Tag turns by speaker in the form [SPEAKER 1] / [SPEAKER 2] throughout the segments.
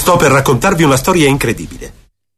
[SPEAKER 1] Sto per raccontarvi una storia incredibile.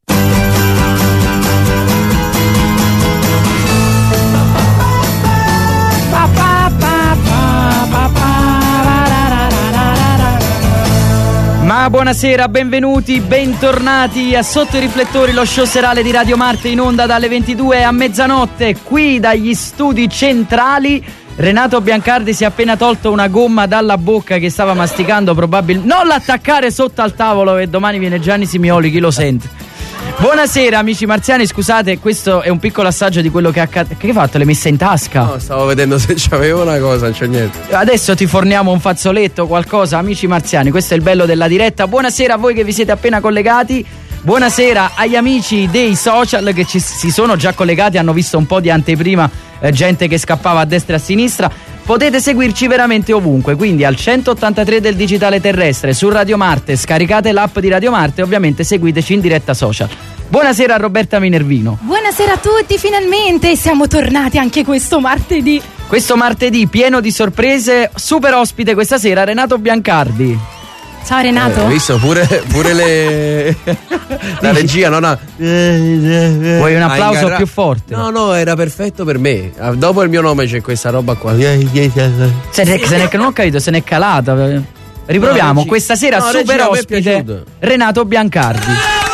[SPEAKER 2] Ma buonasera, benvenuti, bentornati a Sotto i Riflettori, lo show serale di Radio Marte in onda dalle 22 a mezzanotte, qui dagli studi centrali. Renato Biancardi si è appena tolto una gomma dalla bocca che stava masticando, probabilmente. Non l'attaccare sotto al tavolo e domani viene Gianni Simioli, chi lo sente. Buonasera amici marziani, scusate, questo è un piccolo assaggio di quello che accade. Che hai fatto? L'hai messa in tasca?
[SPEAKER 3] No, stavo vedendo se c'avevo una cosa, non c'è niente.
[SPEAKER 2] Adesso ti forniamo un fazzoletto, qualcosa, amici marziani, questo è il bello della diretta. Buonasera a voi che vi siete appena collegati. Buonasera agli amici dei social che si sono già collegati, hanno visto un po' di anteprima, gente che scappava a destra e a sinistra. Potete seguirci veramente ovunque, quindi al 183 del digitale terrestre, su Radio Marte, scaricate l'app di Radio Marte e ovviamente seguiteci in diretta social. Buonasera a Roberta Minervino.
[SPEAKER 4] Buonasera a tutti, finalmente siamo tornati anche questo martedì.
[SPEAKER 2] Questo martedì pieno di sorprese, super ospite questa sera Renato Biancardi.
[SPEAKER 4] Ciao Renato.
[SPEAKER 3] Hai visto pure le la regia non ha.
[SPEAKER 2] Vuoi un applauso più forte?
[SPEAKER 3] No, era perfetto per me. Dopo il mio nome c'è questa roba qua.
[SPEAKER 2] Non ho capito, se n'è calata. Riproviamo, questa sera super
[SPEAKER 3] regia,
[SPEAKER 2] ospite Renato Biancardi.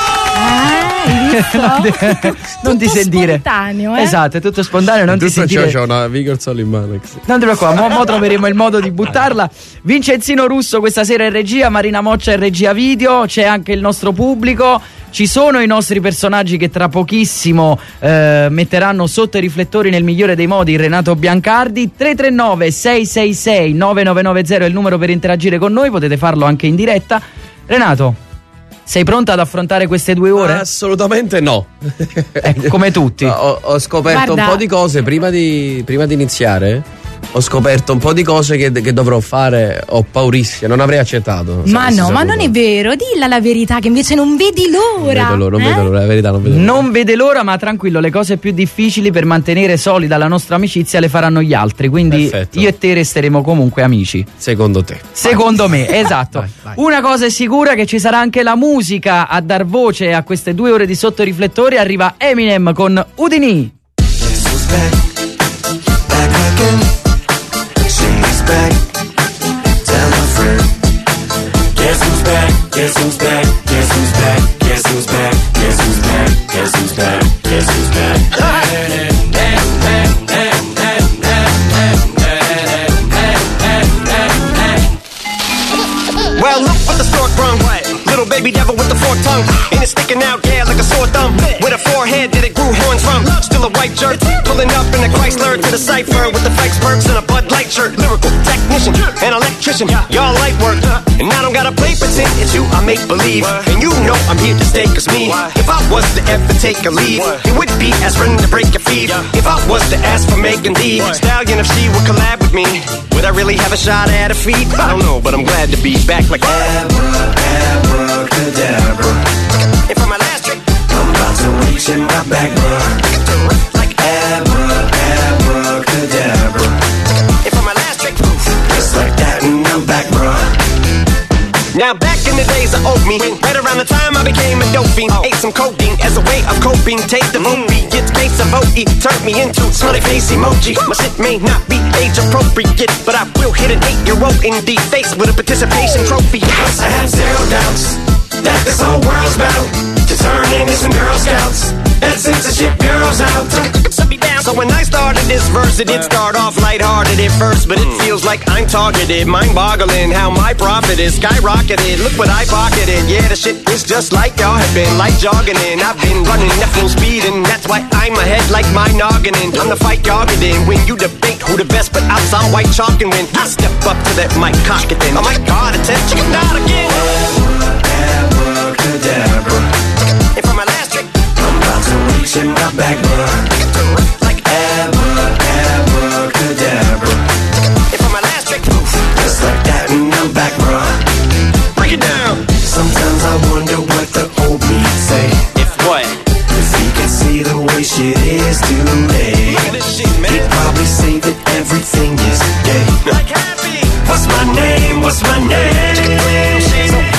[SPEAKER 4] Hai visto?
[SPEAKER 2] Non ti sentire
[SPEAKER 4] spontaneo,
[SPEAKER 2] esatto, è tutto spontaneo, non ti sentire.
[SPEAKER 3] C'ho una Vigor Solo in mano.
[SPEAKER 2] Non ti preoccupare, mo troveremo il modo di buttarla. Vincenzino Russo questa sera in regia, Marina Moccia in regia video, c'è anche il nostro pubblico, ci sono i nostri personaggi che tra pochissimo metteranno sotto i riflettori nel migliore dei modi Renato Biancardi. 339 666 9990 è il numero per interagire con noi, potete farlo anche in diretta. Renato, sei pronta ad affrontare queste 2 ore?
[SPEAKER 3] Assolutamente no.
[SPEAKER 2] Come tutti.
[SPEAKER 3] Ho scoperto un po' di cose prima di iniziare. Ho scoperto un po' di cose che dovrò fare. Ho paurissima, non avrei accettato.
[SPEAKER 4] Ma no, ma non è vero, dilla la verità che invece non vedi l'ora.
[SPEAKER 3] Non vedo l'ora, la verità non vedo l'ora.
[SPEAKER 2] Non vede l'ora, ma tranquillo, le cose più difficili per mantenere solida la nostra amicizia le faranno gli altri, quindi perfetto. Io e te resteremo comunque amici.
[SPEAKER 3] Secondo te?
[SPEAKER 2] Secondo me, esatto. Vai. Una cosa è sicura, che ci sarà anche la musica a dar voce a queste 2 ore di Sotto i Riflettori. Arriva Eminem con Houdini.
[SPEAKER 5] Back, tell my friend. Guess who's back? Guess who's back? Guess who's back? Guess who's back? Guess who's back? Guess who's back? Guess who's back? Well, look what the stork brung. Little baby devil with the forked tongue, and it's sticking out, yeah, like a sore thumb. With a forehead that it grew horns from. Still a white jerk, pulling up in a Chrysler to the cipher with the Fikes Perks and a Bud Light shirt. Lyrical technician, an electrician, y'all light work. And I don't gotta play pretend, it's you I make believe. And you know I'm here to stay, cause me, if I was to ever take a leave, it would be as friend to break your feet. If I was to ask for Megan Thee Stallion, if she would collab with me, would I really have a shot at her feet? I don't know, but I'm glad to be back like Abracadabra. And for my last trick, I'm about to reach in my back, bruh. Like abracadabra. And for my last trick, just like that, and I'm back, bruh. Now back in the days of old me, right around the time I became a dope fiend, ate some codeine as a way of coping. Take the movie, get case of OE, turned me into smiley face emoji. My shit may not be age appropriate, but I will hit an 8-year-old in the face with a participation trophy. Yes, I have zero doubts that this whole world's about to turn into some Girl Scouts. That censorship bureau's out. So when I started this verse, it did start off lighthearted at first, but it feels like I'm targeted. Mind-boggling how my profit is skyrocketed. Look what I pocketed. Yeah, the shit is just like y'all have been, like jogging in. I've been running at full speed, and that's why I'm ahead like my noggin. I'm the fight y'all get in. When you debate who the best, but I'm some white chalk, and when I step up to that mic, cock it then. Oh my God, attention, not again. Abracadabra. And for my last trick, I'm about to reach in my back, bruh. Like abracadabra. And for my last trick, just like that, and I'm back, bruh. Break it down. Sometimes I wonder what the old me say. If what? If he could see the way shit is today. Look at this shit, man. He'd probably say that everything is gay. Like happy. What's my name? What's my name?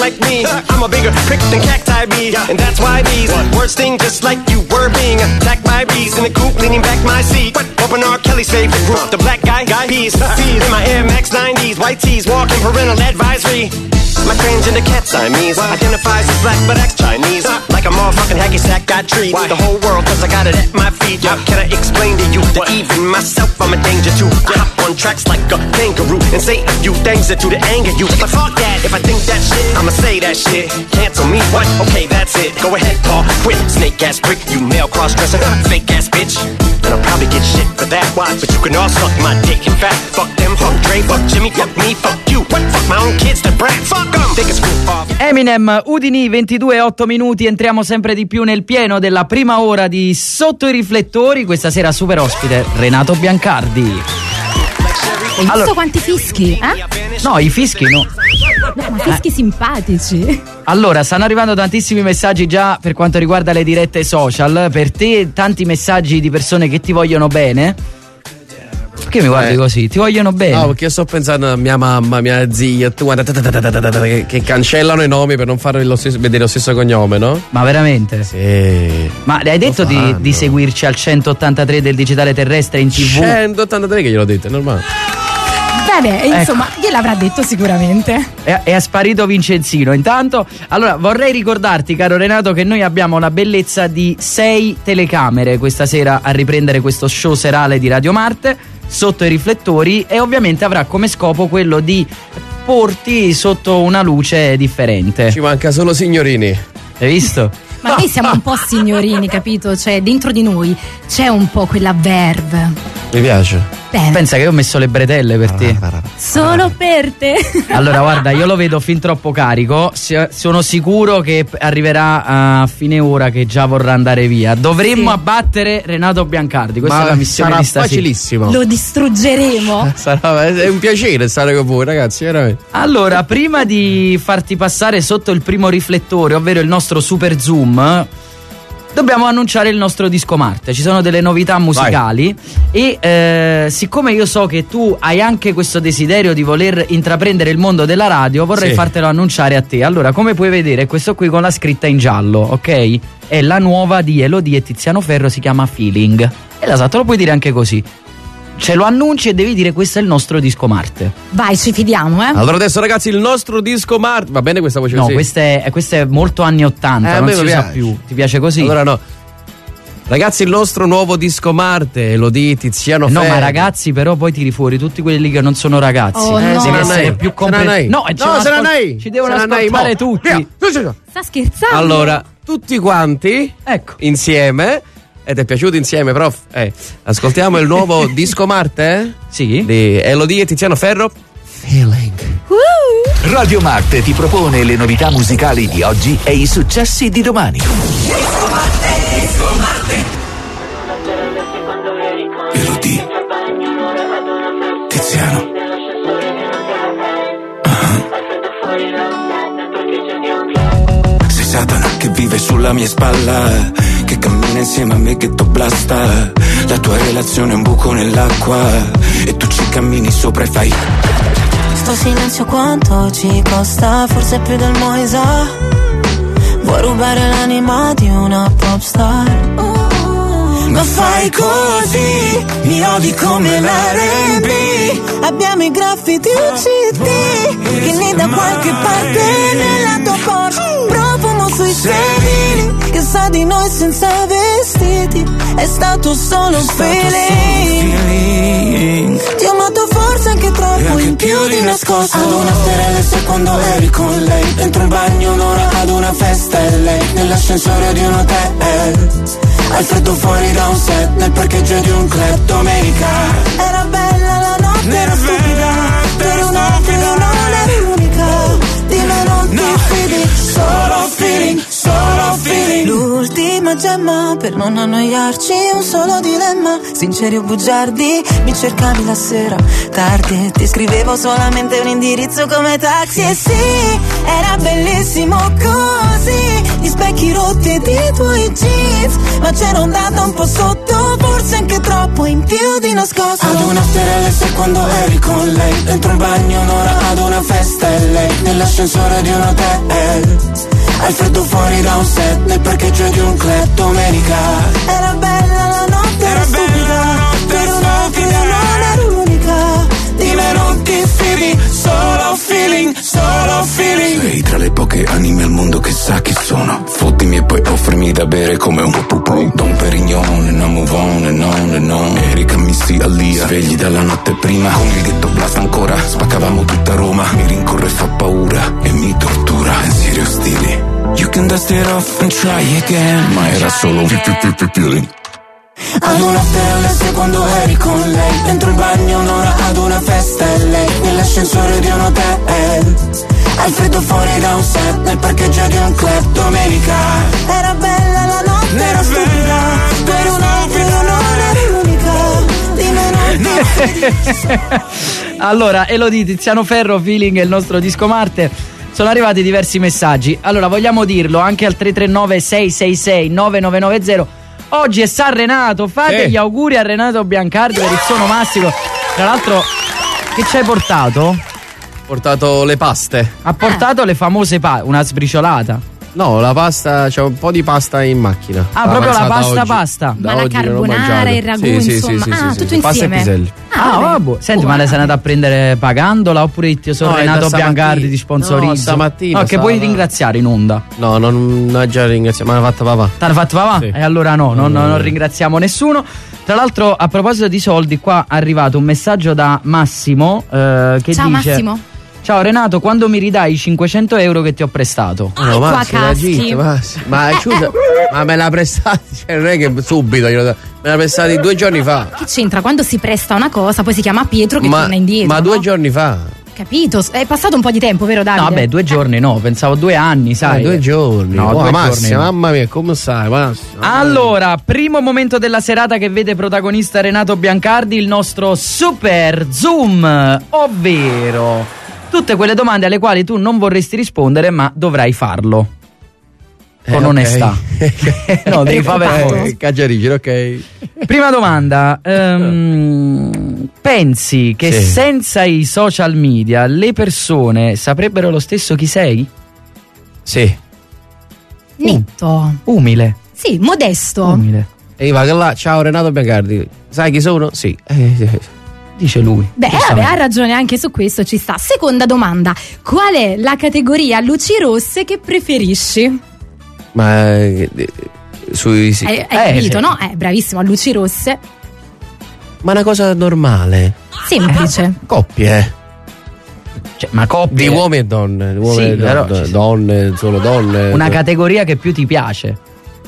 [SPEAKER 5] like me. I'm a bigger prick than cacti bee, and that's why these words sting just like you were being attacked by bees in the coop, leaning back my seat. Open R. Kelly's favorite group, the black guy peas. In my Air Max 90s, white tees, walking parental advisory. My transgender cat Siamese identifies as black but acts Chinese. Like a motherfucking hacky sack, got treat the whole world cause I got it at my feet. Can I explain to you that even myself I'm a danger to? I hop on tracks like a kangaroo and say a few things that do to anger you. But fuck that, if I think that shit, I'ma say that shit. Cancel me, what? Okay, that's it. Go ahead, Paul, quit. Snake ass prick, you male cross-dresser, fake ass bitch. And I'll probably get shit for that, watch. But you can all suck my dick. In fact, fuck them, fuck Dre, fuck Jimmy, fuck me, fuck you. What? Fuck my own kids, the brat, fuck them. Take a scoop off.
[SPEAKER 2] Eminem, Udini, 22:08 minuti. Entriamo sempre di più nel pieno della prima ora di Sotto i riflettori. Questa sera super ospite Renato Biancardi.
[SPEAKER 4] Hai visto quanti fischi?
[SPEAKER 2] No, i fischi no.
[SPEAKER 4] No, ma fischi simpatici.
[SPEAKER 2] Allora, stanno arrivando tantissimi messaggi già per quanto riguarda le dirette social. Per te tanti messaggi di persone che ti vogliono bene. Perché mi guardi così? Ti vogliono bene?
[SPEAKER 3] No, perché sto pensando a mia mamma, mia zia, tu guarda, che cancellano i nomi per non fare vedere lo stesso cognome, no?
[SPEAKER 2] Ma veramente?
[SPEAKER 3] Sì.
[SPEAKER 2] Ma le hai detto di seguirci al 183 del digitale terrestre in TV?
[SPEAKER 3] 183 che glielo dite, è normale.
[SPEAKER 4] Vabbè, insomma, gliel'avrà detto sicuramente.
[SPEAKER 2] È sparito Vincenzino. Intanto, allora vorrei ricordarti, caro Renato, che noi abbiamo la bellezza di 6 telecamere questa sera a riprendere questo show serale di Radio Marte, Sotto i riflettori, e ovviamente avrà come scopo quello di porti sotto una luce differente.
[SPEAKER 3] Ci manca solo signorini.
[SPEAKER 2] Hai visto?
[SPEAKER 4] Ma noi siamo un po' signorini, capito? Cioè, dentro di noi c'è un po' quella verve.
[SPEAKER 3] Mi piace.
[SPEAKER 4] Bene.
[SPEAKER 2] Pensa che io ho messo le bretelle per te.
[SPEAKER 4] Solo per te.
[SPEAKER 2] Allora guarda, io lo vedo fin troppo carico. Sono sicuro che arriverà a fine ora che già vorrà andare via. Dovremmo abbattere Renato Biancardi. Questa è la missione
[SPEAKER 3] sarà
[SPEAKER 2] di stasera.
[SPEAKER 3] Facilissimo.
[SPEAKER 4] Lo distruggeremo.
[SPEAKER 3] È un piacere stare con voi, ragazzi, veramente.
[SPEAKER 2] Allora, prima di farti passare sotto il primo riflettore, ovvero il nostro super zoom, dobbiamo annunciare il nostro disco Marte. Ci sono delle novità musicali. Vai. E siccome io so che tu hai anche questo desiderio di voler intraprendere il mondo della radio, vorrei fartelo annunciare a te. Allora, come puoi vedere, questo qui con la scritta in giallo, ok? È la nuova di Elodie e Tiziano Ferro, si chiama Feeling. Esatto, lo puoi dire anche così. Ce lo annunci e devi dire questo è il nostro disco Marte.
[SPEAKER 4] Vai, ci fidiamo,
[SPEAKER 3] Allora adesso, ragazzi, il nostro disco Marte. Va bene questa voce così?
[SPEAKER 2] No, questa è molto anni 80, non si usa più. Ti piace così?
[SPEAKER 3] Allora no. Ragazzi, il nostro nuovo disco Marte, Elodie, Tiziano Ferro.
[SPEAKER 2] No, ma ragazzi, però poi tiri fuori tutti quelli che non sono ragazzi.
[SPEAKER 4] Oh, no.
[SPEAKER 2] Deve essere più completo.
[SPEAKER 3] No, ci
[SPEAKER 2] devono ascoltare tutti.
[SPEAKER 4] Sta scherzando?
[SPEAKER 3] Allora, tutti quanti,
[SPEAKER 2] ecco,
[SPEAKER 3] insieme. Ed è piaciuto insieme, prof? Ascoltiamo il nuovo disco Marte?
[SPEAKER 2] Sì.
[SPEAKER 3] Di Elodie e Tiziano Ferro. Feeling.
[SPEAKER 6] Radio Marte ti propone le novità musicali di oggi e i successi di domani. Disco Marte, disco Marte. Elodie, Tiziano. Sei Satana che vive sulla mia spalla, che cammina insieme a me, che tu blasta. La tua relazione è un buco nell'acqua e tu ci cammini sopra e fai.
[SPEAKER 7] Sto silenzio quanto ci costa, forse più del Moisa. Vuoi rubare l'anima di una popstar? Ma fai così, mi odi come l'R&B. Abbiamo i graffiti uccidi, che ne da qualche parte nella tua Porsche. Profumo sui sedili, che sa di noi senza vestiti. È stato solo feeling. Ti ho amato forse anche troppo, in più di nascosto. Ad una stella se quando eri con lei, dentro il bagno un'ora ad una festa e lei nell'ascensore di un hotel. Al freddo fuori da un set, nel parcheggio di un club domenica. Era bella la notte, era stupida, per un attimo non eri unica. Di me non ti fidi, solo feeling, solo feeling. L'ultima gemma per non annoiarci, un solo dilemma. Sinceri o bugiardi, mi cercavi la sera tardi e ti scrivevo solamente un indirizzo come taxi. E sì, era bellissimo così, gli specchi rotti dei tuoi jeans, ma c'era ondata un po' sotto, forse anche troppo, in più di nascosto. Ad una sterelle quando eri con lei, dentro un bagno un'ora ad una festa e lei nell'ascensore di un hotel. Al freddo fuori da un set, nel parcheggio di un club domenica. Era bella la notte, era stupida, per una fine non ero l'unica. Di me non ti fidi, solo feeling, solo feeling.
[SPEAKER 6] Sei tra le poche anime al mondo che sa chi sono. Fottimi e poi offrimi da bere come un po'. Don Perignon, and I move on and on and on. Erika, Missy, Alia, svegli dalla notte prima. Con il ghetto blast ancora, spaccavamo tutta Roma. Mi rincorre e fa paura e mi tortura. Pensieri ostili, you can dust it off and try again. Ma era solo un feeling.
[SPEAKER 7] Ad una stella quando eri con lei, dentro il bagno un'ora ad una festa e lei nell'ascensore di un hotel. Al freddo fuori da un set, nel parcheggio di un club domenica. Era bella la notte, era stupida, per una fine non eri l'unica. Di me non ti
[SPEAKER 2] Allora, Elodie, Tiziano Ferro, Feeling è il nostro disco Marte. Sono arrivati diversi messaggi. Allora, vogliamo dirlo anche al 339 666 9990. Oggi è San Renato, fate gli auguri a Renato Biancardi per il suono massimo. Tra l'altro, che ci hai portato?
[SPEAKER 3] Ho portato le paste.
[SPEAKER 2] Ha portato le famose una sbriciolata.
[SPEAKER 3] No, la pasta, c'è un po' di pasta in macchina.
[SPEAKER 2] Ah, proprio la pasta.
[SPEAKER 4] Ma la carbonara, il ragù, insomma.
[SPEAKER 3] Sì,
[SPEAKER 4] tutto
[SPEAKER 3] pasta
[SPEAKER 4] insieme.
[SPEAKER 3] e piselli.
[SPEAKER 2] Vabbè. Senti, ma lei sei andata a prendere pagandola oppure io sono Renato Biancardi di sponsorizzo?
[SPEAKER 3] No, stamattina.
[SPEAKER 2] No, che puoi ringraziare in onda.
[SPEAKER 3] No, non ho già ringraziato, ma l'ha fatta papà.
[SPEAKER 2] T'ha fatto papà?
[SPEAKER 3] Sì.
[SPEAKER 2] E allora non ringraziamo nessuno. Tra l'altro, a proposito di soldi, qua è arrivato un messaggio da Massimo che dice:
[SPEAKER 4] Ciao Massimo.
[SPEAKER 2] Ciao Renato, quando mi ridai i 500 euro che ti ho prestato?
[SPEAKER 3] No,
[SPEAKER 4] qua
[SPEAKER 3] Massimo,
[SPEAKER 4] caschi.
[SPEAKER 3] ma scusa, ma me l'ha prestati, cioè non è che subito me l'ha prestati 2 giorni fa.
[SPEAKER 4] Che c'entra? Quando si presta una cosa, poi si chiama Pietro che torna indietro.
[SPEAKER 3] Ma 2
[SPEAKER 4] no?
[SPEAKER 3] giorni fa.
[SPEAKER 4] Capito? È passato un po' di tempo, vero Davide?
[SPEAKER 2] No, vabbè, 2 giorni no, pensavo 2 anni, sai.
[SPEAKER 3] 2 giorni.
[SPEAKER 2] No, 2
[SPEAKER 3] Massimo,
[SPEAKER 2] giorni.
[SPEAKER 3] mamma mia, come sai, Massimo?
[SPEAKER 2] Allora, primo momento della serata che vede protagonista Renato Biancardi, il nostro Super Zoom, ovvero tutte quelle domande alle quali tu non vorresti rispondere, ma dovrai farlo. Con onestà. No, devi fare
[SPEAKER 3] Caggiarigine, ok.
[SPEAKER 2] Prima domanda. Pensi che senza i social media le persone saprebbero lo stesso chi sei?
[SPEAKER 3] Sì.
[SPEAKER 4] Netto.
[SPEAKER 2] Umile.
[SPEAKER 4] Sì, modesto.
[SPEAKER 2] Umile.
[SPEAKER 3] E va che là, ciao Renato Biancardi. Sai chi sono? Sì.
[SPEAKER 2] Dice lui.
[SPEAKER 4] Beh, vabbè, ha ragione, anche su questo ci sta. Seconda domanda: qual è la categoria luci rosse che preferisci?
[SPEAKER 3] Ma sui sì.
[SPEAKER 4] Hai capito, no? Bravissimo, a luci rosse.
[SPEAKER 3] Ma una cosa normale.
[SPEAKER 4] Semplice.
[SPEAKER 3] Coppie.
[SPEAKER 2] Cioè, ma coppie
[SPEAKER 3] di uomini e donne, uomini e
[SPEAKER 2] però
[SPEAKER 3] donne, solo donne.
[SPEAKER 2] Una categoria che più ti piace.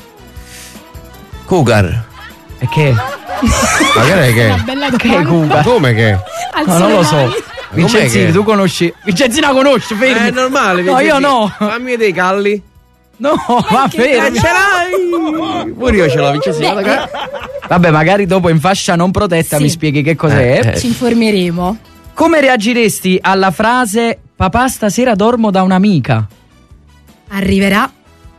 [SPEAKER 3] Cougar.
[SPEAKER 2] E che?
[SPEAKER 3] Ma che è che?
[SPEAKER 4] Una bella
[SPEAKER 2] Che
[SPEAKER 4] domanda.
[SPEAKER 2] Cougar?
[SPEAKER 3] Come che?
[SPEAKER 2] No, non lo so. Vincenzini,
[SPEAKER 3] che?
[SPEAKER 2] tu conosci? Vincenzini la conosci, fermi.
[SPEAKER 3] È normale.
[SPEAKER 2] No, io no.
[SPEAKER 3] Fammi dei calli.
[SPEAKER 2] No, va fermi.
[SPEAKER 3] Ce l'hai. Pure io ce l'ho, Vincenzini.
[SPEAKER 2] Vabbè, magari dopo in fascia non protetta mi spieghi che cos'è.
[SPEAKER 4] Ci informeremo.
[SPEAKER 2] Come reagiresti alla frase papà stasera dormo da un'amica?
[SPEAKER 4] Arriverà.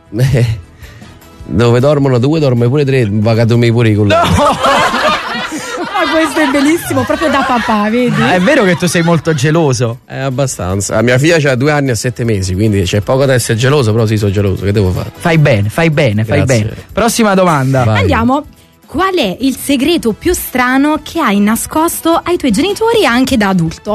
[SPEAKER 3] Dove dormono 2, dormo pure 3. Vagatemi pure con loro.
[SPEAKER 4] Ma questo è bellissimo, proprio da papà, vedi?
[SPEAKER 2] È vero che tu sei molto geloso.
[SPEAKER 3] Abbastanza. Mia figlia ha 2 anni e 7 mesi, quindi c'è poco da essere geloso, però sì, sono geloso. Che devo fare?
[SPEAKER 2] Fai bene.
[SPEAKER 3] Grazie.
[SPEAKER 2] Prossima domanda.
[SPEAKER 3] Vai.
[SPEAKER 4] Andiamo. Qual è il segreto più strano che hai nascosto ai tuoi genitori anche da adulto?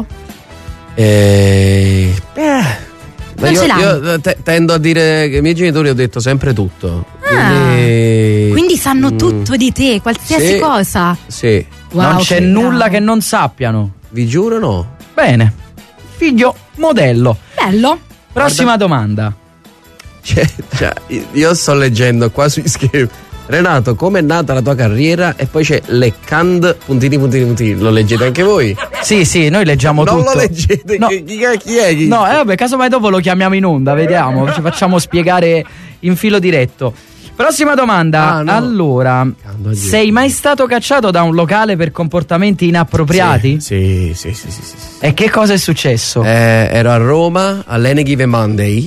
[SPEAKER 3] Ma io tendo a dire che i miei genitori ho detto sempre tutto.
[SPEAKER 4] Quindi sanno tutto di te, qualsiasi cosa.
[SPEAKER 3] Sì.
[SPEAKER 4] Wow,
[SPEAKER 2] non c'è nulla che non sappiano.
[SPEAKER 3] Vi giuro no.
[SPEAKER 2] Bene. Figlio modello.
[SPEAKER 4] Bello.
[SPEAKER 2] Prossima domanda.
[SPEAKER 3] Cioè, io sto leggendo qua sui schermi. Renato, com'è nata la tua carriera? E poi c'è le cand puntini. Lo leggete anche voi?
[SPEAKER 2] Sì, noi leggiamo tutto.
[SPEAKER 3] Non lo leggete?
[SPEAKER 2] No.
[SPEAKER 3] Chi è?
[SPEAKER 2] No, vabbè, casomai dopo lo chiamiamo in onda, vediamo, ci facciamo spiegare in filo diretto. Prossima domanda.
[SPEAKER 3] No.
[SPEAKER 2] Allora, sei mai stato cacciato da un locale per comportamenti inappropriati?
[SPEAKER 3] Sì.
[SPEAKER 2] E che cosa è successo?
[SPEAKER 3] Ero a Roma all'Any Given Monday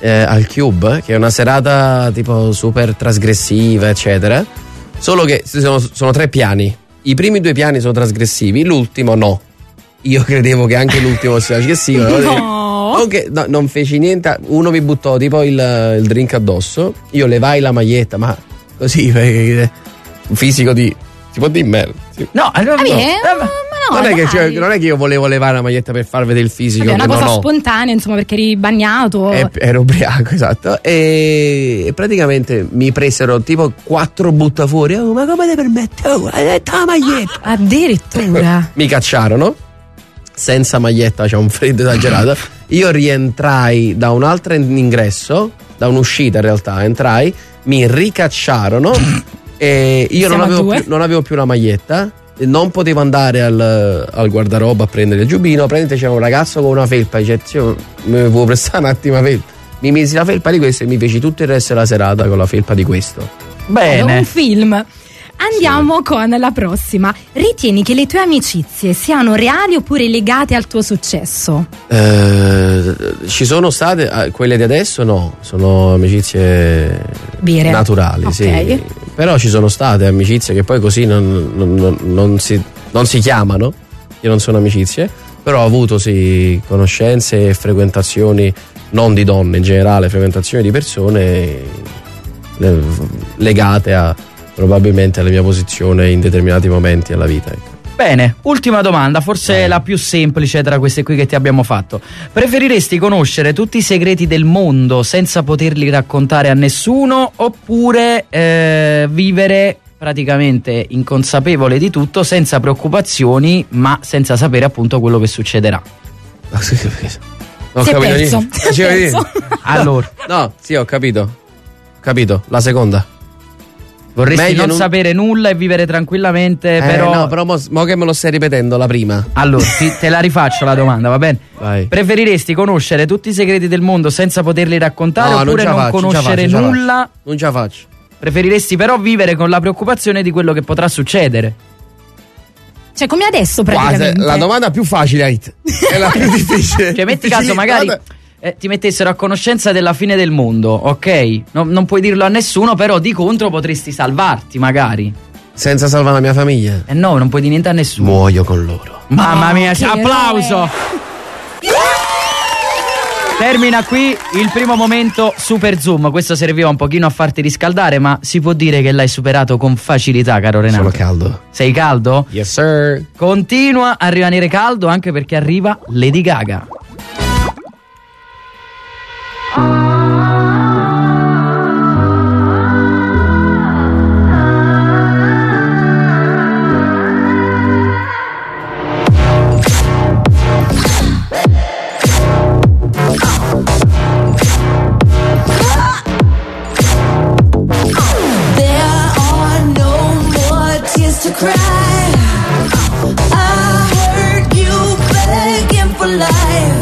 [SPEAKER 3] al Cube, che è una serata tipo super trasgressiva, eccetera. Solo che sono 3 piani. I primi 2 piani sono trasgressivi, l'ultimo no. Io credevo che anche l'ultimo fosse trasgressivo. No, non feci niente. Uno mi buttò tipo il drink addosso. Io levai la maglietta, ma così, un fisico di. Si può dire merda?
[SPEAKER 2] No, allora no.
[SPEAKER 3] Non è che io volevo levare la maglietta per far vedere il fisico.
[SPEAKER 4] Vabbè, è una cosa spontanea, insomma, perché eri bagnato.
[SPEAKER 3] Ero ubriaco, esatto. E praticamente mi presero tipo 4 buttafuori. Oh, ma come ti permette? Oh, hai detto la maglietta.
[SPEAKER 4] Addirittura.
[SPEAKER 3] Mi cacciarono senza maglietta, c'è un freddo esagerato. Io rientrai da un altro ingresso, da un'uscita in realtà, entrai, mi ricacciarono e io non avevo più la maglietta. Non potevo andare al guardaroba a prendere il giubbino. Praticamente c'era un ragazzo con una felpa, dice: mi può prestare un attimo la felpa? Mi misi la felpa di questo e mi feci tutto il resto della serata con la felpa di questo.
[SPEAKER 2] Bene.
[SPEAKER 4] È un film. Andiamo con la prossima. Ritieni che le tue amicizie siano reali oppure legate al tuo successo?
[SPEAKER 3] Ci sono state quelle di adesso, no, sono amicizie
[SPEAKER 4] vere,
[SPEAKER 3] naturali,
[SPEAKER 4] okay.
[SPEAKER 3] Sì. Però ci sono state amicizie che poi così non si chiamano, che non sono amicizie, però ho avuto sì conoscenze e frequentazioni, non di donne in generale, frequentazioni di persone legate a probabilmente alla mia posizione in determinati momenti della vita, ecco.
[SPEAKER 2] Bene, ultima domanda, forse la più semplice tra queste qui che ti abbiamo fatto. Preferiresti conoscere tutti i segreti del mondo senza poterli raccontare a nessuno, oppure vivere praticamente inconsapevole di tutto, senza preoccupazioni, ma senza sapere appunto quello che succederà?
[SPEAKER 3] Non
[SPEAKER 4] Si
[SPEAKER 3] ho
[SPEAKER 4] è
[SPEAKER 3] capito
[SPEAKER 4] perso.
[SPEAKER 2] Allora,
[SPEAKER 3] no, sì, ho capito, la seconda.
[SPEAKER 2] vorresti
[SPEAKER 3] Meglio
[SPEAKER 2] non sapere nulla e vivere tranquillamente, però...
[SPEAKER 3] No, però mo che me lo stai ripetendo la prima.
[SPEAKER 2] Allora, te la rifaccio la domanda, va bene?
[SPEAKER 3] Vai.
[SPEAKER 2] Preferiresti conoscere tutti i segreti del mondo senza poterli raccontare, oppure non conoscere nulla?
[SPEAKER 3] Non ce la faccio.
[SPEAKER 2] Preferiresti però vivere con la preoccupazione di quello che potrà succedere?
[SPEAKER 4] Cioè, come adesso praticamente.
[SPEAKER 3] La domanda più facile è la più difficile.
[SPEAKER 2] Cioè, metti caso magari ti mettessero a conoscenza della fine del mondo, ok? Non puoi dirlo a nessuno, però di contro potresti salvarti magari.
[SPEAKER 3] Senza salvare la mia famiglia?
[SPEAKER 2] No, non puoi dire niente a nessuno.
[SPEAKER 3] Muoio con loro.
[SPEAKER 2] Mamma mia,
[SPEAKER 4] che
[SPEAKER 2] applauso! Termina qui il primo momento Super Zoom. Questo serviva un pochino a farti riscaldare, ma si può dire che l'hai superato con facilità, caro Renato.
[SPEAKER 3] Sono caldo.
[SPEAKER 2] Sei caldo?
[SPEAKER 3] Yes sir.
[SPEAKER 2] Continua a rimanere caldo, anche perché arriva Lady Gaga.
[SPEAKER 7] Cry. I heard you begging for life.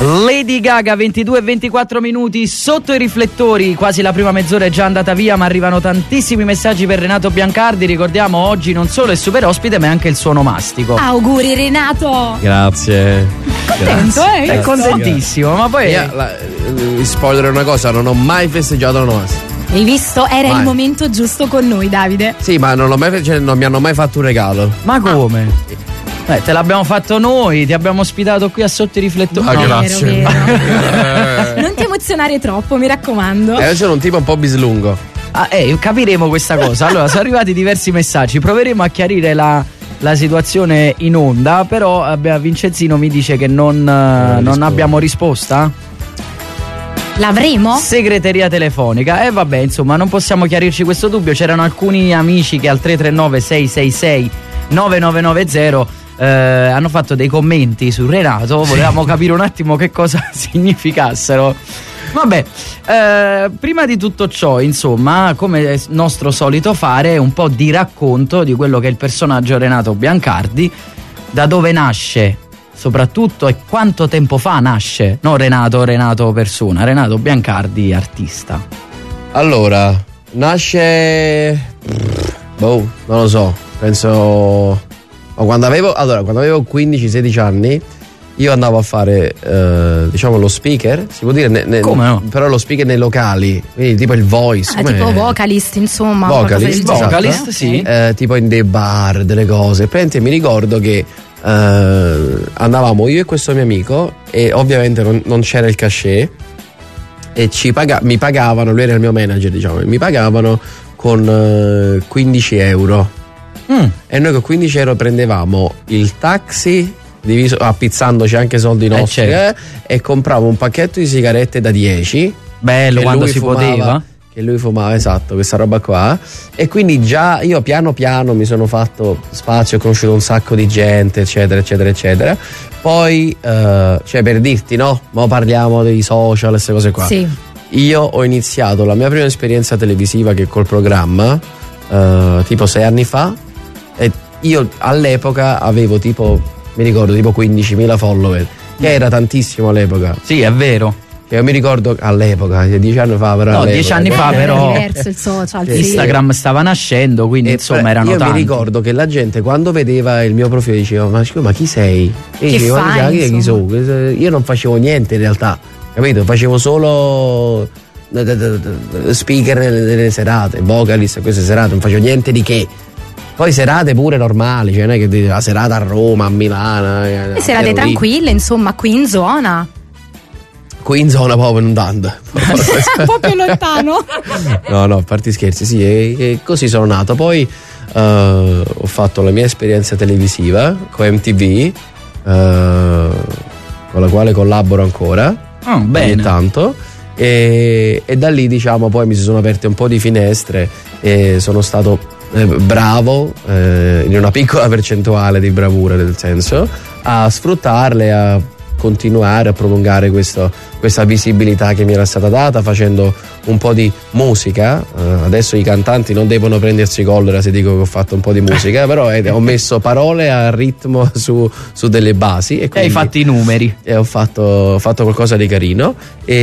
[SPEAKER 2] Lady Gaga, 22 e 24 minuti sotto i riflettori, quasi la prima mezz'ora è già andata via, ma arrivano tantissimi messaggi per Renato Biancardi. Ricordiamo oggi non solo il super ospite ma anche il suo onomastico.
[SPEAKER 4] Auguri Renato.
[SPEAKER 3] Grazie.
[SPEAKER 4] Contento,
[SPEAKER 2] È contentissimo, ma poi
[SPEAKER 3] spoiler una cosa, non ho mai festeggiato l'onomastico.
[SPEAKER 4] Hai visto? Era
[SPEAKER 3] Mai.
[SPEAKER 4] il momento giusto con noi, Davide.
[SPEAKER 3] Sì, ma non mi hanno mai fatto un regalo.
[SPEAKER 2] ma come? Te l'abbiamo fatto noi, ti abbiamo ospitato qui a sotto i riflettori.
[SPEAKER 3] Ah,
[SPEAKER 2] No.
[SPEAKER 3] grazie.
[SPEAKER 4] Vero. Non ti emozionare troppo, mi raccomando.
[SPEAKER 3] Io sono un tipo un po' bislungo.
[SPEAKER 2] Capiremo questa cosa. Allora, sono arrivati diversi messaggi, proveremo a chiarire la situazione in onda, però Vincenzino mi dice che non abbiamo risposta.
[SPEAKER 4] L'avremo?
[SPEAKER 2] Segreteria telefonica. Vabbè, insomma, non possiamo chiarirci questo dubbio. C'erano alcuni amici che al 339 666 9990 hanno fatto dei commenti su Renato. Volevamo capire un attimo che cosa significassero. Vabbè, prima di tutto ciò, insomma, come è nostro solito fare, un po' di racconto di quello che è il personaggio Renato Biancardi, da dove nasce soprattutto e quanto tempo fa nasce. Non Renato persona, Renato Biancardi artista.
[SPEAKER 3] Allora, nasce non lo so, penso quando avevo 15-16 anni io andavo a fare diciamo lo speaker, si può dire
[SPEAKER 2] come no?
[SPEAKER 3] però lo speaker nei locali, quindi tipo il voice,
[SPEAKER 4] Tipo vocalist, insomma.
[SPEAKER 3] vocalist,
[SPEAKER 2] Vocalist, sì.
[SPEAKER 3] tipo in dei bar, delle cose. Mi ricordo che andavamo io e questo mio amico e ovviamente non c'era il cachet e mi pagavano, lui era il mio manager, diciamo, mi pagavano con 15 euro. E noi con 15 euro prendevamo il taxi diviso, appizzandoci anche soldi nostri,
[SPEAKER 2] certo.
[SPEAKER 3] E compravo un pacchetto di sigarette da 10.
[SPEAKER 2] Bello, quando si
[SPEAKER 3] fumava,
[SPEAKER 2] poteva.
[SPEAKER 3] Che lui fumava, esatto, questa roba qua. E quindi già io piano piano mi sono fatto spazio, ho conosciuto un sacco di gente, eccetera, eccetera, eccetera. Poi, cioè, per dirti, no? Ma parliamo dei social, queste cose qua.
[SPEAKER 4] Sì.
[SPEAKER 3] Io ho iniziato la mia prima esperienza televisiva che col programma, tipo 6 anni fa. E io all'epoca avevo tipo, mi ricordo, tipo 15.000 follower, che era tantissimo all'epoca.
[SPEAKER 2] Sì, è vero.
[SPEAKER 3] Io mi ricordo all'epoca, 10 anni fa, però.
[SPEAKER 2] No, 10 anni fa, però.
[SPEAKER 4] Era diverso il social. Sì.
[SPEAKER 2] Instagram stava nascendo, quindi insomma erano
[SPEAKER 3] io
[SPEAKER 2] tanti.
[SPEAKER 3] Mi ricordo che la gente quando vedeva il mio profilo diceva: ma chi sei? E
[SPEAKER 4] Che
[SPEAKER 3] dicevo,
[SPEAKER 4] fai,
[SPEAKER 3] chi sono? Io non facevo niente in realtà, capito? Facevo solo speaker nelle serate, vocalist queste serate, non facevo niente di che. Poi serate pure normali, cioè non è che la serata a Roma, a Milano.
[SPEAKER 4] Serate tranquille, insomma, qui in zona.
[SPEAKER 3] Qui in zona proprio non tanto.
[SPEAKER 4] Un po' più lontano.
[SPEAKER 3] No, a parte scherzi, sì, e così sono nato. Poi ho fatto la mia esperienza televisiva con MTV, con la quale collaboro ancora
[SPEAKER 2] bene.
[SPEAKER 3] ogni tanto. E da lì, diciamo, poi mi si sono aperte un po' di finestre e sono stato bravo in una piccola percentuale di bravura, nel senso, a sfruttarle, a continuare a prolungare questa visibilità che mi era stata data facendo un po' di musica. Adesso i cantanti non devono prendersi collera se dico che ho fatto un po' di musica, però ho messo parole a ritmo su delle basi e
[SPEAKER 2] hai fatto i numeri
[SPEAKER 3] e ho fatto qualcosa di carino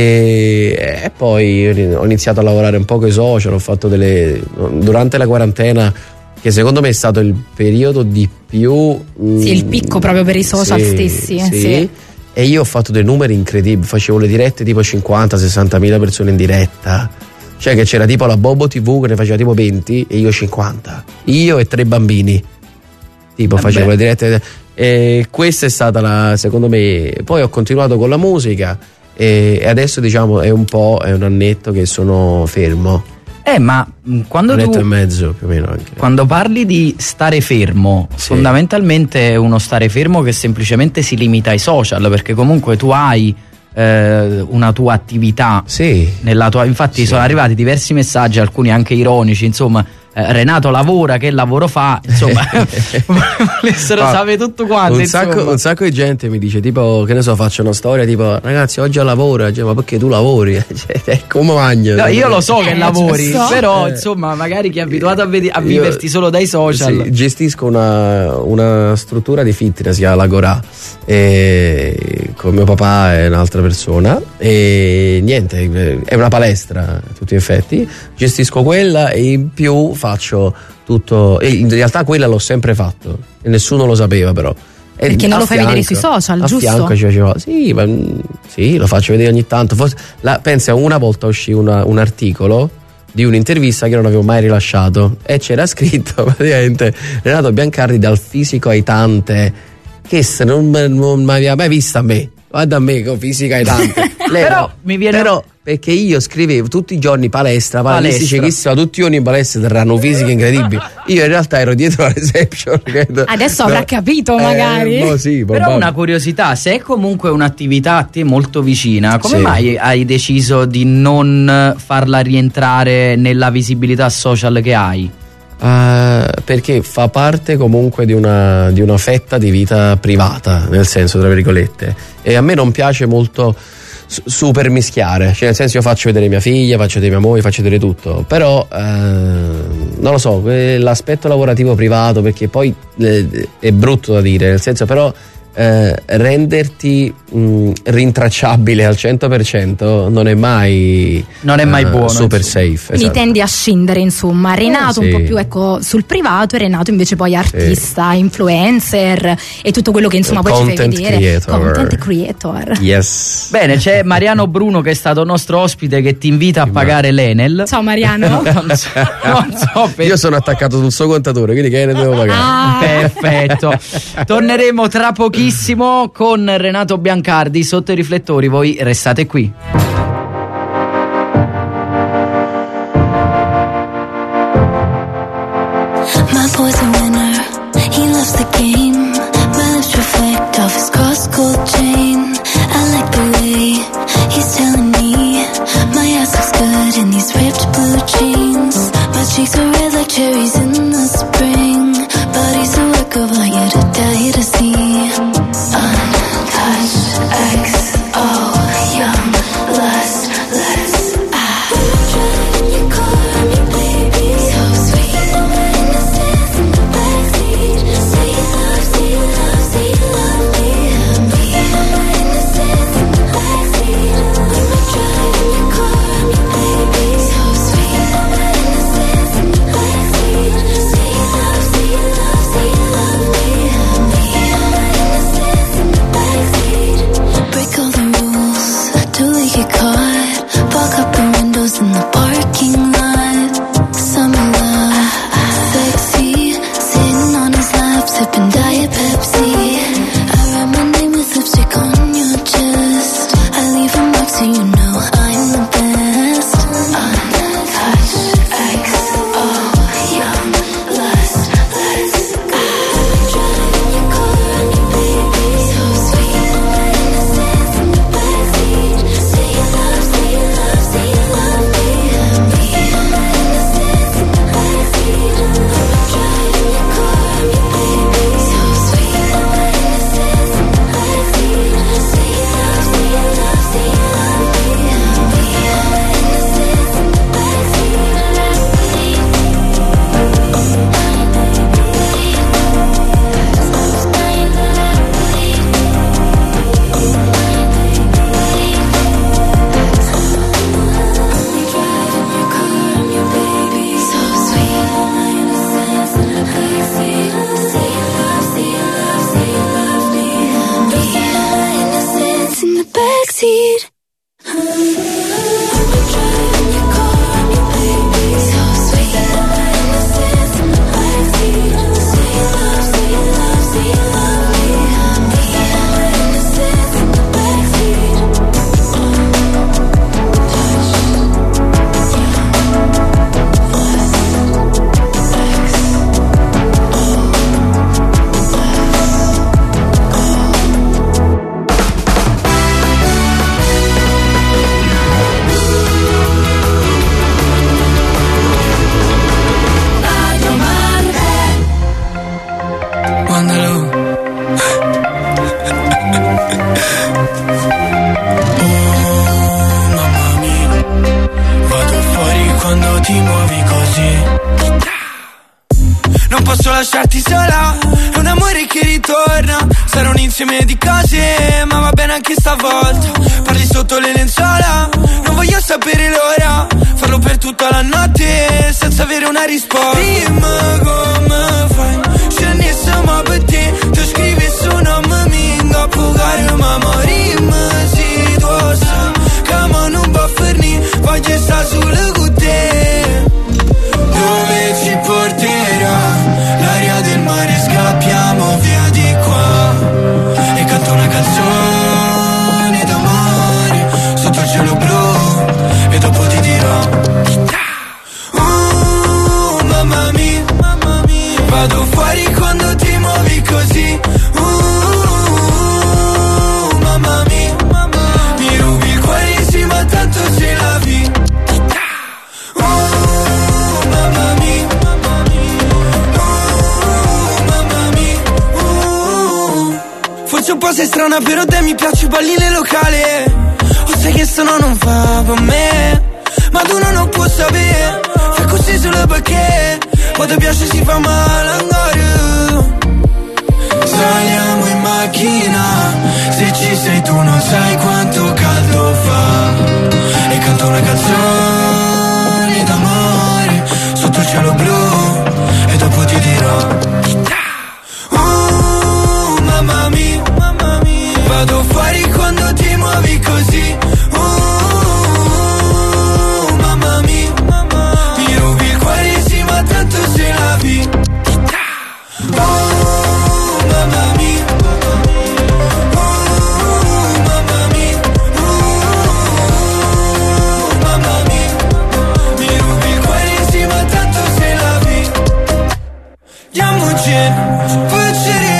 [SPEAKER 3] e poi ho iniziato a lavorare un po' con i social, ho fatto durante la quarantena, che secondo me è stato il periodo di più
[SPEAKER 4] sì, il picco proprio per i social stessi. Sì.
[SPEAKER 3] E io ho fatto dei numeri incredibili, facevo le dirette tipo 50-60 mila persone in diretta, cioè che c'era tipo la Bobo TV che ne faceva tipo 20 e io 50, io e 3 bambini tipo facevo le dirette, e questa è stata secondo me. Poi ho continuato con la musica e adesso diciamo è un annetto che sono fermo.
[SPEAKER 2] Ma quando
[SPEAKER 3] un annetto e mezzo più o meno anche.
[SPEAKER 2] Quando parli di stare fermo, sì, fondamentalmente è uno stare fermo che semplicemente si limita ai social, perché comunque tu hai una tua attività,
[SPEAKER 3] sì,
[SPEAKER 2] nella tua, infatti sono arrivati diversi messaggi, alcuni anche ironici, insomma, Renato lavora, che lavoro fa, insomma, volessero sapere tutto quanto.
[SPEAKER 3] Un sacco di gente mi dice, tipo, che ne so, faccio una storia tipo, ragazzi, oggi lavoro, ma perché tu lavori? Come magno?
[SPEAKER 2] No, io lo so che lavori, però insomma, magari chi è abituato a viverti solo dai social.
[SPEAKER 3] Sì, gestisco una struttura di fitness, si chiama L'Agorà, con mio papà e un'altra persona, e niente, è una palestra a tutti gli effetti. Gestisco quella e in più faccio tutto, e in realtà quella l'ho sempre fatto e nessuno lo sapeva, però
[SPEAKER 4] perché non lo fai vedere sui social, giusto?
[SPEAKER 3] A fianco ci facevo, sì, lo faccio vedere ogni tanto. Pensa, una volta uscì un articolo di un'intervista che non avevo mai rilasciato e c'era scritto praticamente Renato Biancardi dal fisico aitante, che non mi aveva mai visto a me. Guarda a me con fisica aitante.
[SPEAKER 2] Però mi viene.
[SPEAKER 3] Però perché io scrivevo tutti i giorni palestra. Dice che tutti i giorni in palestra terranno fisiche incredibili. Io in realtà ero dietro la reception, credo.
[SPEAKER 4] Adesso avrà capito magari.
[SPEAKER 3] Sì,
[SPEAKER 2] però una curiosità, se è comunque un'attività a te molto vicina, come mai hai deciso di non farla rientrare nella visibilità social che hai?
[SPEAKER 3] Perché fa parte comunque di una fetta di vita privata, nel senso, tra virgolette, e a me non piace molto super mischiare, cioè nel senso, io faccio vedere mia figlia, faccio vedere mia moglie, faccio vedere tutto, però non lo so, l'aspetto lavorativo privato, perché poi è brutto da dire, nel senso, però renderti rintracciabile al 100% non è mai
[SPEAKER 2] buono,
[SPEAKER 3] super safe.
[SPEAKER 4] Quindi tendi a scindere, insomma. Renato un po' più sul privato, e Renato invece poi artista, influencer e tutto quello che insomma poi ci fai vedere. Content creator.
[SPEAKER 3] Yes.
[SPEAKER 2] Bene, c'è Mariano Bruno che è stato nostro ospite, che ti invita a pagare l'Enel.
[SPEAKER 4] Ciao Mariano.
[SPEAKER 2] non so
[SPEAKER 3] Io sono attaccato sul suo contatore, quindi che ne devo pagare?
[SPEAKER 2] Perfetto. Torneremo tra pochissimo con Renato Biancardi sotto i riflettori. Voi restate qui.
[SPEAKER 8] My boy's a winner, he loves the game. My lips reflect off his cross-gold chain. I like the way he's telling me my ass looks good in these ripped blue jeans. My cheeks are red like cherries in the spring. Body's a work of art, you're to die to see. Untouched, XO, young, lustless. Driving your car, me baby, so sweet. Innocence in the backseat. Say you love me and me. Innocence in the backseat. When we're driving your car, me baby, so sweet. Innocence in the backseat. Say you love
[SPEAKER 7] muovi così. Non posso lasciarti sola, è un amore che ritorna. Sarà un insieme di cose, ma va bene anche stavolta. Parli sotto le lenzuola, non voglio sapere l'ora. Farlo per tutta la notte, senza avere una risposta. Dimmi come fai, scendi insomma per te. Tu scrivi su nome minga, pugare mamma. Rimmi si dosa, cama non va a fornire, voglio stare solo con te. Dove ci porterà l'aria del mare, scappiamo via di qua e canto una canzone d'amore sotto il cielo blu e dopo ti dirò mamma mia, vado fuori quando ti muovi così. Mamma mia, mi rubi il cuore sì ma tanto ce l'avi. Forse un po' sei strana però te mi piace balli nel locale. O sai che se no non fa per me, ma tu non può sapere. Fai così solo perché poi ti piace si fa male ancora. Saliamo in macchina, se ci sei tu non sai quanto caldo fa. E canto una canzone d'amore sotto il cielo blu e dopo ti dirò mamma mia, vado fuori quando ti muovi così. Mamma mia, mi rubi il cuore sì ma tanto se l'avi. Mamma mia, mamma mia, mamma mia, mi rubi il cuore sì ma tanto se l'avi. Andiamoci, facere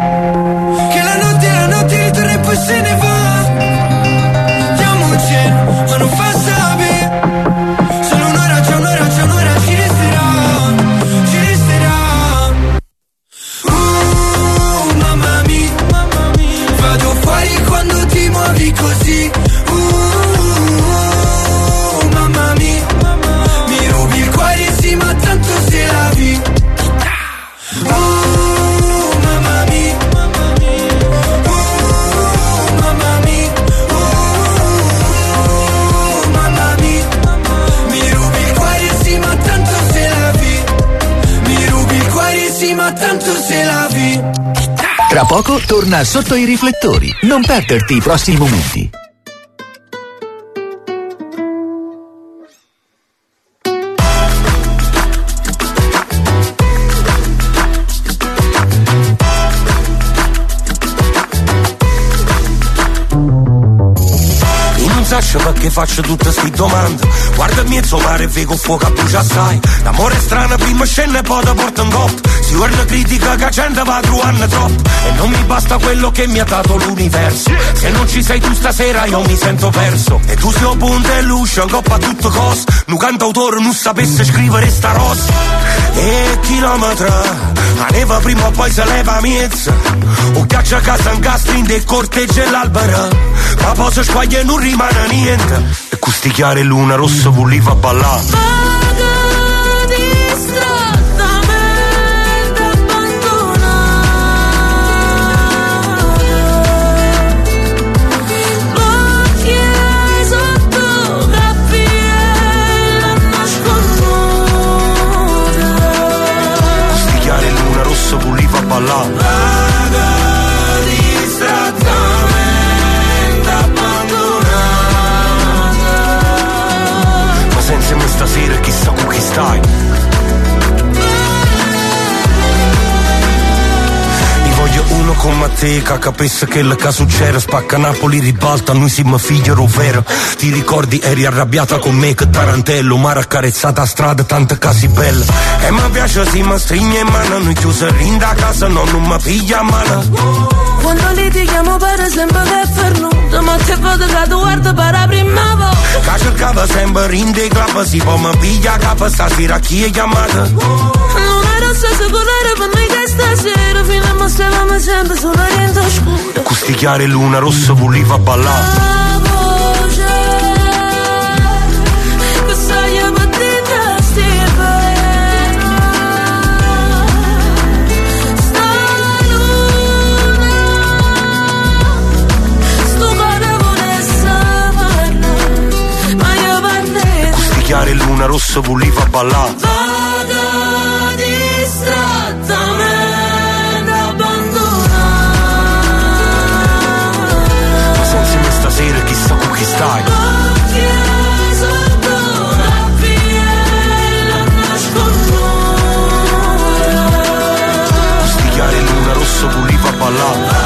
[SPEAKER 7] poi se ne va, andiamoci, ma non fa sapere. Solo un'ora, c'è un'ora, c'è un'ora, ci resterà, ci resterà. Mamma mia, vado fuori quando ti muovi così. Mamma mia, mi rubi il cuore sì ma tanto se l'avi. Ma tanto se la vi.
[SPEAKER 9] Tra poco torna Sotto i riflettori. Non perderti i prossimi momenti.
[SPEAKER 6] Perché faccio tutte sti domande. Guarda il mezzo mare e vedo fuoco a brucia assai. L'amore è strano, prima scende e poi ti porta in coppa. Si guarda critica che la gente va truando troppo. E non mi basta quello che mi ha dato l'universo. Se non ci sei tu stasera io mi sento perso. E tu sei un punto e luce, un coppa a tutto costo. Un cantautore non sapesse scrivere sta rossa. E chilometri, la neve prima o poi se leva mezza. O caccia a casa in castrin e corteggia l'albero. Ma poi se squaglia non rimane niente. E questi chiare luna rossa voleva ballare. Voleva ballare. Vado distrattamente abbandonata. Ma senza me stasera chissà con chi stai. Mi voglio uno come te che capisce che che succede. Spacca Napoli, ribalta, noi siamo figli rovero. Ti ricordi eri arrabbiata con me che tarantello. Mare accarezzata a strada, tante casi belle. E mi piace si mi stringe in mano. Noi chiusi in da casa, no, non mi piglia a mano.
[SPEAKER 10] Quando litighiamo per sempre che è fernuto. Ma che foto che tu guarda per la prima volta.
[SPEAKER 6] Che cercava sempre in dei club. Si può mi piglia a capo, stasera chi è chiamata.
[SPEAKER 10] Non ero stesso colore per noi che stasera. Fino a mo stavamo sempre sull'oriente oscuro.
[SPEAKER 6] Questi chiare luna rossa voleva ballare.
[SPEAKER 10] Questa io per te
[SPEAKER 1] rosso volevo ballare.
[SPEAKER 10] Vado distrattamente abbandonata.
[SPEAKER 1] Ma senza me stasera chissà con chi stai.
[SPEAKER 10] Occhio sotto la piella nasconduta.
[SPEAKER 1] Stigliare luna rosso volevo ballare.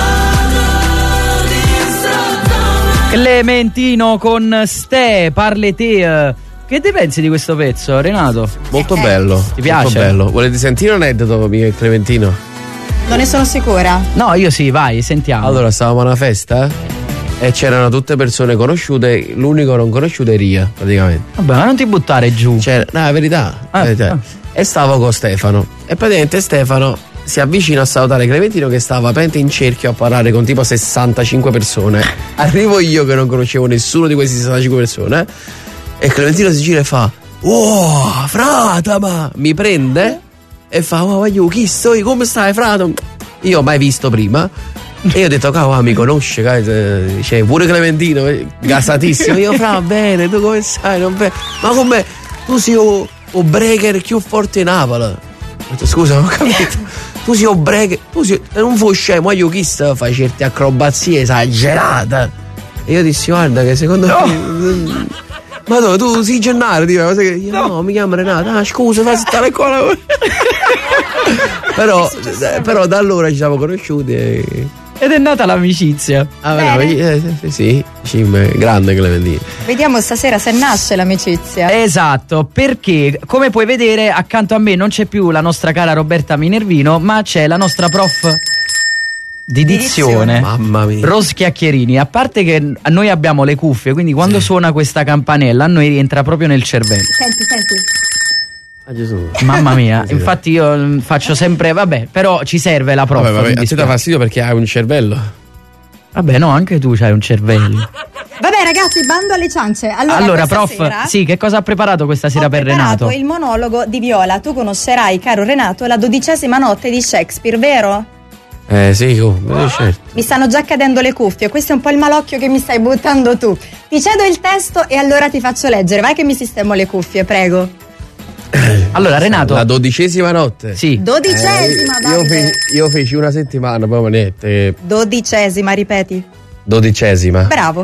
[SPEAKER 2] Clementino con Ste, parle te. Che te pensi di questo pezzo, Renato?
[SPEAKER 3] Molto bello.
[SPEAKER 2] Ti piace?
[SPEAKER 3] Molto bello. Volete sentire un aneddoto, mio Clementino?
[SPEAKER 4] Non ne sono sicura.
[SPEAKER 2] No, io sì, vai, sentiamo.
[SPEAKER 3] Allora, stavamo a una festa e c'erano tutte persone conosciute, l'unico non conosciuto è Ria, praticamente.
[SPEAKER 2] Vabbè, ma non ti buttare giù.
[SPEAKER 3] No, la verità. E stavo con Stefano. E praticamente Stefano si avvicina a salutare Clementino che stava aperte in cerchio a parlare con tipo 65 persone. Arrivo io che non conoscevo nessuno di queste 65 persone e Clementino si gira e fa: "Oh, frata, ma mi prende?" E fa: "Oh, io chi stai? Come stai, frate?" Io ho mai visto prima. E io ho detto: "Cavolo, mi conosce, c'è pure Clementino, gasatissimo." Io: "Fra, bene, tu come stai?" "Non bene." "Ma come? Tu sei o breaker più forte in Napoli." Ho detto: "Scusa, non ho capito." "Tu sei un breaker, tu sei, non fai scemo, ma io chi sta fai certe acrobazie esagerate." E io dissi: "Guarda che secondo me ma no, tu sei Gennaro, io, no, mi chiamo Renato." "Ah, scusa, fai stare qua." però da allora ci siamo conosciuti
[SPEAKER 2] ed è nata l'amicizia.
[SPEAKER 3] Sì, grande Clementino.
[SPEAKER 4] Vediamo stasera se nasce l'amicizia.
[SPEAKER 2] Esatto, perché come puoi vedere accanto a me non c'è più la nostra cara Roberta Minervino, ma c'è la nostra prof di dizione,
[SPEAKER 3] mamma mia,
[SPEAKER 2] Ros Chiacchierini. A parte che noi abbiamo le cuffie, quindi quando suona questa campanella a noi rientra proprio nel cervello.
[SPEAKER 4] Senti.
[SPEAKER 3] Ah, Gesù.
[SPEAKER 2] Mamma mia, infatti io faccio sempre, vabbè, però ci serve la prof.
[SPEAKER 3] Vabbè, a te dà fastidio perché hai un cervello.
[SPEAKER 2] Vabbè, no, anche tu c'hai un cervello.
[SPEAKER 4] Vabbè ragazzi, bando alle ciance.
[SPEAKER 2] Allora prof,
[SPEAKER 4] sera,
[SPEAKER 2] sì, che cosa ha preparato questa sera per Renato?
[SPEAKER 4] Ho preparato il monologo di Viola. Tu conoscerai, caro Renato, la 12ª notte di Shakespeare, vero?
[SPEAKER 3] Sì, certo.
[SPEAKER 4] Mi stanno già cadendo le cuffie, questo è un po' il malocchio che mi stai buttando tu. Ti cedo il testo e allora ti faccio leggere. Vai che mi sistemo le cuffie, prego.
[SPEAKER 2] Allora Renato,
[SPEAKER 3] la 12ª notte.
[SPEAKER 2] Sì.
[SPEAKER 4] 12ª, Davide.
[SPEAKER 3] Io feci una settimana, poi niente.
[SPEAKER 4] 12ª, ripeti.
[SPEAKER 3] 12ª.
[SPEAKER 4] Bravo.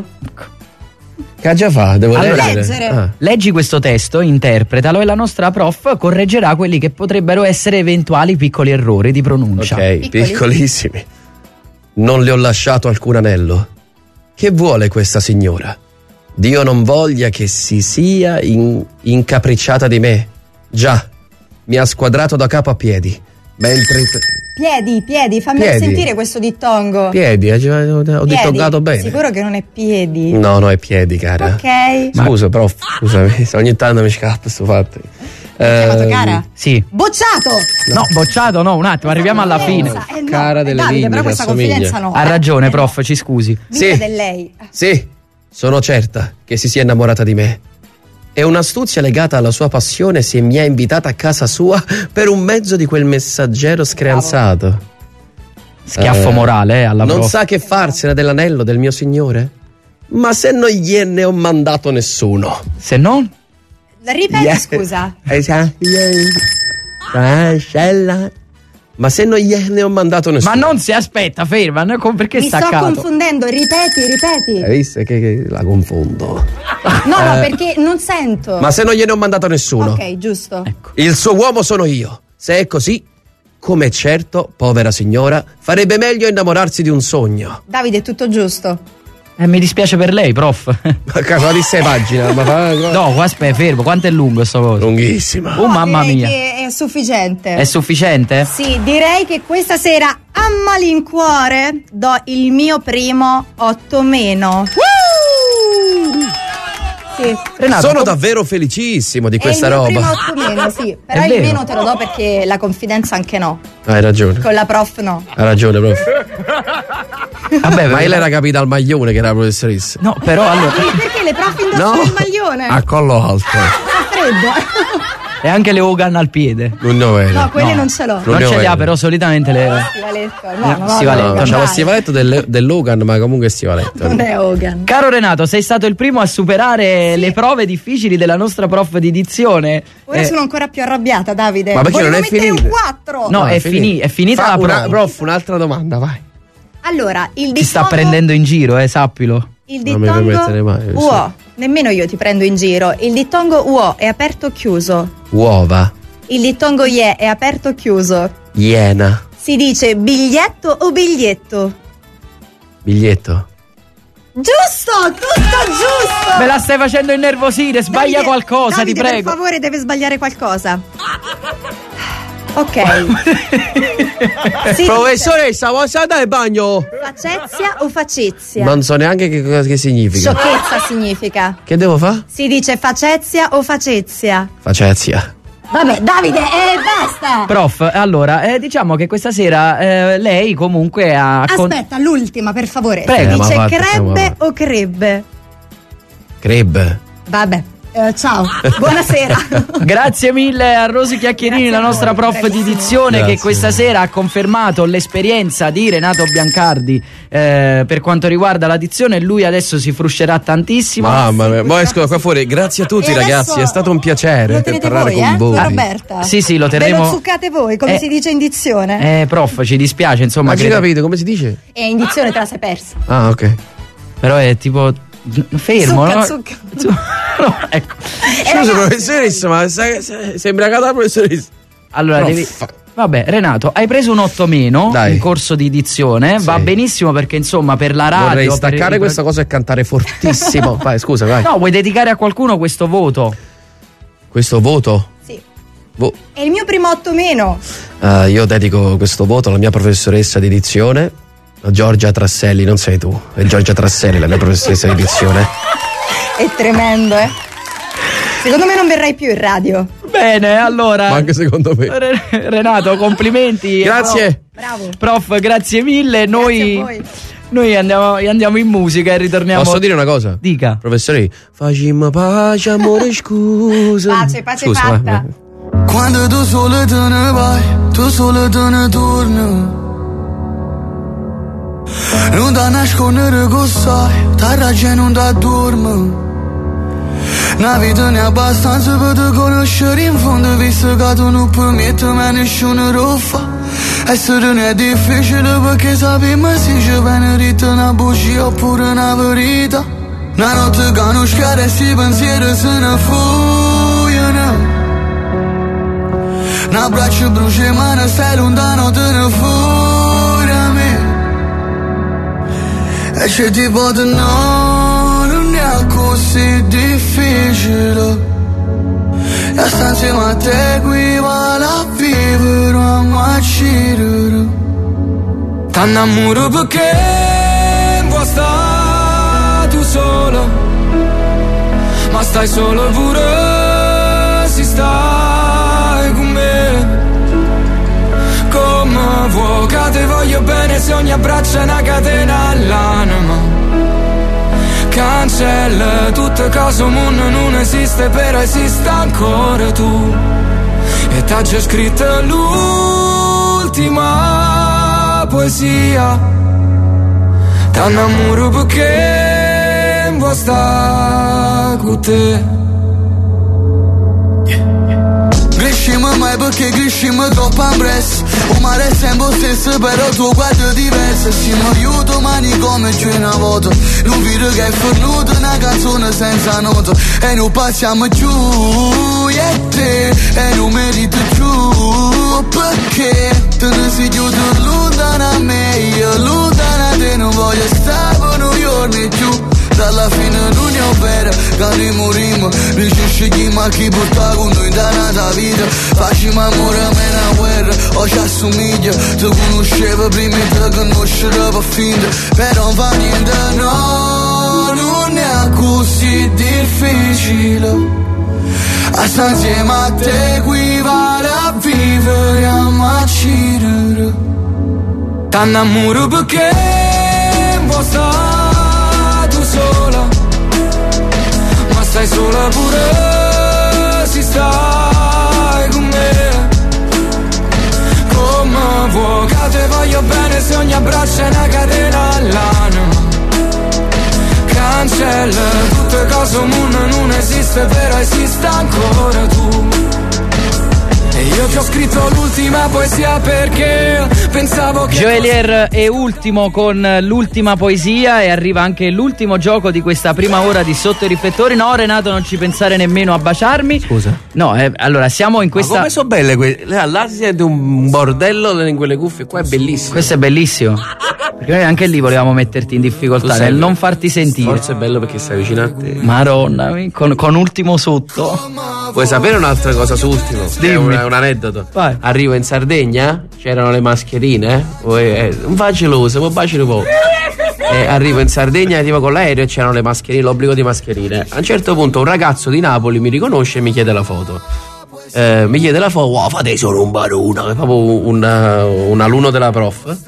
[SPEAKER 3] Che già fa? Devo
[SPEAKER 4] leggere.
[SPEAKER 2] Leggi questo testo, interpretalo e la nostra prof correggerà quelli che potrebbero essere eventuali piccoli errori di pronuncia.
[SPEAKER 3] Ok, piccolissimi. Non le ho lasciato alcun anello. Che vuole questa signora? Dio non voglia che si sia incapricciata di me. Già, mi ha squadrato da capo a piedi. Mentre
[SPEAKER 4] Piedi, fammi sentire questo dittongo.
[SPEAKER 3] Piedi, ho dittongato bene.
[SPEAKER 4] Sicuro che non è piedi?
[SPEAKER 3] No, è piedi, cara.
[SPEAKER 4] Ok.
[SPEAKER 3] Scusa, prof, scusami, ogni tanto mi scappa sto fatto.
[SPEAKER 4] Chiamato cara?
[SPEAKER 2] Sì.
[SPEAKER 4] Bocciato!
[SPEAKER 2] No, bocciato no, un attimo, arriviamo alla fine.
[SPEAKER 3] Cara delle linee,
[SPEAKER 4] però questa confidenza no.
[SPEAKER 2] Ha ragione, prof, ci scusi.
[SPEAKER 4] Sì. È lei.
[SPEAKER 3] Sì, sono certa che si sia innamorata di me. È un'astuzia legata alla sua passione se mi ha invitata a casa sua per un mezzo di quel messaggero screanzato.
[SPEAKER 2] Schiaffo morale, alla
[SPEAKER 3] non
[SPEAKER 2] prof.
[SPEAKER 3] sa che farsene dell'anello del mio signore? Ma se non gliene ho mandato nessuno.
[SPEAKER 2] Se non?
[SPEAKER 4] Ripeti, scusa.
[SPEAKER 3] Ma se non gliene ho mandato nessuno.
[SPEAKER 2] Ma non si aspetta, ferma, perché
[SPEAKER 4] Mi
[SPEAKER 2] staccato?
[SPEAKER 4] sto confondendo, ripeti.
[SPEAKER 3] Hai visto che la confondo?
[SPEAKER 4] No, perché non sento.
[SPEAKER 3] Ma se non gliene ho mandato nessuno.
[SPEAKER 4] Ok, giusto.
[SPEAKER 2] Ecco.
[SPEAKER 3] Il suo uomo sono io. Se è così, come certo, povera signora, farebbe meglio innamorarsi di un sogno.
[SPEAKER 4] Davide, è tutto giusto.
[SPEAKER 2] Mi dispiace per lei, prof.
[SPEAKER 3] Ma cosa di 6 pagine?
[SPEAKER 2] No, aspetta, fermo, quanto è lungo sto coso?
[SPEAKER 3] Lunghissima.
[SPEAKER 2] Oh, mamma
[SPEAKER 4] direi
[SPEAKER 2] mia.
[SPEAKER 4] Che è sufficiente.
[SPEAKER 2] È sufficiente?
[SPEAKER 4] Sì, direi che questa sera a malincuore do il mio primo 8-. Sì.
[SPEAKER 2] Renato,
[SPEAKER 3] sono davvero felicissimo di questa roba.
[SPEAKER 4] È il mio primo 8-, sì. Però il meno te lo do perché la confidenza anche no.
[SPEAKER 3] Hai ragione.
[SPEAKER 4] Con la prof no.
[SPEAKER 3] Hai ragione, prof.
[SPEAKER 2] Vabbè,
[SPEAKER 3] ma l'era capita al maglione che era la professoressa.
[SPEAKER 2] No, però allora.
[SPEAKER 4] Perché le prof indossano il maglione?
[SPEAKER 3] A collo alto.
[SPEAKER 4] Fa freddo.
[SPEAKER 2] E anche le Hogan al piede.
[SPEAKER 4] No, quelle non ce l'ho.
[SPEAKER 2] Non ce le ha, però solitamente le.
[SPEAKER 3] Stivaletto. C'è lo stivaletto dell'Hogan, ma comunque stivaletto.
[SPEAKER 4] Non è Hogan.
[SPEAKER 2] Caro Renato, sei stato il primo a superare le prove difficili della nostra prof di dizione.
[SPEAKER 4] Ora sono ancora più arrabbiata, Davide.
[SPEAKER 3] Ma perché non è finita?
[SPEAKER 4] Un 4.
[SPEAKER 2] No, è finita la prova.
[SPEAKER 3] Prof, un'altra domanda, vai.
[SPEAKER 4] Allora, il dittongo...
[SPEAKER 2] Ti sta prendendo in giro, sappilo.
[SPEAKER 4] Il dittongo uo, nemmeno io ti prendo in giro. Il dittongo uo è aperto o chiuso?
[SPEAKER 3] Uova.
[SPEAKER 4] Il dittongo ie è aperto o chiuso?
[SPEAKER 3] Iena.
[SPEAKER 4] Si dice biglietto o biglietto?
[SPEAKER 3] Biglietto.
[SPEAKER 4] Giusto, tutto giusto.
[SPEAKER 2] Me la stai facendo innervosire, sbaglia qualcosa,
[SPEAKER 4] Davide,
[SPEAKER 2] ti prego.
[SPEAKER 4] Per favore, deve sbagliare qualcosa. Ok.
[SPEAKER 3] Professoressa, vuoi andare al bagno?
[SPEAKER 4] Facezia o facezia?
[SPEAKER 3] Non so neanche che significa.
[SPEAKER 4] Sciocchezza significa.
[SPEAKER 3] Che devo fare?
[SPEAKER 4] Si dice facezia o facezia?
[SPEAKER 3] Facezia.
[SPEAKER 4] Vabbè, Davide, basta.
[SPEAKER 2] Prof, allora, diciamo che questa sera lei comunque ha...
[SPEAKER 4] Aspetta, l'ultima, per favore.
[SPEAKER 2] Prego.
[SPEAKER 4] Si dice crebbe o crebbe?
[SPEAKER 3] Crebbe.
[SPEAKER 4] Vabbè. Ciao, buonasera.
[SPEAKER 2] Grazie mille a Rosy Chiacchierini, la nostra prof di dizione, che questa sera ha confermato l'esperienza di Renato Biancardi per quanto riguarda la dizione. Lui adesso si fruscerà tantissimo.
[SPEAKER 3] Mamma mia, ma esco da qua fuori. Grazie a tutti ragazzi, è stato un piacere parlare con voi.
[SPEAKER 4] Roberta?
[SPEAKER 2] Sì, lo terremo.
[SPEAKER 4] Ve lo zuccate voi, come si dice in dizione?
[SPEAKER 2] Prof, ci dispiace, insomma.
[SPEAKER 3] Ma ci capite come si dice?
[SPEAKER 4] In dizione te la sei persa.
[SPEAKER 3] Ah, ok.
[SPEAKER 2] Però è tipo fermo,
[SPEAKER 4] zucca.
[SPEAKER 2] No, ecco.
[SPEAKER 3] Scusa professoressa, ma sembra che la professoressa.
[SPEAKER 2] Allora devi... Vabbè, Renato, hai preso un 8 meno in corso di dizione. Va benissimo perché insomma per la radio
[SPEAKER 3] vorrei staccare questa cosa e cantare fortissimo. Vai, scusa, vai.
[SPEAKER 2] No, vuoi dedicare a qualcuno questo voto?
[SPEAKER 3] Questo voto?
[SPEAKER 4] Sì. È il mio primo 8 meno.
[SPEAKER 3] Io dedico questo voto alla mia professoressa di dizione, Giorgia Trasselli. Non sei tu, è Giorgia Trasselli la mia professoressa di dizione.
[SPEAKER 4] È tremendo, Secondo me non verrai più in radio.
[SPEAKER 2] Bene, allora.
[SPEAKER 3] Ma anche secondo me.
[SPEAKER 2] Renato, complimenti.
[SPEAKER 3] Grazie.
[SPEAKER 4] Bravo.
[SPEAKER 2] Prof, grazie mille. Noi andiamo in musica e ritorniamo.
[SPEAKER 3] Posso dire una cosa?
[SPEAKER 2] Dica.
[SPEAKER 3] Professore, facciamo pace, amore, scusa.
[SPEAKER 4] Pace fatta.
[SPEAKER 7] Quando tu solo te ne vai, tu solo te ne torni. Non da nascondere che sai, t'arraggia e non da dormi. Una vita ne è abbastanza per te conoscere in fondo, visto che tu non permetti a nessuno lo fa. Essere non è difficile perché sappiamo se ci viene rita una bugia oppure una verità. Una notte che non schiara e si pensieri se ne fuggono. Un abbraccio brucia ma non stai lontano, te ne fuori a me. E c'è tipo di no, non è così difficile. E sta insieme a te equivale a vivere, a macirere.
[SPEAKER 6] T'annamoro perché vuoi stare tu solo, ma stai solo pure se stai con me. Come vuoi che te voglio bene se ogni abbraccio è una catena all'anima. Cancella tutte cose, mondo non esiste, però esiste ancora tu. E t'ha già scritto l'ultima poesia. T'annamoro perché vuoi stare con te.
[SPEAKER 7] Crescimo mai perché crescimo troppo ampresso. Un mare è sempre stesso però tuo guardo è diverso. Siamo io domani come c'è una volta. Non vedo che è fornuto una canzone senza nota. E non passiamo giù io e te. E non merito giù perché te ne sei chiuso lontana a me. Io lontana a te non voglio stare per noi giorni giù. Dalla fine non è vera, che morimo. Non ci scegliamo a chi porta con noi da nata vita. Facciamo amore a me una guerra, o ci assomiglia. Ti conoscevo prima e te conoscerò per finta. Però non fa niente, no, non è così difficile. A stare insieme a te equivale a vivere, a macirere.
[SPEAKER 6] T'annamoro perché vuoi stare sola, ma stai sola pure si sta
[SPEAKER 11] abbraccia una catena all'anima. Cancella tutte cose, un mondo non esiste, però esiste ancora tu. E io ti ho scritto l'ultima poesia perché pensavo che
[SPEAKER 2] Joelier è ultimo con l'ultima poesia e arriva anche l'ultimo gioco di questa prima ora di Sotto i riflettori. No, Renato, non ci pensare nemmeno a baciarmi.
[SPEAKER 3] Scusa.
[SPEAKER 2] No, allora siamo in questa.
[SPEAKER 3] Ma come sono belle quelle? Là si sente un bordello in quelle cuffie, qua è bellissimo.
[SPEAKER 2] Questo è bellissimo. Perché noi anche lì volevamo metterti in difficoltà nel non farti sentire.
[SPEAKER 3] Forse è bello perché stai vicino a te.
[SPEAKER 2] Madonna, con ultimo sotto.
[SPEAKER 3] Vuoi sapere un'altra cosa su ultimo?
[SPEAKER 2] Dimmi.
[SPEAKER 3] È un aneddoto.
[SPEAKER 2] Vai.
[SPEAKER 3] Arrivo in Sardegna, c'erano le mascherine, non faceloso, ma baci un po'. Arrivo in Sardegna, arrivo con l'aereo e c'erano le mascherine, l'obbligo di mascherine. A un certo punto un ragazzo di Napoli mi riconosce e mi chiede la foto. Wow, fate solo un barone, è proprio un alunno della prof.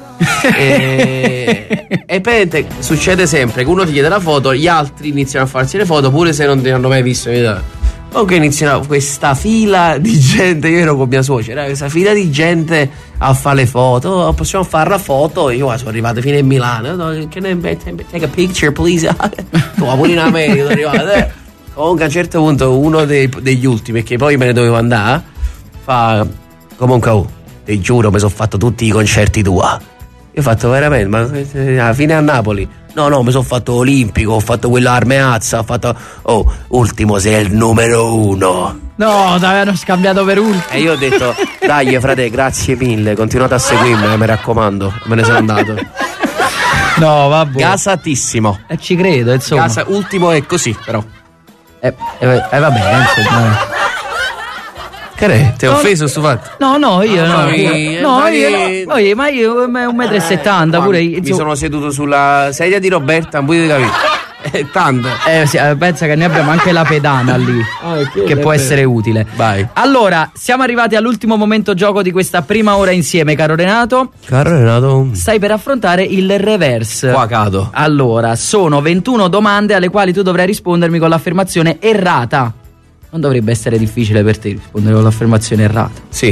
[SPEAKER 3] E poi succede sempre che uno ti chiede la foto, gli altri iniziano a farsi le foto pure se non ti hanno mai visto. Ok, iniziano questa fila di gente, io ero con mia suocera, questa fila di gente a fare le foto. Possiamo fare la foto? Io sono arrivato fino in Milano. Can I take a picture please? Tu pure in America sono arrivato. Comunque a un certo punto uno degli ultimi, che poi me ne dovevo andare, fa: comunque ti giuro mi sono fatto tutti i concerti tua. Io ho fatto veramente, ma alla fine a Napoli? No, mi sono fatto olimpico, ho fatto quello Armeazza, ho fatto ultimo sei il numero 1.
[SPEAKER 2] No, ti avevano scambiato per ultimo.
[SPEAKER 3] E io ho detto: dai frate, grazie mille, continuate a seguirmi, mi raccomando. Me ne sono andato.
[SPEAKER 2] No, vabbè.
[SPEAKER 3] Gasatissimo.
[SPEAKER 2] Ci credo, insomma.
[SPEAKER 3] Ultimo è così, però.
[SPEAKER 2] Va bene, insomma.
[SPEAKER 3] Che è? Ti ho offeso sto fatto?
[SPEAKER 2] No, io no. Ma io 1,70 m pure io.
[SPEAKER 3] Mi sono seduto sulla sedia di Roberta, un po' di capire. Tanto.
[SPEAKER 2] Sì, pensa che ne abbiamo anche la pedana lì, che può essere utile.
[SPEAKER 3] Vai.
[SPEAKER 2] Allora, siamo arrivati all'ultimo momento gioco di questa prima ora insieme, caro Renato. Stai per affrontare il reverse.
[SPEAKER 3] Qua cado.
[SPEAKER 2] Allora, sono 21 domande alle quali tu dovrai rispondermi con l'affermazione errata. Non dovrebbe essere difficile per te rispondere con l'affermazione errata.
[SPEAKER 3] Sì.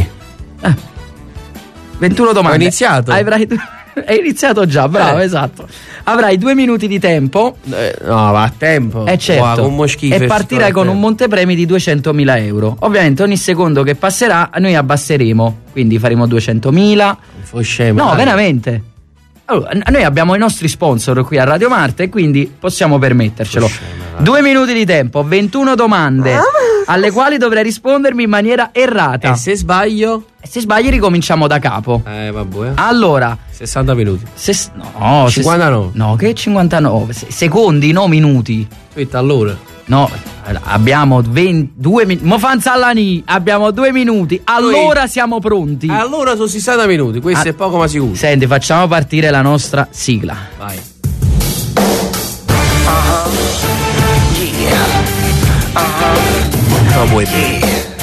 [SPEAKER 2] 21 domande.
[SPEAKER 3] Ho iniziato.
[SPEAKER 2] Hai iniziato già, bravo, esatto. Avrai 2 minuti di tempo.
[SPEAKER 3] No, va a tempo.
[SPEAKER 2] Certo. E partirai con un montepremi di 200.000 euro. Ovviamente ogni secondo che passerà noi abbasseremo. Quindi faremo 200.000.
[SPEAKER 3] Fai scemo.
[SPEAKER 2] No, veramente. Allora, noi abbiamo i nostri sponsor qui a Radio Marte e quindi possiamo permettercelo. 2 minuti di tempo, 21 domande alle quali dovrai rispondermi in maniera errata.
[SPEAKER 3] E se sbaglio?
[SPEAKER 2] Se sbagli ricominciamo da capo.
[SPEAKER 3] Vabbè.
[SPEAKER 2] Allora
[SPEAKER 3] 60 minuti.
[SPEAKER 2] No,
[SPEAKER 3] 59.
[SPEAKER 2] No, che 59? Secondi, no minuti.
[SPEAKER 3] Aspetta, allora.
[SPEAKER 2] No, abbiamo 22 minuti. Mo fanzallani, abbiamo 2 minuti. Allora siamo pronti.
[SPEAKER 3] Allora sono 60 minuti, questo è poco ma sicuro.
[SPEAKER 2] Senti, facciamo partire la nostra sigla.
[SPEAKER 3] Vai. Come with me.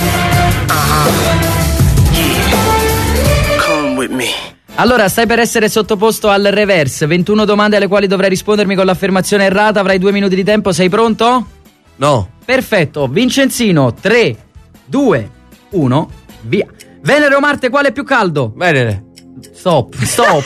[SPEAKER 10] Come with me.
[SPEAKER 2] Allora, stai per essere sottoposto al reverse. 21 domande alle quali dovrai rispondermi con l'affermazione errata. Avrai 2 minuti di tempo, sei pronto?
[SPEAKER 3] No.
[SPEAKER 2] Perfetto, Vincenzino, 3, 2, 1, via. Venere o Marte, quale è più caldo?
[SPEAKER 3] Venere.
[SPEAKER 2] Stop.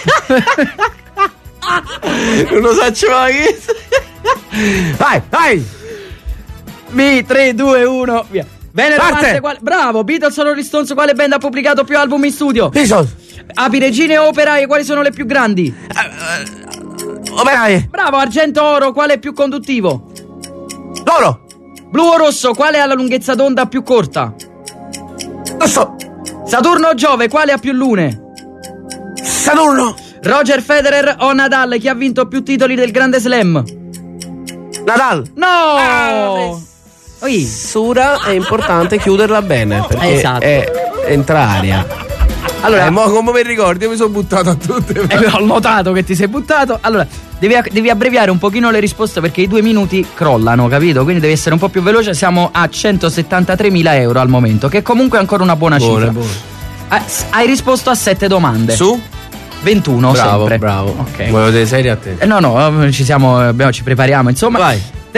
[SPEAKER 3] Non lo faccio mai. Vai.
[SPEAKER 2] 3, 2, 1, via. Venere o
[SPEAKER 3] Marte,
[SPEAKER 2] quale... Bravo, Beatles o Rolling Stones, quale band ha pubblicato più album in studio?
[SPEAKER 3] Beatles.
[SPEAKER 2] Api, regine o operaie, quali sono le più grandi?
[SPEAKER 3] Operaie.
[SPEAKER 2] Bravo, argento o oro, quale è più conduttivo?
[SPEAKER 3] L'oro.
[SPEAKER 2] Blu o rosso, quale ha la lunghezza d'onda più corta?
[SPEAKER 3] Rosso.
[SPEAKER 2] Saturno o Giove, quale ha più lune?
[SPEAKER 3] Saturno.
[SPEAKER 2] Roger Federer o Nadal, chi ha vinto più titoli del Grande Slam?
[SPEAKER 3] Nadal.
[SPEAKER 2] No!
[SPEAKER 3] Sura è importante chiuderla bene perché
[SPEAKER 2] esatto.
[SPEAKER 3] è entraria.
[SPEAKER 2] Allora,
[SPEAKER 3] come mi ricordi, io mi sono buttato a tutte.
[SPEAKER 2] Ho notato che ti sei buttato. Allora, devi abbreviare un pochino le risposte perché i 2 minuti crollano, capito? Quindi devi essere un po' più veloce. Siamo a 173.000 euro al momento, che comunque è ancora una buona cifra. Hai risposto a 7 domande.
[SPEAKER 3] Su?
[SPEAKER 2] 21
[SPEAKER 3] bravo,
[SPEAKER 2] sempre.
[SPEAKER 3] Bravo.
[SPEAKER 2] Ok.
[SPEAKER 3] Volevo delle serie a te.
[SPEAKER 2] No, ci prepariamo, insomma.
[SPEAKER 3] Vai.
[SPEAKER 2] 3,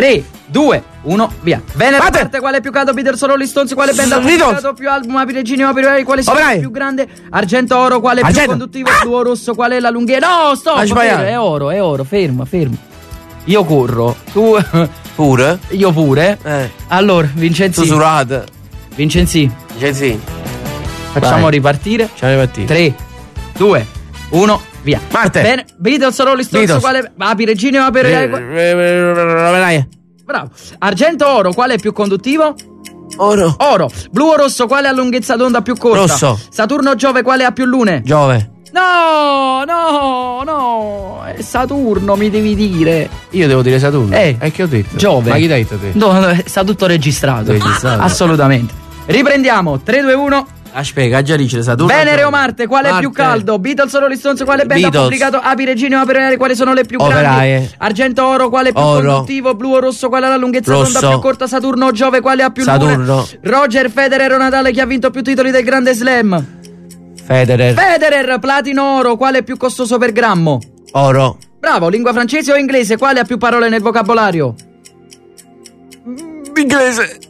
[SPEAKER 2] 2, 1, via. Venere o Marte, quale è più caldo? Beatles o Rolling Stones? Quale band ha pubblicato più album? Apiregini o Apirelli? Quale è il più grande? Argento o oro? Quale è più conduttivo? Blu o rosso? Qual è la lunghezza? No, stop! È oro, ferma. Io corro. Tu
[SPEAKER 3] pure?
[SPEAKER 2] Io pure. Allora, Vincenzi.
[SPEAKER 3] Susurrate.
[SPEAKER 2] Vincenzi. Facciamo ripartire. 3, 2, 1, via.
[SPEAKER 3] Marte.
[SPEAKER 2] Bene. Beatles o Rolling Stones? Quale? Apiregini o Apirelli? Bravo. Argento o oro? Quale è più conduttivo?
[SPEAKER 3] Oro.
[SPEAKER 2] Blu o rosso? Quale ha lunghezza d'onda più corta?
[SPEAKER 3] Rosso.
[SPEAKER 2] Saturno o Giove? Quale ha più lune?
[SPEAKER 3] Giove.
[SPEAKER 2] No, è Saturno, mi devi dire.
[SPEAKER 3] Io devo dire Saturno. E che ho detto?
[SPEAKER 2] Giove.
[SPEAKER 3] Ma chi l'hai detto te?
[SPEAKER 2] No, sta tutto registrato. Assolutamente. Riprendiamo. 3, 2, 1.
[SPEAKER 3] Aspetta, già dice Saturno.
[SPEAKER 2] Venere o Marte? Quale è più caldo? Beatles o Rolling Stones? Quale band ha pubblicato Apiregini o Apirelli? Quali sono le più grandi? Argento o oro? Quale è più conduttivo? Blu o rosso? Qual è la lunghezza d'onda più corta? Saturno o Giove? Quale ha più lune? Roger Federer o Nadal? Chi ha vinto più titoli del Grande Slam? Federer. Platino o oro? Quale è più costoso per grammo?
[SPEAKER 3] Oro.
[SPEAKER 2] Bravo. Lingua francese o inglese? Quale ha più parole nel vocabolario?
[SPEAKER 3] Inglese.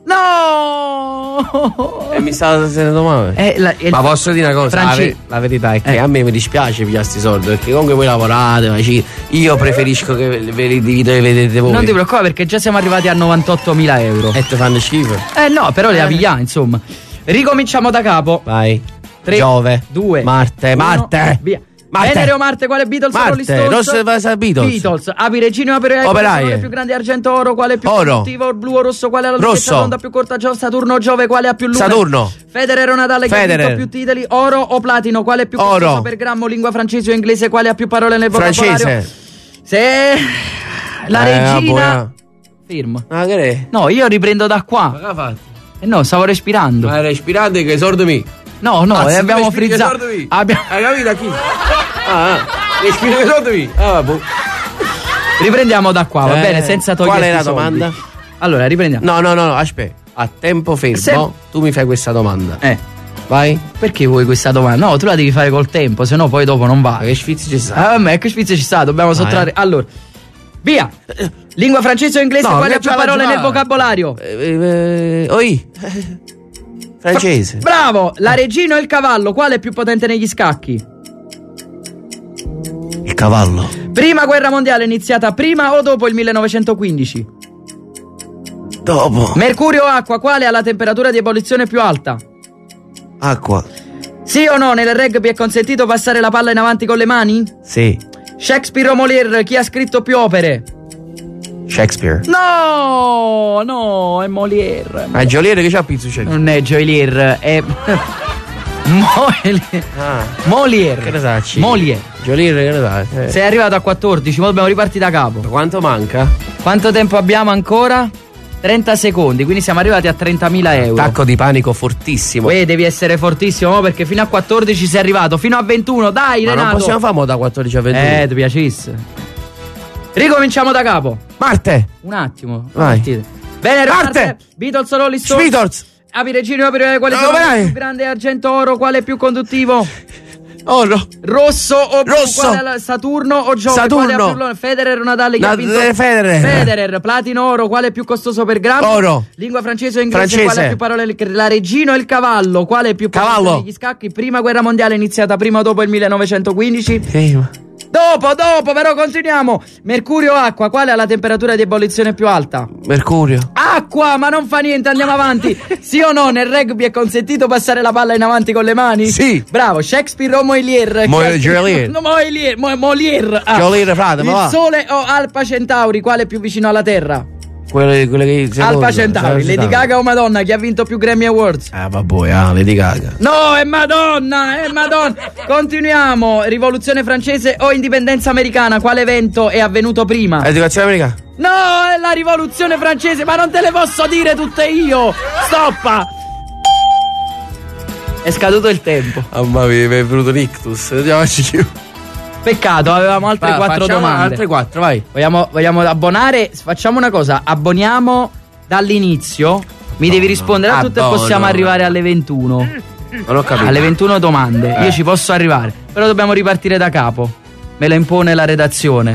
[SPEAKER 2] No.
[SPEAKER 3] E mi stava sentendo male. Ma posso dire una cosa? La verità è che a me mi dispiace pigliare sti soldi, perché comunque voi lavorate, io preferisco che ve li divido e vedete voi.
[SPEAKER 2] Non ti preoccupare, perché già siamo arrivati a 98.000 euro.
[SPEAKER 3] E te fanno schifo?
[SPEAKER 2] No, però le avvia, insomma. Ricominciamo da capo.
[SPEAKER 3] Vai.
[SPEAKER 2] 3,
[SPEAKER 3] Giove.
[SPEAKER 2] 2,
[SPEAKER 3] Marte.
[SPEAKER 2] 1, via. Venere o Marte? Quale Beatles o Rolling Stones? Beatles. Apiregini o Apirelli? Quale è più grande? Argento o oro? Quale è più conduttivo? Blu o rosso? Qual è la lunghezza d'onda più corta? Saturno o Giove? Quale ha più lune?
[SPEAKER 3] Saturno.
[SPEAKER 2] Federer o Nadal? Chi ha vinto più titoli? Oro o platino? Quale è più costoso per grammo? Lingua francese o inglese? Quale ha più parole nel vocabolario?
[SPEAKER 3] Francese.
[SPEAKER 2] Se la regina. Fermo. No, io riprendo da qua.
[SPEAKER 3] Ma che ha fatto?
[SPEAKER 2] No, stavo respirando.
[SPEAKER 3] Ma respirando che esordami.
[SPEAKER 2] No, abbiamo frizzato.
[SPEAKER 3] Hai capito chi? Respira che esordami.
[SPEAKER 2] Riprendiamo da qua, va bene, senza togliere.
[SPEAKER 3] Qual è la domanda?
[SPEAKER 2] Allora, riprendiamo.
[SPEAKER 3] No, aspetta. A tempo fermo, tu mi fai questa domanda. Vai.
[SPEAKER 2] Perché vuoi questa domanda? No, tu la devi fare col tempo, sennò poi dopo non va.
[SPEAKER 3] Che sfizi ci sta?
[SPEAKER 2] Vabbè, che sfizi ci sta, dobbiamo sottrarre. Allora, via. Lingua francese o inglese? Quali ha più parole nel vocabolario?
[SPEAKER 3] Francese.
[SPEAKER 2] Bravo. La regina o il cavallo? Quale è più potente negli scacchi?
[SPEAKER 3] Il cavallo.
[SPEAKER 2] Prima guerra mondiale è iniziata prima o dopo il 1915?
[SPEAKER 3] Dopo.
[SPEAKER 2] Mercurio o acqua? Quale ha la temperatura di ebollizione più alta?
[SPEAKER 3] Acqua.
[SPEAKER 2] Sì o no, nel rugby è consentito passare la palla in avanti con le mani?
[SPEAKER 3] Sì.
[SPEAKER 2] Shakespeare o Molière? Chi ha scritto più opere?
[SPEAKER 3] Shakespeare.
[SPEAKER 2] No, è Molière.
[SPEAKER 3] Ma è Joliere che c'ha pizzo?
[SPEAKER 2] Non è Joliere, è Molière.
[SPEAKER 3] Che ne sacci?
[SPEAKER 2] Molière.
[SPEAKER 3] Joliere, che ne sa?
[SPEAKER 2] Sei arrivato a 14, ma dobbiamo ripartire da capo.
[SPEAKER 3] Quanto manca?
[SPEAKER 2] Quanto tempo abbiamo ancora? 30 secondi, quindi siamo arrivati a 30.000 euro.
[SPEAKER 3] Attacco di panico fortissimo.
[SPEAKER 2] Devi essere fortissimo, perché fino a 14 sei arrivato, fino a 21, dai Renato.
[SPEAKER 3] Ma non possiamo fare da 14 a 21.
[SPEAKER 2] Ti piacesse. Ricominciamo da capo.
[SPEAKER 3] Marte.
[SPEAKER 2] Un attimo.
[SPEAKER 3] Vai.
[SPEAKER 2] Venere, Marte. Beatles o Rolling Stones?
[SPEAKER 3] Beatles.
[SPEAKER 2] Apiregini o Apirelli? Quali sono le più grandi? Argento o oro? Quale è più conduttivo?
[SPEAKER 3] Oro.
[SPEAKER 2] Rosso o blu? Qual è Saturno o Giove?
[SPEAKER 3] Saturno.
[SPEAKER 2] Quale ha più Federer o Nadal? Chi ha vinto?
[SPEAKER 3] Federer.
[SPEAKER 2] Platino oro? Quale è più costoso per grammo?
[SPEAKER 3] Oro.
[SPEAKER 2] Lingua francese o inglese? Quale ha più parole? La regina o il cavallo? Quale è più potente negli scacchi? Prima guerra mondiale è iniziata prima o dopo il 1915? Dopo, però continuiamo. Mercurio o acqua? Quale ha la temperatura di ebollizione più alta?
[SPEAKER 3] Mercurio.
[SPEAKER 2] Acqua, ma non fa niente, andiamo avanti. Sì o no, nel rugby è consentito passare la palla in avanti con le mani?
[SPEAKER 3] Sì.
[SPEAKER 2] Bravo, Shakespeare o Molière?
[SPEAKER 3] Molière.
[SPEAKER 2] No, Molière.
[SPEAKER 3] Joliere, frate, ma va.
[SPEAKER 2] Il Sole o Alpha Centauri? Quale è più vicino alla Terra?
[SPEAKER 3] Quelle che
[SPEAKER 2] Alpha Centauri. Lady Gaga o Madonna? Chi ha vinto più Grammy Awards?
[SPEAKER 3] Vabbè, Lady Gaga.
[SPEAKER 2] No, è Madonna. Continuiamo. Rivoluzione francese o indipendenza americana? Quale evento è avvenuto prima?
[SPEAKER 3] Educazione americana.
[SPEAKER 2] No, è la rivoluzione francese, ma non te le posso dire tutte io. Stoppa. È scaduto il tempo.
[SPEAKER 3] Mamma mia, mi è venuto l'ictus.
[SPEAKER 2] Peccato, avevamo altre 4 domande.
[SPEAKER 3] Altre 4, vai.
[SPEAKER 2] Vogliamo abbonare? Facciamo una cosa, abboniamo dall'inizio. Mi devi rispondere a tutte e possiamo arrivare alle 21.
[SPEAKER 3] Non ho capito.
[SPEAKER 2] Alle 21 domande. Io ci posso arrivare, però dobbiamo ripartire da capo. Me lo impone la redazione.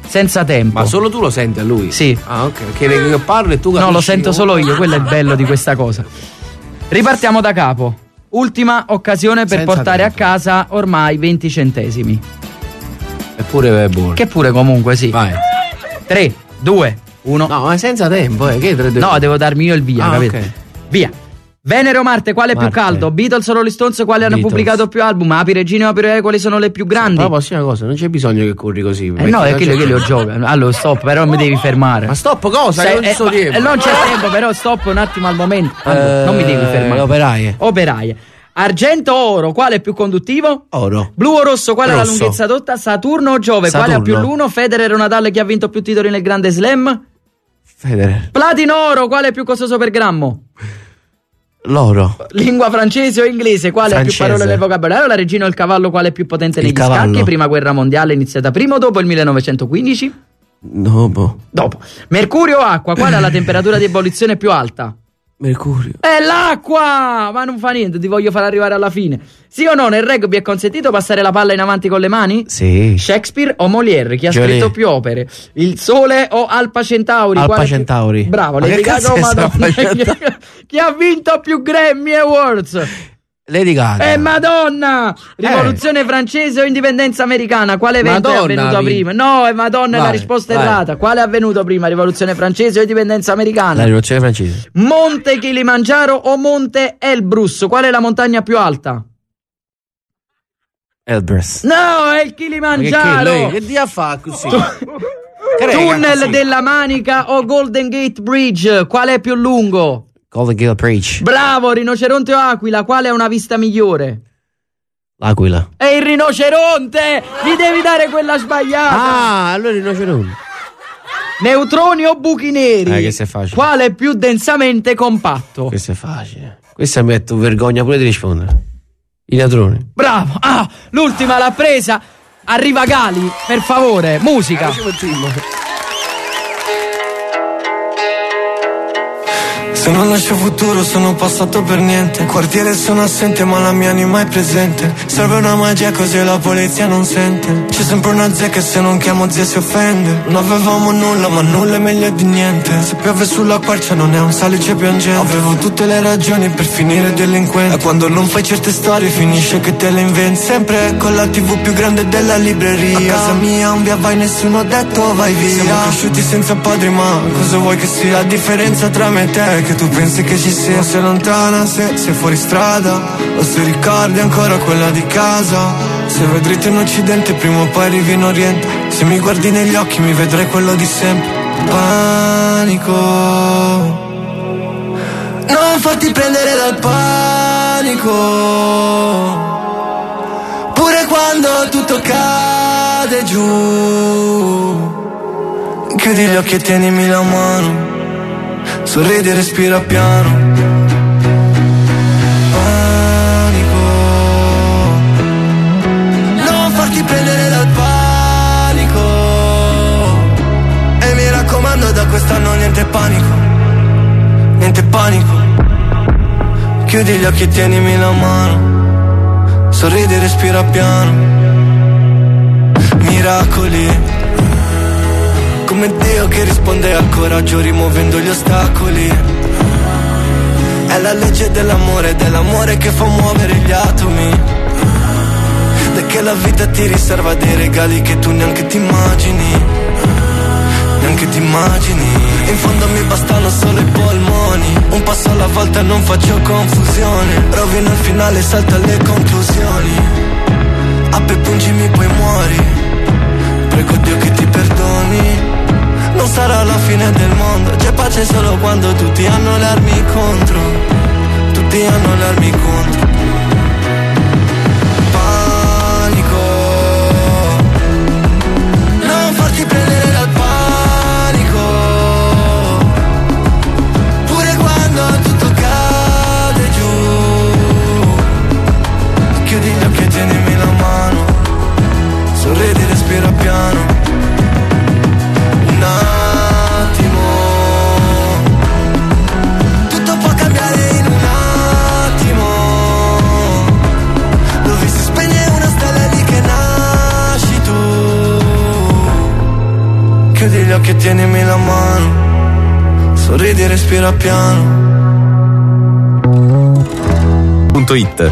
[SPEAKER 2] senza tempo.
[SPEAKER 3] Ma solo tu lo senti a lui?
[SPEAKER 2] Sì.
[SPEAKER 3] Ah, ok. Che parlo e tu capisci.
[SPEAKER 2] No, lo sento solo io, quello è il bello di questa cosa. Ripartiamo da capo. Ultima occasione per
[SPEAKER 3] Senza
[SPEAKER 2] portare
[SPEAKER 3] tempo.
[SPEAKER 2] a casa ormai 20 centesimi.
[SPEAKER 3] Eppure è buono.
[SPEAKER 2] Che pure comunque sì.
[SPEAKER 3] Vai.
[SPEAKER 2] 3, 2, 1.
[SPEAKER 3] No, ma senza tempo, che 3, 2,
[SPEAKER 2] No, devo darmi io il via, capito?
[SPEAKER 3] ok.
[SPEAKER 2] Via. Venere o Marte, quale è più
[SPEAKER 3] Marte.
[SPEAKER 2] caldo? Beatles o Rolling Stones, quali hanno
[SPEAKER 3] Beatles.
[SPEAKER 2] pubblicato più album? Api, Regina o Api Re, quali sono le più grandi?
[SPEAKER 3] Ma la prossima cosa, non c'è bisogno che corri così.
[SPEAKER 2] No, è che io gioco. Allora, stop, però mi devi fermare.
[SPEAKER 3] Ma stop cosa?
[SPEAKER 2] Sei-
[SPEAKER 3] non ci sto tempo.
[SPEAKER 2] non c'è tempo, però stop un attimo al momento. Allora, non mi devi fermare. Operaie. Argento o oro, quale è più conduttivo?
[SPEAKER 3] Oro.
[SPEAKER 2] Blu o rosso, quale è la
[SPEAKER 3] Rosso.
[SPEAKER 2] lunghezza d'onda? Saturno o Giove, quale ha più
[SPEAKER 3] Saturno.
[SPEAKER 2] l'uno? Federer o Nadal, chi ha vinto più titoli nel Grande Slam?
[SPEAKER 3] Federer.
[SPEAKER 2] Platino o oro, quale è più costoso per grammo?
[SPEAKER 3] L'oro.
[SPEAKER 2] Lingua francese o inglese, quale ha più
[SPEAKER 3] Francese.
[SPEAKER 2] parole nel vocabolario? La regina o il cavallo, quale è più potente negli
[SPEAKER 3] Il cavallo.
[SPEAKER 2] scacchi? Prima guerra mondiale iniziata prima o dopo il 1915?
[SPEAKER 3] Dopo.
[SPEAKER 2] Dopo. Mercurio o acqua, quale ha la temperatura di ebollizione più alta?
[SPEAKER 3] Mercurio.
[SPEAKER 2] È l'acqua! Ma non fa niente, ti voglio far arrivare alla fine. Sì o no, nel rugby è consentito passare la palla in avanti con le mani?
[SPEAKER 3] Sì.
[SPEAKER 2] Shakespeare o Molière, chi ha
[SPEAKER 3] Jolie.
[SPEAKER 2] scritto più opere? Il Sole o Alpha Centauri?
[SPEAKER 3] Alpha
[SPEAKER 2] quale è più-
[SPEAKER 3] Centauri.
[SPEAKER 2] Bravo,
[SPEAKER 3] Ma
[SPEAKER 2] Lady
[SPEAKER 3] che
[SPEAKER 2] Gaga
[SPEAKER 3] cazzo
[SPEAKER 2] o
[SPEAKER 3] è
[SPEAKER 2] Madonna?
[SPEAKER 3] Alpha Centauri?
[SPEAKER 2] Chi ha vinto più Grammy Awards?
[SPEAKER 3] Lady Gaga.
[SPEAKER 2] Madonna! Rivoluzione francese o indipendenza americana? Quale evento
[SPEAKER 3] Madonna,
[SPEAKER 2] è avvenuto
[SPEAKER 3] vi-
[SPEAKER 2] prima? No, è Madonna, è la
[SPEAKER 3] Vai,
[SPEAKER 2] risposta
[SPEAKER 3] vai.
[SPEAKER 2] errata. Quale è avvenuto prima? Rivoluzione francese o indipendenza americana?
[SPEAKER 3] La rivoluzione francese.
[SPEAKER 2] Monte Kilimangiaro o Monte Elbrus? Qual è la montagna più alta?
[SPEAKER 3] Elbrus.
[SPEAKER 2] No, è il
[SPEAKER 3] Ma
[SPEAKER 2] Kilimangiaro!
[SPEAKER 3] che dia fa così?
[SPEAKER 2] Tunnel della Manica o Golden Gate Bridge? Quale è più lungo?
[SPEAKER 3] Golden Gate Bridge.
[SPEAKER 2] Bravo, rinoceronte o aquila? Quale ha una vista migliore?
[SPEAKER 3] L'Aquila.
[SPEAKER 2] È il rinoceronte! Gli devi dare quella sbagliata!
[SPEAKER 3] Ah, allora il rinoceronte.
[SPEAKER 2] Neutroni o buchi neri?
[SPEAKER 3] Questo è facile.
[SPEAKER 2] Quale è più densamente compatto?
[SPEAKER 3] Questo è facile. Questa mi metto vergogna pure di rispondere. I neutroni.
[SPEAKER 2] Bravo! Ah, l'ultima l'ha presa! Arriva Gali, per favore, musica!
[SPEAKER 11] Se non lascio futuro sono passato per niente. Quartiere sono assente ma la mia anima è presente. Serve una magia così la polizia non sente. C'è sempre una zia che se non chiamo zia si offende. Non avevamo nulla ma nulla è meglio di niente. Se piove sulla quercia non è un salice piangente. Avevo tutte le ragioni per finire delinquente. E quando non fai certe storie finisce che te le inventi. Sempre con la TV più grande della libreria. A casa mia un via vai nessuno ha detto vai via. Siamo cresciuti senza padri ma cosa vuoi che sia? La differenza tra me e te è che tu pensi che ci sia. Se lontana, se sei fuori strada, o se ricordi ancora quella di casa. Se vai dritto in occidente prima o poi arrivi in oriente. Se mi guardi negli occhi mi vedrai quello di sempre. Panico, non farti prendere dal panico. Pure quando tutto cade giù, chiudi gli occhi e tienimi la mano. Sorridi e respira piano. Panico, non farti prendere dal panico. E mi raccomando da quest'anno niente panico. Niente panico. Chiudi gli occhi e tienimi la mano. Sorridi e respira piano. Miracoli, come Dio che risponde al coraggio rimuovendo gli ostacoli. È la legge dell'amore che fa muovere gli atomi. E che la vita ti riserva dei regali che tu neanche ti immagini. Neanche ti immagini. In fondo mi bastano solo i polmoni. Un passo alla volta non faccio confusione. Rovino il finale, salta le conclusioni. Apri, pungimi, poi muori. Prego Dio che ti perdoni. Non sarà la fine del mondo. C'è pace solo quando tutti hanno le armi contro. Tutti hanno le armi contro. Panico, non farti prendere dal panico. Pure quando tutto cade giù, chiudi gli occhi e tienimi la mano. Sorridi, respira piano. Un attimo, tutto può cambiare in un attimo. occhi e tienimi la mano. Sorridi e respira piano.
[SPEAKER 12] .it.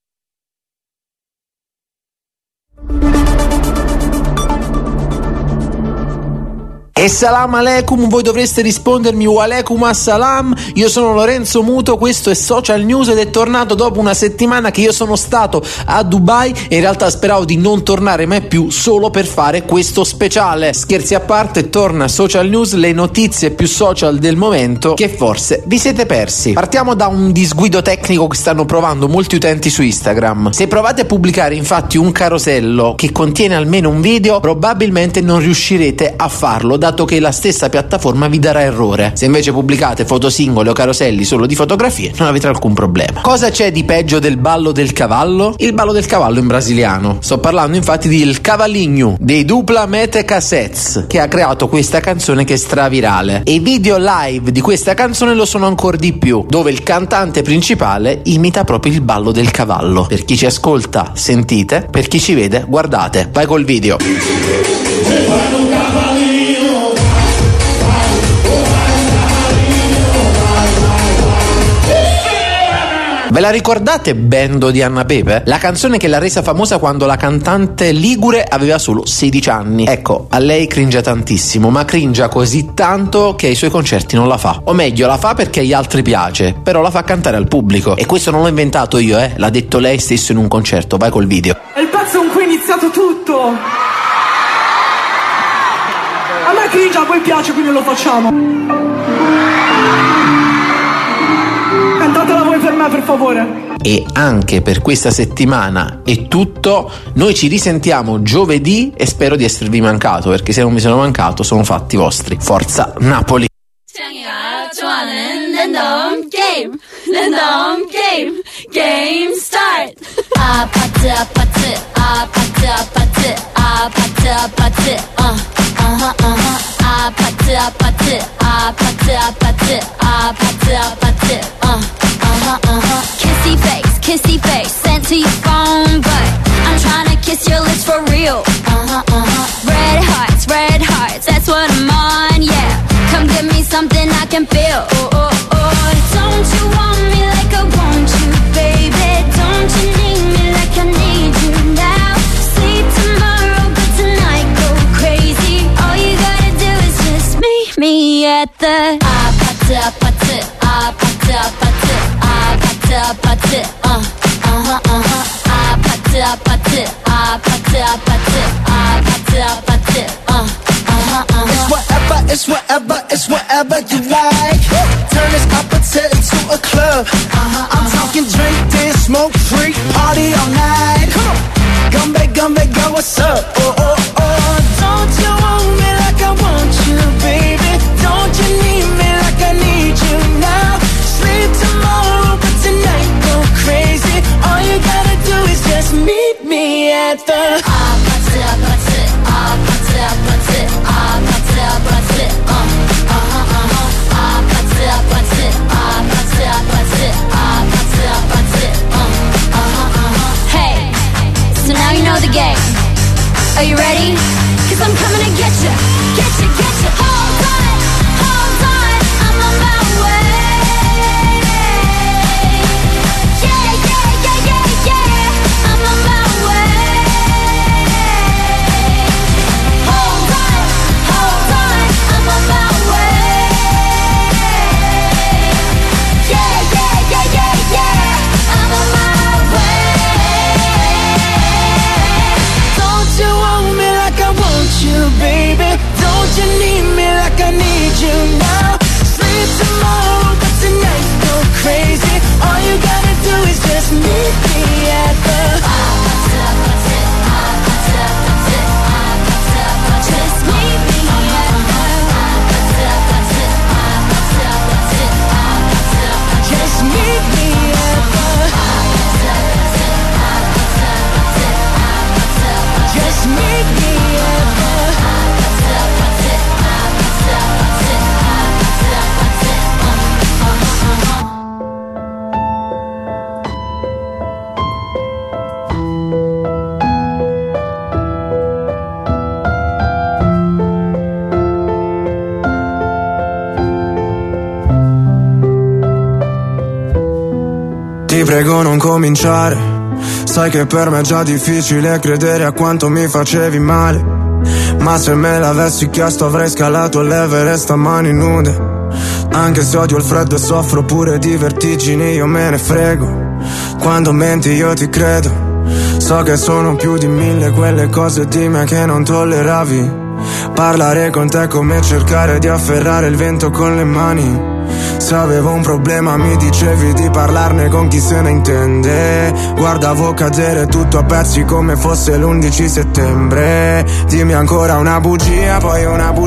[SPEAKER 13] E salam aleikum, voi dovreste rispondermi wa alaikum assalam. Io sono Lorenzo Muto, questo è Social News ed è tornato dopo una settimana che io sono stato a Dubai e in realtà speravo di non tornare mai più solo per fare questo speciale. Scherzi a parte, torna Social News, le notizie più social del momento che forse vi siete persi. Partiamo da un disguido tecnico che stanno provando molti utenti su Instagram. Se provate a pubblicare infatti un carosello che contiene almeno un video, probabilmente non riuscirete a farlo, dato che la stessa piattaforma vi darà errore. Se invece pubblicate foto singole o caroselli solo di fotografie, non avete alcun problema. Cosa c'è di peggio del ballo del cavallo? Il ballo del cavallo in brasiliano. Sto parlando infatti del Cavalinho dei Dupla Mete Cassettes, che ha creato questa canzone che è stravirale. E i video live di questa canzone lo sono ancora di più, dove il cantante principale imita proprio il ballo del cavallo. Per chi ci ascolta, sentite, per chi ci vede, guardate. Vai col video. Ve la ricordate Bendo di Anna Pepe? La canzone che l'ha resa famosa quando la cantante ligure aveva solo 16 anni. Ecco, a lei cringia tantissimo, ma cringia così tanto che ai suoi concerti non la fa. O meglio, la fa perché agli altri piace, però la fa cantare al pubblico. E questo non l'ho inventato io, l'ha detto lei stesso in un concerto. Vai col video.
[SPEAKER 14] È il pezzo con cui è iniziato tutto. A me cringe, a voi piace, quindi lo facciamo. Cantatela voi per me, per favore.
[SPEAKER 13] E anche per questa settimana è tutto. Noi ci risentiamo giovedì e spero di esservi mancato, perché se non mi sono mancato sono fatti vostri. Forza Napoli.
[SPEAKER 10] Game start. 아파트 아파트 아파트 아파트 아파트 아파트 아파트 아파트 아파트 아파트 아파트 아파트 kissy face sent to your phone, but I'm trying to kiss your lips for real. Red hearts, that's what I'm on, yeah. Come give me something I can feel. Don't you want me like I want you, baby? Don't you need me like I need you now? Sleep tomorrow, but tonight go crazy. All you gotta do is just meet me at the 아파트 아파트 아파트 아파트 아파트 아파트 아파트 아파트 아파트 아파트 아파트
[SPEAKER 15] It's whatever you like. Turn this opposite into a club. I'm talking drink, dance, smoke, freak, party all night. Come back, girl, what's up? Don't you want me like I want you, baby? Don't you need me like I need you now? Sleep tomorrow, but tonight go crazy. All you gotta do is just meet me at the 아파트 아파트 아파트 아파트 아파트 아파트 아파트 아파트 아파트
[SPEAKER 10] Hey, so now you know the game. Are you ready? 'Cause I'm coming to get you, get you, get you. Hold on, I'm on my way. Yeah, I'm on my way. Hold on, I'm on my way. Yeah, I'm on my way.
[SPEAKER 15] Don't you want me like I want you, baby? Don't you need me
[SPEAKER 11] Ti prego non cominciare, sai che per me è già difficile credere a quanto mi facevi male. Ma se me l'avessi chiesto avrei scalato l'Everest a mani nude. Anche se odio il freddo e soffro pure di vertigini, io me ne frego. Quando menti io ti credo. So che sono più di 1000 quelle cose di me che non tolleravi. Parlare con te è come cercare di afferrare il vento con le mani. Se avevo un problema mi dicevi di parlarne con chi se ne intende. Guardavo cadere tutto a pezzi come fosse l'11 settembre. Dimmi ancora una bugia, poi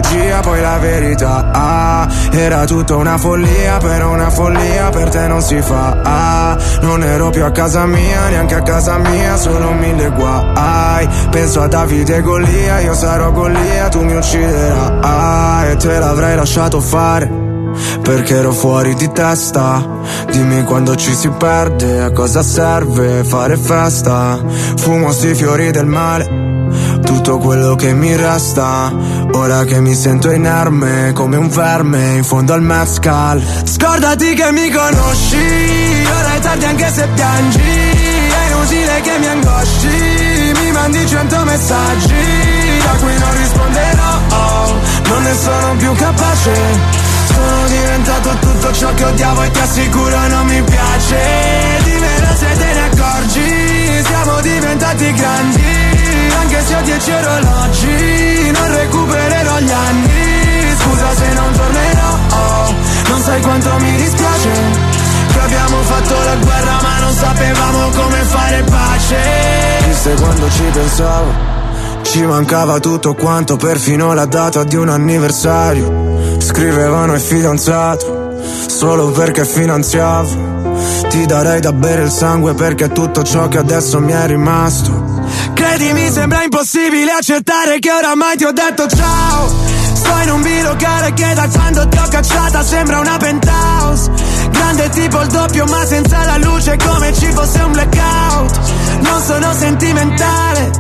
[SPEAKER 11] la verità. Era tutta una follia, però una follia per te non si fa. Non ero più a casa mia, neanche a casa mia, solo 1000 guai. Penso a Davide e Golia, io sarò Golia, tu mi ucciderai. E te l'avrei lasciato fare perché ero fuori di testa. Dimmi quando ci si perde, a cosa serve fare festa. Fumo sti fiori del male, tutto quello che mi resta. Ora che mi sento inerme come un verme in fondo al mezcal. Scordati che mi conosci, ora è tardi anche se piangi. È inutile che mi angosci, mi mandi 100 messaggi da cui non risponderò. Non ne sono più capace. Sono diventato tutto ciò che odiavo e ti assicuro non mi piace. Dimmelo se te ne accorgi, siamo diventati grandi. Anche se ho 10 orologi, non recupererò gli anni. Scusa se non tornerò, non sai quanto mi dispiace che abbiamo fatto la guerra ma non sapevamo come fare pace. Viste quando ci pensavo, ci mancava tutto quanto, perfino la data di un anniversario. Scrivevano il fidanzato solo perché finanziavo. Ti darei da bere il sangue perché è tutto ciò che adesso mi è rimasto. Credimi, sembra impossibile accettare che oramai ti ho detto ciao. Sto in un bilocale che da quando ti ho cacciata sembra una penthouse. Grande tipo il doppio ma senza la luce, come ci fosse un blackout. Non sono sentimentale.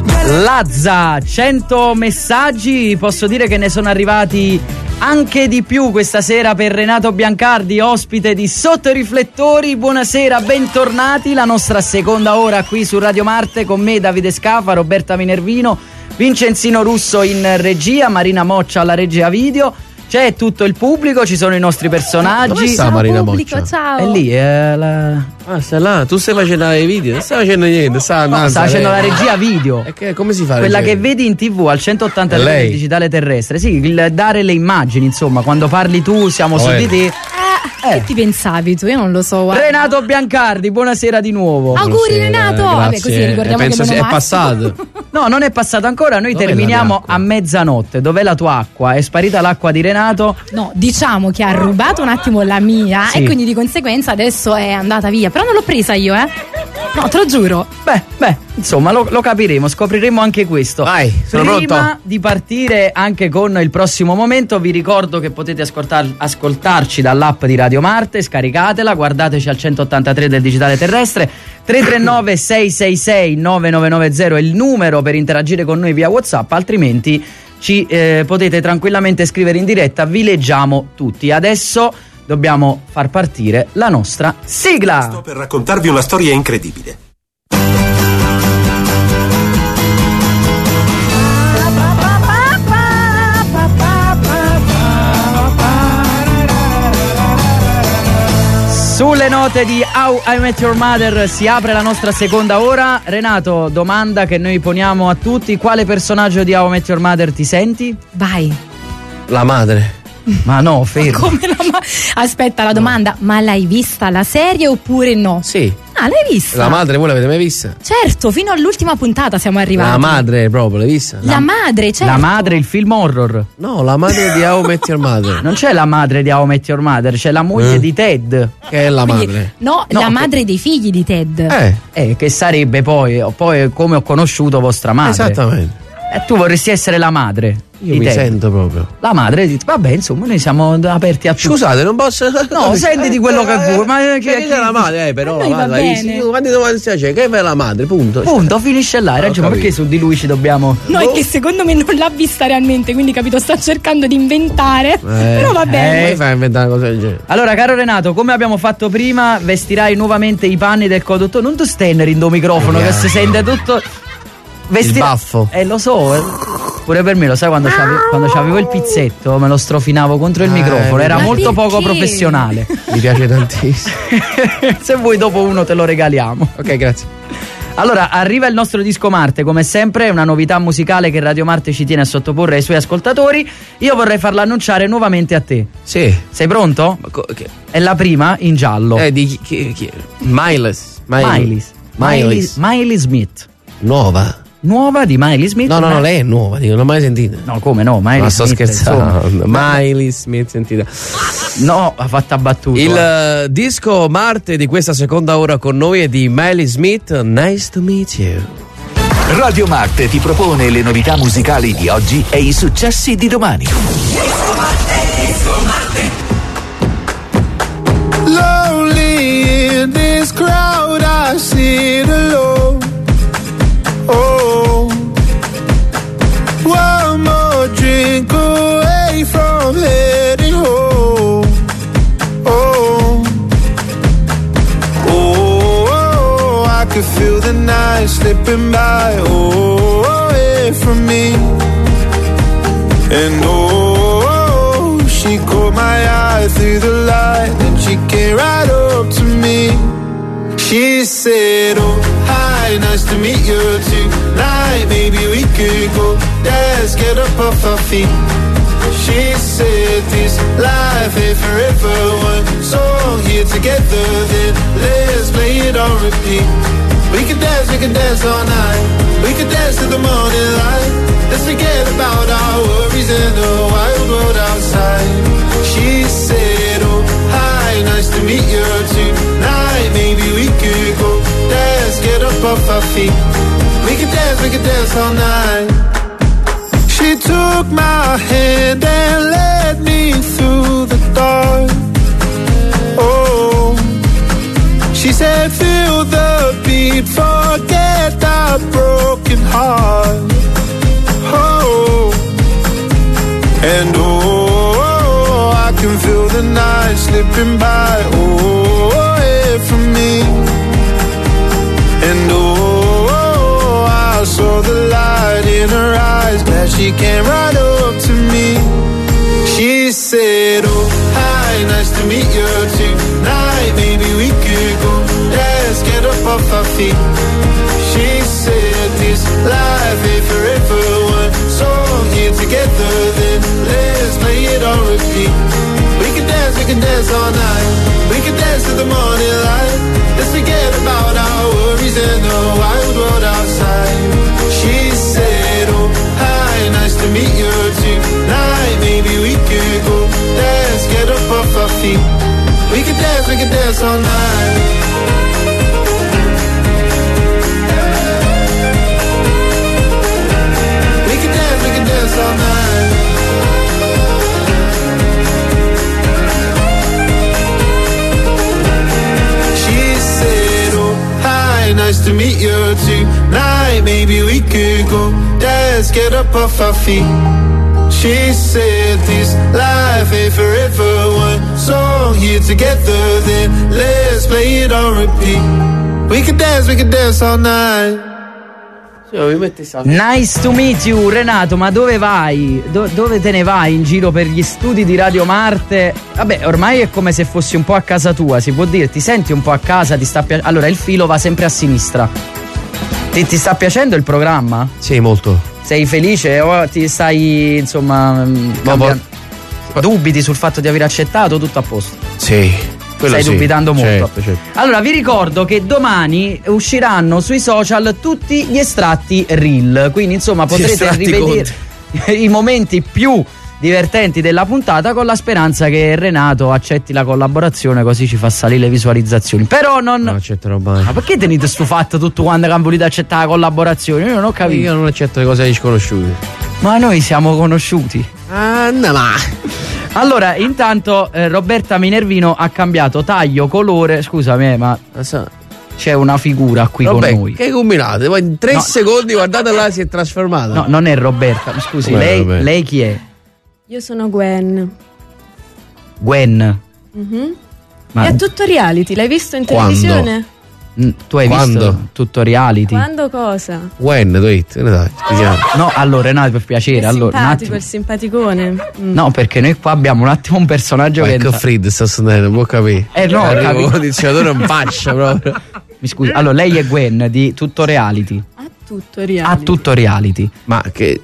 [SPEAKER 2] Lazza, 100 messaggi, posso dire che ne sono arrivati anche di più questa sera per Renato Biancardi, ospite di Sotto i Riflettori. Buonasera, bentornati, la nostra seconda ora qui su Radio Marte con me Davide Scafa, Roberta Minervino, Vincenzino Russo in regia, Marina Moccia alla regia video. C'è tutto il pubblico, ci sono i nostri personaggi.
[SPEAKER 3] Dove sta Marina
[SPEAKER 4] pubblico,
[SPEAKER 3] Moccia?
[SPEAKER 4] ciao.
[SPEAKER 2] È lì,
[SPEAKER 3] stai là, tu stai facendo i video? Non stai facendo niente,
[SPEAKER 2] sta facendo la regia video.
[SPEAKER 3] E come si fa?
[SPEAKER 2] Quella che vedi in TV al 183 del digitale terrestre. Sì, il dare le immagini, insomma, quando parli tu siamo su di te.
[SPEAKER 4] Che ti pensavi tu? Io non lo so. Guarda.
[SPEAKER 2] Renato Biancardi, buonasera di nuovo.
[SPEAKER 4] Auguri Renato. Vabbè, così ricordiamo
[SPEAKER 3] penso
[SPEAKER 4] che
[SPEAKER 3] è passato.
[SPEAKER 2] No, non è passato ancora. Noi terminiamo a mezzanotte. Dov'è la tua acqua? È sparita l'acqua di Renato?
[SPEAKER 4] No, diciamo che ha rubato un attimo la mia e quindi di conseguenza adesso è andata via. Però non l'ho presa io, No, te lo giuro.
[SPEAKER 2] Beh, insomma, lo capiremo, scopriremo anche questo.
[SPEAKER 3] Vai, sono
[SPEAKER 2] Prima
[SPEAKER 3] pronto.
[SPEAKER 2] di partire anche con il prossimo momento, vi ricordo che potete ascoltarci dall'app di Radio Marte, scaricatela, guardateci al 183 del digitale terrestre. 339 666 9990 è il numero per interagire con noi via WhatsApp, altrimenti ci potete tranquillamente scrivere in diretta, vi leggiamo tutti. Adesso dobbiamo far partire la nostra sigla.
[SPEAKER 16] Sto per raccontarvi una storia incredibile.
[SPEAKER 2] Sulle note di How I Met Your Mother si apre la nostra seconda ora. Renato, domanda che noi poniamo a tutti: quale personaggio di How I Met Your Mother ti senti?
[SPEAKER 4] Vai.
[SPEAKER 3] La madre.
[SPEAKER 2] Ma no, fermo.
[SPEAKER 4] Come Aspetta, la domanda: ma l'hai vista la serie oppure no?
[SPEAKER 3] Sì.
[SPEAKER 4] Ah, l'hai vista?
[SPEAKER 3] La madre, voi l'avete mai vista?
[SPEAKER 4] Certo, fino all'ultima puntata siamo arrivati.
[SPEAKER 3] La madre proprio, l'hai vista?
[SPEAKER 4] La madre, certo.
[SPEAKER 2] La madre, il film horror.
[SPEAKER 3] No, la madre di How I Met Your Mother.
[SPEAKER 2] Non c'è la madre di How I Met Your Mother, c'è la moglie di Ted.
[SPEAKER 3] Che è la madre.
[SPEAKER 4] No, la madre dei figli di Ted.
[SPEAKER 2] Che sarebbe poi come ho conosciuto vostra madre.
[SPEAKER 3] Esattamente.
[SPEAKER 2] Tu vorresti essere la madre.
[SPEAKER 3] Io mi sento proprio.
[SPEAKER 2] La madre dice, vabbè, insomma, noi siamo aperti a tutto.
[SPEAKER 3] Scusate, non posso.
[SPEAKER 2] No, sentiti quello che vuoi. Ma
[SPEAKER 3] che la madre, però la madre. Quanti domande c'è? Che è la madre, punto.
[SPEAKER 2] Punto, finisce là, hai ragione. Perché su di lui ci dobbiamo.
[SPEAKER 4] No, è che secondo me non l'ha vista realmente, quindi capito, sta cercando di inventare. Però va bene.
[SPEAKER 3] Fai inventare cose del genere.
[SPEAKER 2] Allora, caro Renato, come abbiamo fatto prima, vestirai nuovamente i panni del conduttore. Non tu stai in do microfono che si sente tutto.
[SPEAKER 3] Il baffo.
[SPEAKER 2] Lo so. Pure per me, lo sai, quando c'avevo il pizzetto me lo strofinavo contro il microfono, era molto poco professionale.
[SPEAKER 3] Mi piace tantissimo.
[SPEAKER 2] Se vuoi dopo uno te lo regaliamo.
[SPEAKER 3] Ok, grazie.
[SPEAKER 2] Allora, arriva il nostro disco Marte, come sempre, una novità musicale che Radio Marte ci tiene a sottoporre ai suoi ascoltatori. Io vorrei farla annunciare nuovamente a te.
[SPEAKER 3] Sì.
[SPEAKER 2] Sei pronto? È la prima in giallo.
[SPEAKER 3] Di chi? Miley
[SPEAKER 2] Smith.
[SPEAKER 3] Nuova
[SPEAKER 2] di Miley Smith?
[SPEAKER 3] No, lei è nuova, non l'ho mai sentita.
[SPEAKER 2] No, come no? Miley Smith.
[SPEAKER 3] Sto scherzando. Miley Smith, sentita.
[SPEAKER 2] No, ha fatto battuta.
[SPEAKER 3] Il disco Marte di questa seconda ora con noi è di Miley Smith. Nice to meet you.
[SPEAKER 9] Radio Marte ti propone le novità musicali di oggi e i successi di domani.
[SPEAKER 15] Lonely in this crowd, I sit alone. Oh, one more drink away from heading home. Oh, I could feel the night slipping by. Oh, away from me. And she caught my eye through the light, and she came right up to me. She said, oh, hi, nice to meet you tonight. Maybe we could go dance, get up off our feet. She said, this life ain't forever. One song here together, then let's play it on repeat. We can dance all night. We can dance to the morning light. Let's forget about our worries and the wild world outside. She said, oh, hi, nice to meet you tonight. Maybe we could go dance, get up off our feet. We can dance all night. She took my hand and led me through the dark. Oh, she said, feel the beat, forget our broken heart. Oh, and I can feel the night slipping by. Oh, away from me. And I saw the light in her eyes, glad she came right up to me. She said, oh, hi, nice to meet you tonight. Maybe we could go dance, get up off our feet. She said, this life ain't forever. One song here together, then let's play it on repeat. We can dance all night. We can dance to the morning light. Let's forget about our worries and the wild world outside. She said, oh, hi, nice to meet you tonight. Maybe we could go dance, get up off our feet. We can dance all night. Dance all night. She said, oh, hi, nice to meet you tonight. Maybe we could go dance, get up off our feet. She said, this life ain't forever. One song here together, then let's play it on repeat. We can dance all night.
[SPEAKER 2] Nice to meet you. Renato, ma dove vai? Dove te ne vai in giro per gli studi di Radio Marte? Vabbè, ormai è come se fossi un po' a casa tua, si può dire. Ti senti un po' a casa? Ti sta piacendo? Allora, il filo va sempre a sinistra. Ti sta piacendo il programma?
[SPEAKER 3] Sì, molto.
[SPEAKER 2] Sei felice o ti stai, insomma, dubiti sul fatto di aver accettato? Tutto a posto?
[SPEAKER 3] Sì.
[SPEAKER 2] Stai dubitando molto.
[SPEAKER 3] Certo.
[SPEAKER 2] Allora vi ricordo che domani usciranno sui social tutti gli estratti reel, quindi insomma potrete rivedere i momenti più divertenti della puntata, con la speranza che Renato accetti la collaborazione, così ci fa salire le visualizzazioni. Però non
[SPEAKER 3] accetterò mai.
[SPEAKER 2] Ma perché tenete stufato tutto quando hanno voluto accettare la collaborazione? Io non ho capito.
[SPEAKER 3] Io non accetto le cose agli sconosciuti.
[SPEAKER 2] Ma noi siamo conosciuti.
[SPEAKER 3] No, ma.
[SPEAKER 2] Allora, intanto Roberta Minervino ha cambiato taglio, colore. Scusami, ma c'è una figura qui con noi.
[SPEAKER 3] Che combinate? Poi in 3 secondi, guardate là, si è trasformata.
[SPEAKER 2] No, non è Roberta. Scusi, lei chi è?
[SPEAKER 17] Io sono Gwen.
[SPEAKER 2] Gwen.
[SPEAKER 17] Ma è tutto reality, l'hai visto in televisione?
[SPEAKER 2] Tu hai visto tutto reality?
[SPEAKER 17] Quando cosa?
[SPEAKER 3] Gwen, dai,
[SPEAKER 2] no, allora Renato, per piacere,
[SPEAKER 17] è
[SPEAKER 2] allora
[SPEAKER 17] simpatico, il simpaticone.
[SPEAKER 2] No, perché noi qua abbiamo un attimo un personaggio che
[SPEAKER 3] Fred sta suonando, non può capire.
[SPEAKER 2] No,
[SPEAKER 3] il condizionatore non faccia proprio.
[SPEAKER 2] Mi scusi, allora lei è Gwen di tutto reality.
[SPEAKER 17] A
[SPEAKER 2] tutto reality.
[SPEAKER 3] Ma che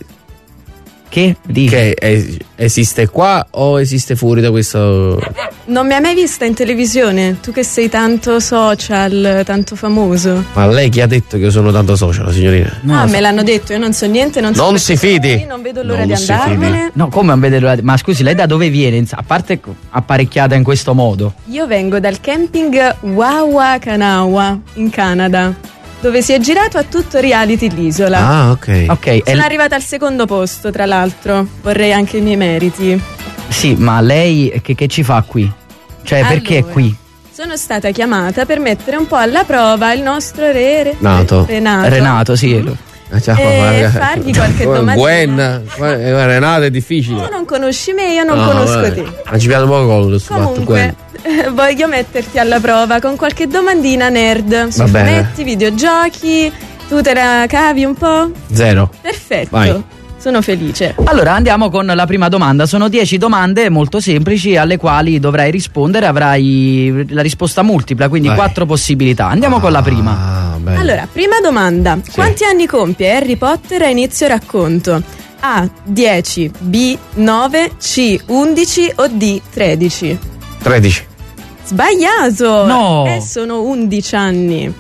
[SPEAKER 2] dice?
[SPEAKER 3] Che esiste qua o esiste fuori da questo?
[SPEAKER 17] Non mi hai mai vista in televisione? Tu che sei tanto social, tanto famoso.
[SPEAKER 3] Ma lei chi ha detto che io sono tanto social, signorina?
[SPEAKER 17] Me l'hanno detto, io non so niente, non
[SPEAKER 3] si fidi.
[SPEAKER 17] Non vedo l'ora di andarmene.
[SPEAKER 2] No, come non vede l'ora Ma scusi, lei da dove viene? A parte apparecchiata in questo modo.
[SPEAKER 17] Io vengo dal camping Wawa-Kanawa in Canada, dove si è girato a tutto reality l'isola.
[SPEAKER 3] Ah, ok.
[SPEAKER 17] Sono arrivata al secondo posto, tra l'altro. Vorrei anche i miei meriti.
[SPEAKER 2] Sì, ma lei che ci fa qui? Cioè, perché è qui?
[SPEAKER 17] Sono stata chiamata per mettere un po' alla prova il nostro
[SPEAKER 2] Renato, sì.
[SPEAKER 17] E fargli qualche domanda.
[SPEAKER 3] Gwen, Renato è difficile.
[SPEAKER 17] Tu non conosci me, io non conosco te.
[SPEAKER 3] Ma ci piace poco con questo fatto, Gwen.
[SPEAKER 17] Voglio metterti alla prova con qualche domandina nerd su fumetti, videogiochi. Tu te la cavi un po'?
[SPEAKER 3] 0.
[SPEAKER 17] Perfetto.
[SPEAKER 3] Vai.
[SPEAKER 17] Sono felice.
[SPEAKER 2] Allora andiamo con la prima domanda. Sono 10 domande molto semplici alle quali dovrai rispondere. Avrai la risposta multipla, quindi 4 possibilità. Andiamo con la prima.
[SPEAKER 17] Allora, prima domanda. Sì. Quanti anni compie Harry Potter a inizio racconto? A. 10, B. 9, C. 11 o D. 13?
[SPEAKER 3] 13.
[SPEAKER 17] Sbagliato!
[SPEAKER 2] No!
[SPEAKER 17] Sono 11 anni.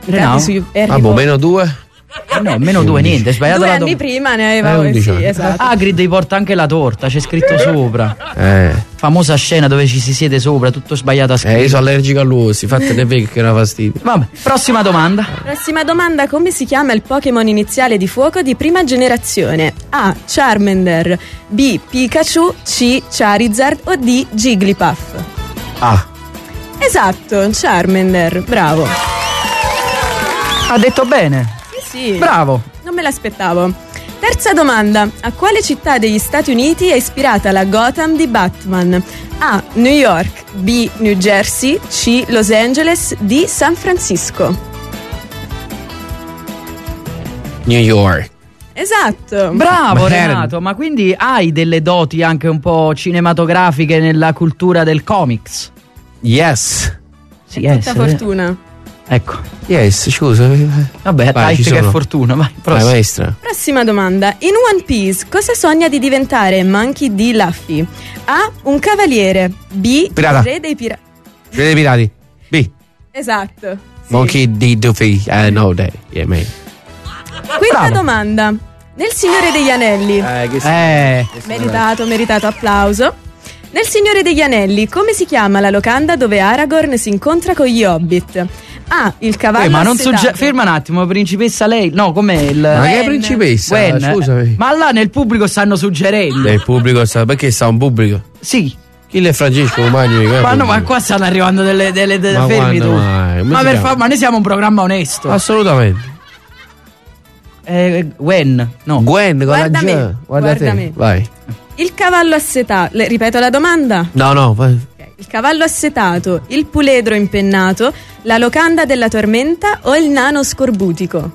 [SPEAKER 3] Meno 2?
[SPEAKER 2] No, meno 2 niente, sbagliato.
[SPEAKER 17] 2 anni prima ne aveva
[SPEAKER 3] 11
[SPEAKER 17] sì, esatto.
[SPEAKER 2] Hagrid gli porta anche la torta, c'è scritto sopra. Famosa scena dove ci si siede sopra, tutto sbagliato a scrivere.
[SPEAKER 3] Io sono allergico all'uovo, fattene vedere che era fastidio.
[SPEAKER 2] Vabbè, prossima domanda.
[SPEAKER 17] Prossima domanda, come si chiama il Pokémon iniziale di fuoco di prima generazione? A. Charmander, B. Pikachu, C. Charizard o D. Jigglypuff?
[SPEAKER 3] A.
[SPEAKER 17] Esatto, Charmander, bravo.
[SPEAKER 2] Ha detto bene.
[SPEAKER 17] Sì.
[SPEAKER 2] Bravo.
[SPEAKER 17] Non me l'aspettavo. Terza domanda. A quale città degli Stati Uniti è ispirata la Gotham di Batman? A. New York, B. New Jersey, C. Los Angeles, D. San Francisco?
[SPEAKER 3] New York.
[SPEAKER 17] Esatto.
[SPEAKER 2] Bravo Renato, ma quindi hai delle doti anche un po' cinematografiche nella cultura del comics?
[SPEAKER 3] Yes.
[SPEAKER 2] Sì,
[SPEAKER 17] tutta fortuna.
[SPEAKER 2] Ecco.
[SPEAKER 3] Yes, scusa.
[SPEAKER 2] Vabbè, dai, che fortuna. Vai,
[SPEAKER 3] maestra.
[SPEAKER 17] Prossima domanda. In One Piece cosa sogna di diventare Monkey D. Luffy? A. Un cavaliere, B.
[SPEAKER 3] Pirata.
[SPEAKER 17] Re dei pirati.
[SPEAKER 3] Re dei pirati. B.
[SPEAKER 17] Esatto. Sì.
[SPEAKER 3] Monkey D. Luffy. No, dai. Yeah, man.
[SPEAKER 17] Quinta domanda. Nel Signore degli Anelli. Meritato applauso. Nel Signore degli Anelli, come si chiama la locanda dove Aragorn si incontra con gli Hobbit? A. Il cavallo
[SPEAKER 2] ma non
[SPEAKER 17] assetato.
[SPEAKER 2] ferma un attimo, principessa lei. No, com'è il.
[SPEAKER 3] Ma che principessa?
[SPEAKER 2] Gwen.
[SPEAKER 3] Scusami.
[SPEAKER 2] Ma là nel pubblico stanno suggerendo.
[SPEAKER 3] Nel pubblico perché sta un pubblico?
[SPEAKER 2] Sì.
[SPEAKER 3] Chi è Francesco Magni?
[SPEAKER 2] Ma qua stanno arrivando delle fermi tu. Ma noi siamo un programma onesto.
[SPEAKER 3] Assolutamente.
[SPEAKER 2] Gwen. No.
[SPEAKER 3] Gwen,
[SPEAKER 17] guarda me.
[SPEAKER 3] Guarda me. Vai.
[SPEAKER 17] Il cavallo assetato. Ripeto la domanda?
[SPEAKER 3] No, vai.
[SPEAKER 17] Il cavallo assetato, il puledro impennato, la locanda della tormenta o il nano scorbutico?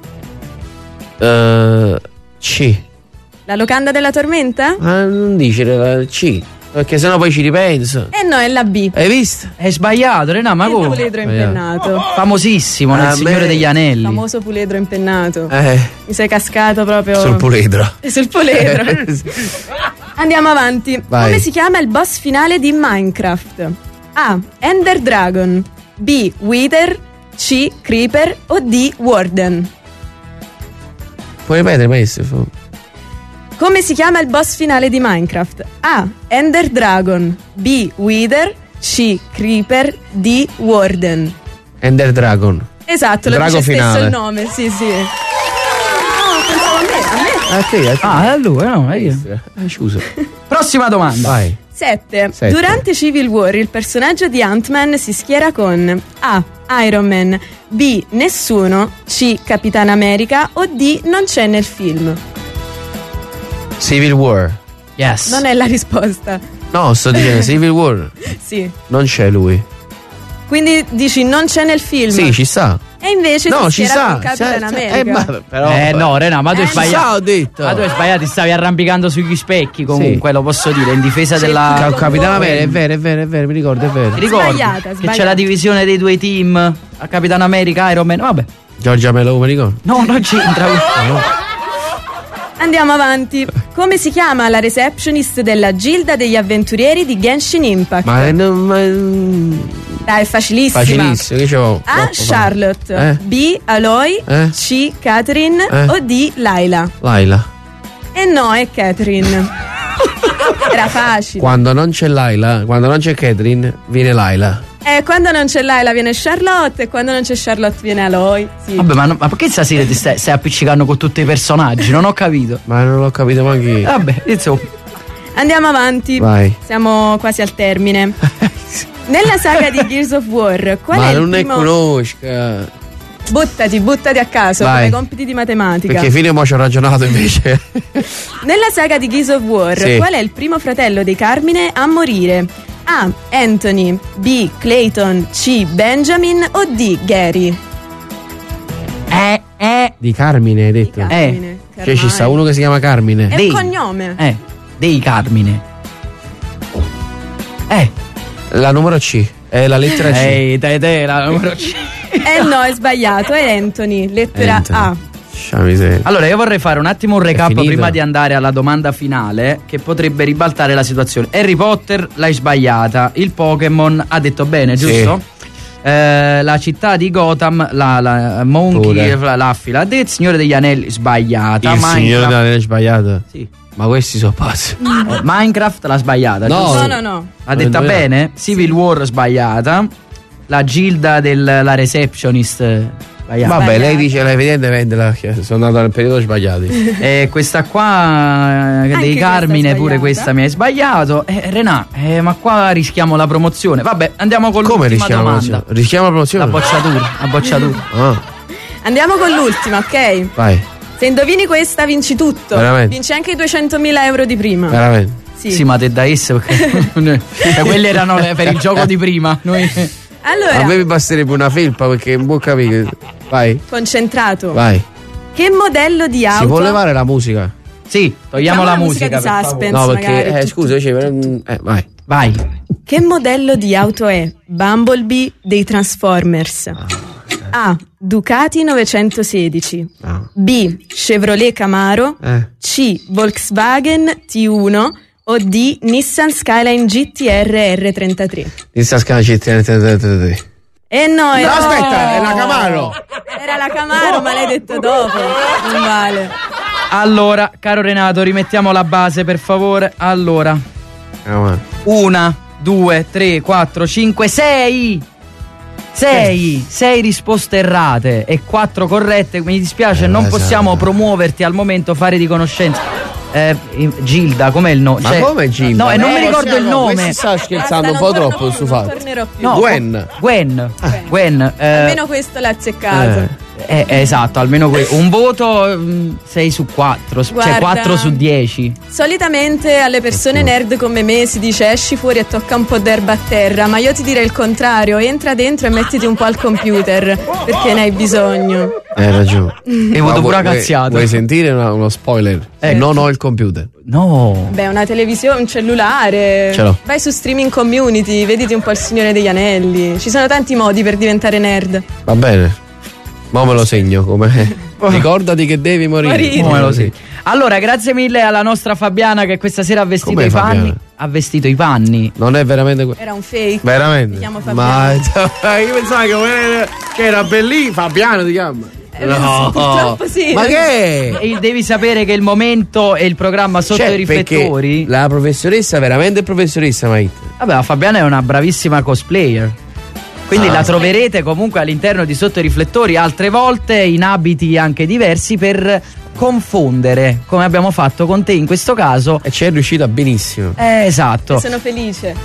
[SPEAKER 3] C.
[SPEAKER 17] La locanda della tormenta?
[SPEAKER 3] Non dice C, perché sennò poi ci ripenso.
[SPEAKER 17] No, è la B.
[SPEAKER 3] Hai visto?
[SPEAKER 2] È sbagliato, Renato, ma come?
[SPEAKER 17] Il puledro impennato.
[SPEAKER 2] Famosissimo nel Signore degli Anelli.
[SPEAKER 17] Il famoso puledro impennato. Mi sei cascato proprio
[SPEAKER 3] sul puledro.
[SPEAKER 17] Sul puledro. Andiamo avanti.
[SPEAKER 3] Vai.
[SPEAKER 17] Come si chiama il boss finale di Minecraft? A. Ender Dragon, B. Wither, C. Creeper o D. Warden?
[SPEAKER 3] Puoi ripetere, maestro?
[SPEAKER 17] Come si chiama il boss finale di Minecraft? A. Ender Dragon, B. Wither, C. Creeper, D. Warden?
[SPEAKER 3] Ender Dragon.
[SPEAKER 17] Esatto, lo dice stesso il nome, sì. No, pensavo a me.
[SPEAKER 2] Ah, è lui, no, è io.
[SPEAKER 3] Scusa.
[SPEAKER 2] Prossima domanda.
[SPEAKER 3] Vai.
[SPEAKER 17] 7.
[SPEAKER 3] 7.
[SPEAKER 17] Durante Civil War il personaggio di Ant-Man si schiera con A. Iron Man, B. Nessuno, C. Capitan America o D. Non c'è nel film.
[SPEAKER 3] Civil War.
[SPEAKER 2] Yes.
[SPEAKER 17] Non è la risposta.
[SPEAKER 3] No, sto dicendo Civil War.
[SPEAKER 17] Sì.
[SPEAKER 3] Non c'è lui.
[SPEAKER 17] Quindi dici non c'è nel film.
[SPEAKER 3] Sì, ci sta.
[SPEAKER 17] E invece
[SPEAKER 3] no,
[SPEAKER 17] si
[SPEAKER 3] ci
[SPEAKER 17] schiera
[SPEAKER 3] sta.
[SPEAKER 17] con Capitan America.
[SPEAKER 3] Però,
[SPEAKER 2] no, Rena, ma tu hai
[SPEAKER 3] ci sta,
[SPEAKER 2] sbagliato.
[SPEAKER 3] ho detto.
[SPEAKER 2] Ma tu hai sbagliato, ti stavi arrampicando sugli specchi comunque, lo posso dire, in difesa della
[SPEAKER 3] Capitano America, è vero, mi ricordo, è vero.
[SPEAKER 2] Ti ricordi che c'è la divisione dei due team a Capitano America, Iron Man, vabbè.
[SPEAKER 3] Giorgia Meloni, mi ricordo.
[SPEAKER 2] No, non c'entra.
[SPEAKER 17] Andiamo avanti. Come si chiama la receptionist della Gilda degli avventurieri di Genshin Impact? Dai, è facilissima.
[SPEAKER 3] Facilissimo, che c'avevo?
[SPEAKER 17] A. Charlotte, B. Aloy, C. Catherine o D. Laila. E no, è Catherine. Era facile.
[SPEAKER 3] Quando non c'è Laila, quando non c'è Catherine, viene Laila.
[SPEAKER 17] Quando non c'è Laila viene Charlotte e quando non c'è Charlotte viene Aloy. Sì.
[SPEAKER 2] Vabbè, ma perché stasera ti stai appiccicando con tutti i personaggi? Non ho capito.
[SPEAKER 3] Ma non l'ho capito neanche io.
[SPEAKER 2] Vabbè, insomma.
[SPEAKER 17] Andiamo avanti.
[SPEAKER 3] Vai.
[SPEAKER 17] Siamo quasi al termine. Nella saga di Gears of War, qual è il primo...
[SPEAKER 3] Ma non ne conosca.
[SPEAKER 17] Buttati a caso,
[SPEAKER 3] vai,
[SPEAKER 17] come compiti di matematica.
[SPEAKER 3] Perché fino a mo' ci ho ragionato invece.
[SPEAKER 17] Nella saga di Gears of War,
[SPEAKER 3] sì,
[SPEAKER 17] qual è il primo fratello dei Carmine a morire? A. Anthony, B. Clayton, C. Benjamin o D. Gary?
[SPEAKER 3] Di Carmine hai detto?
[SPEAKER 17] Carmine.
[SPEAKER 3] Cioè ci sta uno che si chiama Carmine.
[SPEAKER 17] È un cognome.
[SPEAKER 2] Dei Carmine.
[SPEAKER 3] La numero C. È la lettera C.
[SPEAKER 2] La numero C.
[SPEAKER 17] No, è sbagliato, è Anthony, lettera A.
[SPEAKER 2] Allora io vorrei fare un attimo un recap prima di andare alla domanda finale che potrebbe ribaltare la situazione. Harry Potter l'hai sbagliata, il Pokémon ha detto bene, giusto? Sì. La città di Gotham, la Monkey, l'Affila ha detto, Signore degli Anelli sbagliata.
[SPEAKER 3] Il Signore degli Anelli sbagliata?
[SPEAKER 2] Sì.
[SPEAKER 3] Ma questi sono pazzi.
[SPEAKER 2] Minecraft l'ha sbagliata, giusto?
[SPEAKER 17] No.
[SPEAKER 2] Ha detta bene? Civil War sbagliata. La Gilda della receptionist sbagliata.
[SPEAKER 3] Vabbè, lei dice evidentemente sono andato nel periodo sbagliato.
[SPEAKER 2] Questa qua dei Carmine pure questa mi hai sbagliato. Renà, ma qua rischiamo la promozione. Vabbè, andiamo con l'ultima domanda.
[SPEAKER 3] Rischiamo la promozione?
[SPEAKER 2] La bocciatura.
[SPEAKER 17] Andiamo con l'ultima, ok?
[SPEAKER 3] Vai.
[SPEAKER 17] Se indovini questa vinci tutto.
[SPEAKER 3] Veramente?
[SPEAKER 17] Vinci anche i 200.000 euro di prima.
[SPEAKER 3] Veramente?
[SPEAKER 17] Sì,
[SPEAKER 2] ma te da esse perché quelle erano per il gioco di prima. Noi...
[SPEAKER 17] Allora,
[SPEAKER 3] a me mi basterebbe una felpa perché non può capire. Vai.
[SPEAKER 17] Concentrato.
[SPEAKER 3] Vai.
[SPEAKER 17] Che modello di auto?
[SPEAKER 3] Si può levare la musica?
[SPEAKER 2] Sì, togliamo la musica
[SPEAKER 17] di suspense.
[SPEAKER 3] No, perché scusa, vai.
[SPEAKER 17] Che modello di auto è Bumblebee dei Transformers? A. Ducati 916, B. Chevrolet Camaro, C. Volkswagen T1 o D. Nissan Skyline GT-R R33.
[SPEAKER 3] Nissan Skyline GT-R R33.
[SPEAKER 17] No,
[SPEAKER 3] aspetta, è la Camaro.
[SPEAKER 17] Era la Camaro, ma l'hai detto dopo. Non vale.
[SPEAKER 2] Allora, caro Renato, rimettiamo la base per favore. Allora, 1, 2, 3, 4, 5, 6 risposte errate e 4 corrette. Mi dispiace, non possiamo promuoverti al momento, fare di conoscenza. Gilda, com'è il nome?
[SPEAKER 3] Ma come Gilda?
[SPEAKER 2] No, non mi ricordo il nome.
[SPEAKER 3] Si sta scherzando un po' troppo su fatto.
[SPEAKER 17] No,
[SPEAKER 2] Gwen.
[SPEAKER 17] Almeno questo l'ha azzeccato.
[SPEAKER 2] Esatto, almeno un voto 6 su 4, cioè 4 su 10.
[SPEAKER 17] Solitamente alle persone nerd come me si dice esci fuori e tocca un po' d'erba a terra, ma io ti direi il contrario, entra dentro e mettiti un po' al computer perché ne hai bisogno.
[SPEAKER 3] Hai ragione.
[SPEAKER 2] Hai avuto pure cazziata.
[SPEAKER 3] Vuoi sentire uno spoiler? Non ho il computer.
[SPEAKER 2] No.
[SPEAKER 17] Beh, una televisione, un cellulare.
[SPEAKER 3] Ce l'ho.
[SPEAKER 17] Vai su Streaming Community, vediti un po' il Signore degli Anelli. Ci sono tanti modi per diventare nerd.
[SPEAKER 3] Va bene. Ma me lo segno come. Ricordati che devi morire.
[SPEAKER 2] Me lo segno. Allora, grazie mille alla nostra Fabiana che questa sera ha vestito i panni. Ha vestito i panni.
[SPEAKER 3] Non è veramente
[SPEAKER 17] Era un fake.
[SPEAKER 3] Veramente.
[SPEAKER 17] Mi chiamo Fabiana.
[SPEAKER 3] Ma io pensavo che era bellissimo. Fabiano ti chiama.
[SPEAKER 17] No, purtroppo sì.
[SPEAKER 3] Ma che?
[SPEAKER 2] E devi sapere che il momento e il programma sotto i riflettori.
[SPEAKER 3] La professoressa, veramente professoressa, Maite.
[SPEAKER 2] Vabbè, la Fabiana è una bravissima cosplayer. Quindi la troverete comunque all'interno di Sotto i Riflettori altre volte in abiti anche diversi per confondere, come abbiamo fatto con te in questo caso.
[SPEAKER 3] E ci è riuscita benissimo.
[SPEAKER 2] Esatto.
[SPEAKER 17] Sono felice.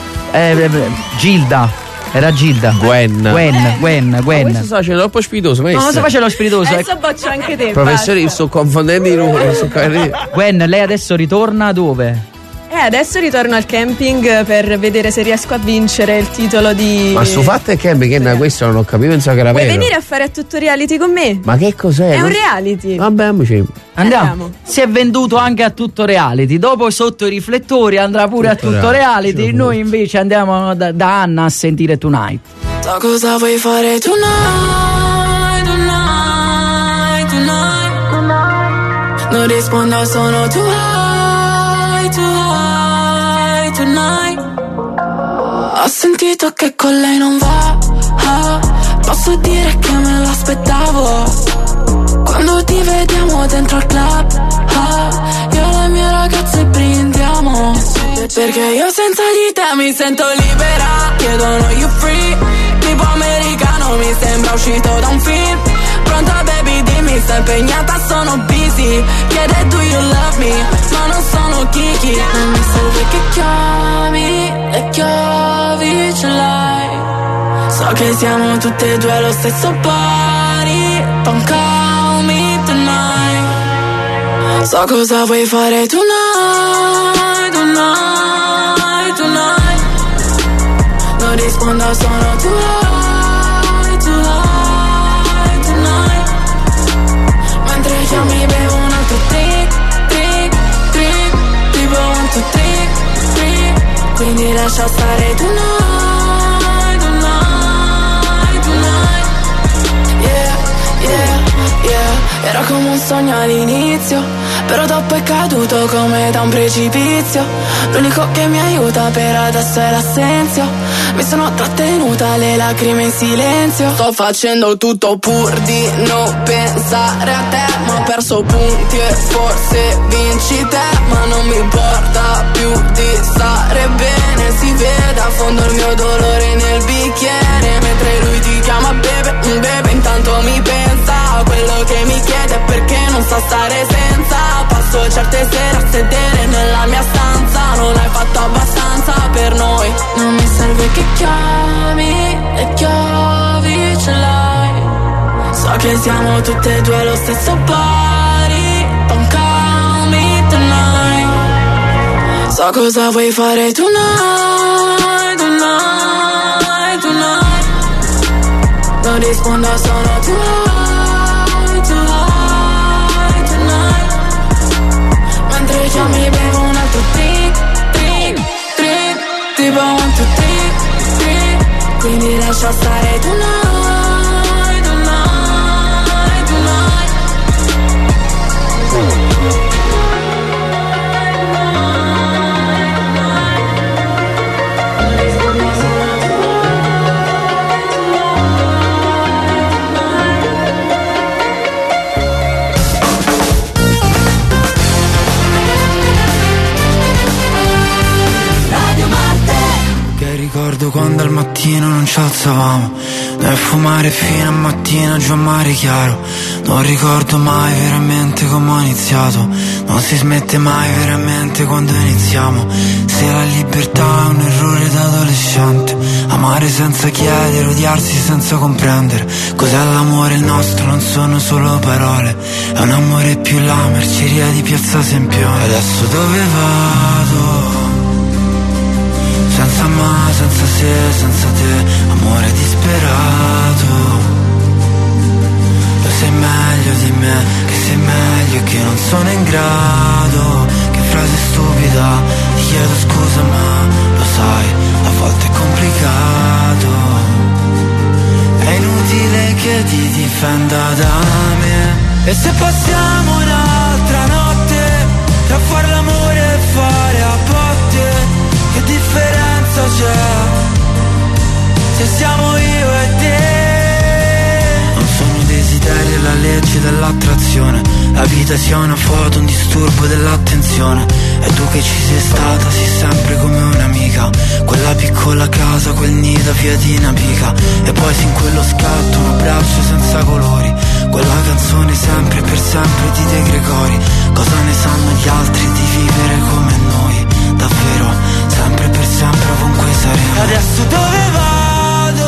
[SPEAKER 2] Gilda. Era Gilda.
[SPEAKER 3] Gwen.
[SPEAKER 2] Questo
[SPEAKER 3] sta facendo troppo spiritoso.
[SPEAKER 2] No, non sto facendo lo spiritoso.
[SPEAKER 17] Adesso boccio anche te.
[SPEAKER 3] Professore, io sto confondendo i numeri.
[SPEAKER 2] Gwen, lei adesso ritorna dove?
[SPEAKER 17] Adesso ritorno al camping per vedere se riesco a vincere il titolo di...
[SPEAKER 3] Ma sto fatto è camping, che questo non ho capito, pensavo che era
[SPEAKER 17] Vuoi
[SPEAKER 3] vero.
[SPEAKER 17] venire a fare a tutto reality con me?
[SPEAKER 3] Ma che cos'è?
[SPEAKER 17] È un reality.
[SPEAKER 3] Vabbè,
[SPEAKER 2] andiamo. Si è venduto anche a tutto reality. Dopo sotto i riflettori andrà pure
[SPEAKER 3] tutto
[SPEAKER 2] a tutto reality. Noi invece andiamo da Anna a sentire Tonight.
[SPEAKER 7] So cosa vuoi fare tonight, tonight, tonight. Non rispondo, sono too high, too high, tonight. Ho sentito che con lei non va, posso dire che me l'aspettavo. Quando ti vediamo dentro al club, io e le mie ragazze brindiamo. Perché io senza di te mi sento libera. Chiedono you free, tipo americano, mi sembra uscito da un film. Pronta baby, dimmi, sei impegnata, sono busy. Chiede do you love me, ma non sono Kiki. Non mi serve che chiami, le chiavi ce l'hai. So che siamo tutte e due allo stesso pari. Don't call me tonight. So cosa vuoi fare tonight, tonight, tonight. Non rispondo, sono too high, too high, tonight. Mentre io mi bevo un altro drink, drink, drink. Tipo 1, 2, 3, 3. Quindi lascia stare tonight, tonight, tonight. Yeah, yeah, yeah. Era come un sogno all'inizio, però dopo è caduto come da un precipizio. L'unico che mi aiuta per adesso è l'assenzio. Mi sono trattenuta le lacrime in silenzio. Sto facendo tutto pur di non pensare a te, ma ho perso punti e forse vinci te. Ma non mi importa più di stare bene. Si vede a fondo il mio dolore nel bicchiere. Mentre lui ti chiama bebe, un bebe intanto mi pensa a quello che mi chiede perché non sa stare senza. Passo certe sere a sedere nella mia stanza. Non hai fatto abbastanza per noi. Non mi serve che chiami, le chiavi ce l'hai. So che siamo tutte e due allo stesso pari. Don't call me tonight. So cosa vuoi fare tonight, tonight, tonight. Non rispondo, sono too high, too high, tonight. Mentre io mi bevo un altro drink, drink, drink. Tipo 1, 2, 3, 3. Quindi lascia stare tonight, tonight, tonight.
[SPEAKER 18] Ricordo quando al mattino non ci alzavamo, noi a fumare fino a mattina giù a mare chiaro. Non ricordo mai veramente come ho iniziato. Non si smette mai veramente quando iniziamo. Se la libertà è un errore da adolescente, amare senza chiedere, odiarsi senza comprendere. Cos'è l'amore il nostro? Non sono solo parole, è un amore più la merceria di Piazza Sempione. Adesso dove vado? Senza ma, senza se, senza te, amore disperato. Lo sai meglio di me, che sei meglio e che non sono in grado. Che frase stupida, ti chiedo scusa ma lo sai, a volte è complicato. È inutile che ti difenda da me. E se passiamo un'altra notte tra fare l'amore e fare a botte, che differenza c'è se siamo io e te? Non sono desideri e la legge dell'attrazione. La vita sia una foto, un disturbo dell'attenzione. E tu che ci sei stata, sei sempre come un'amica. Quella piccola casa, quel nido a via di Napica. E poi sin quello scatto, un abbraccio senza colori. quella canzone sempre per sempre di De Gregori. Cosa ne sanno gli altri di vivere come noi? Davvero, sempre per sempre ovunque saremo. Adesso dove vado?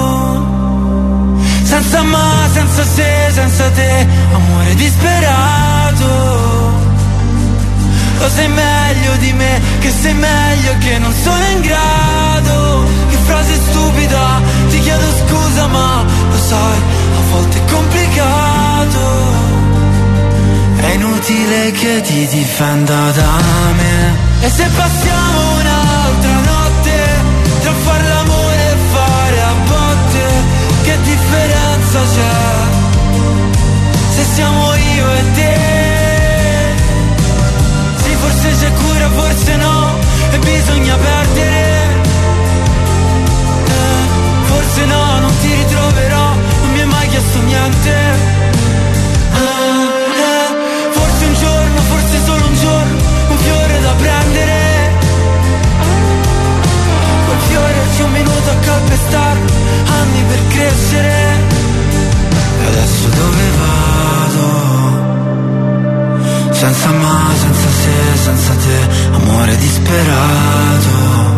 [SPEAKER 18] Senza ma, senza se, senza te, amore disperato. Lo sai meglio di me, che sei meglio, che non sono in grado. Che frase stupida, ti chiedo scusa ma lo sai, a volte è complicato. È inutile che ti difenda da me. E se passiamo un'altra notte tra far l'amore e fare a botte, che differenza c'è se siamo io e te? Forse c'è cura, forse no, e bisogna perdere. Forse no, non ti ritroverò, non mi hai mai chiesto niente. Forse un giorno, forse solo un giorno, un fiore da prendere. Quel fiore ci ho un minuto a calpestarlo, anni per crescere. E adesso dove vado? Senza ma, senza se, senza te, amore disperato.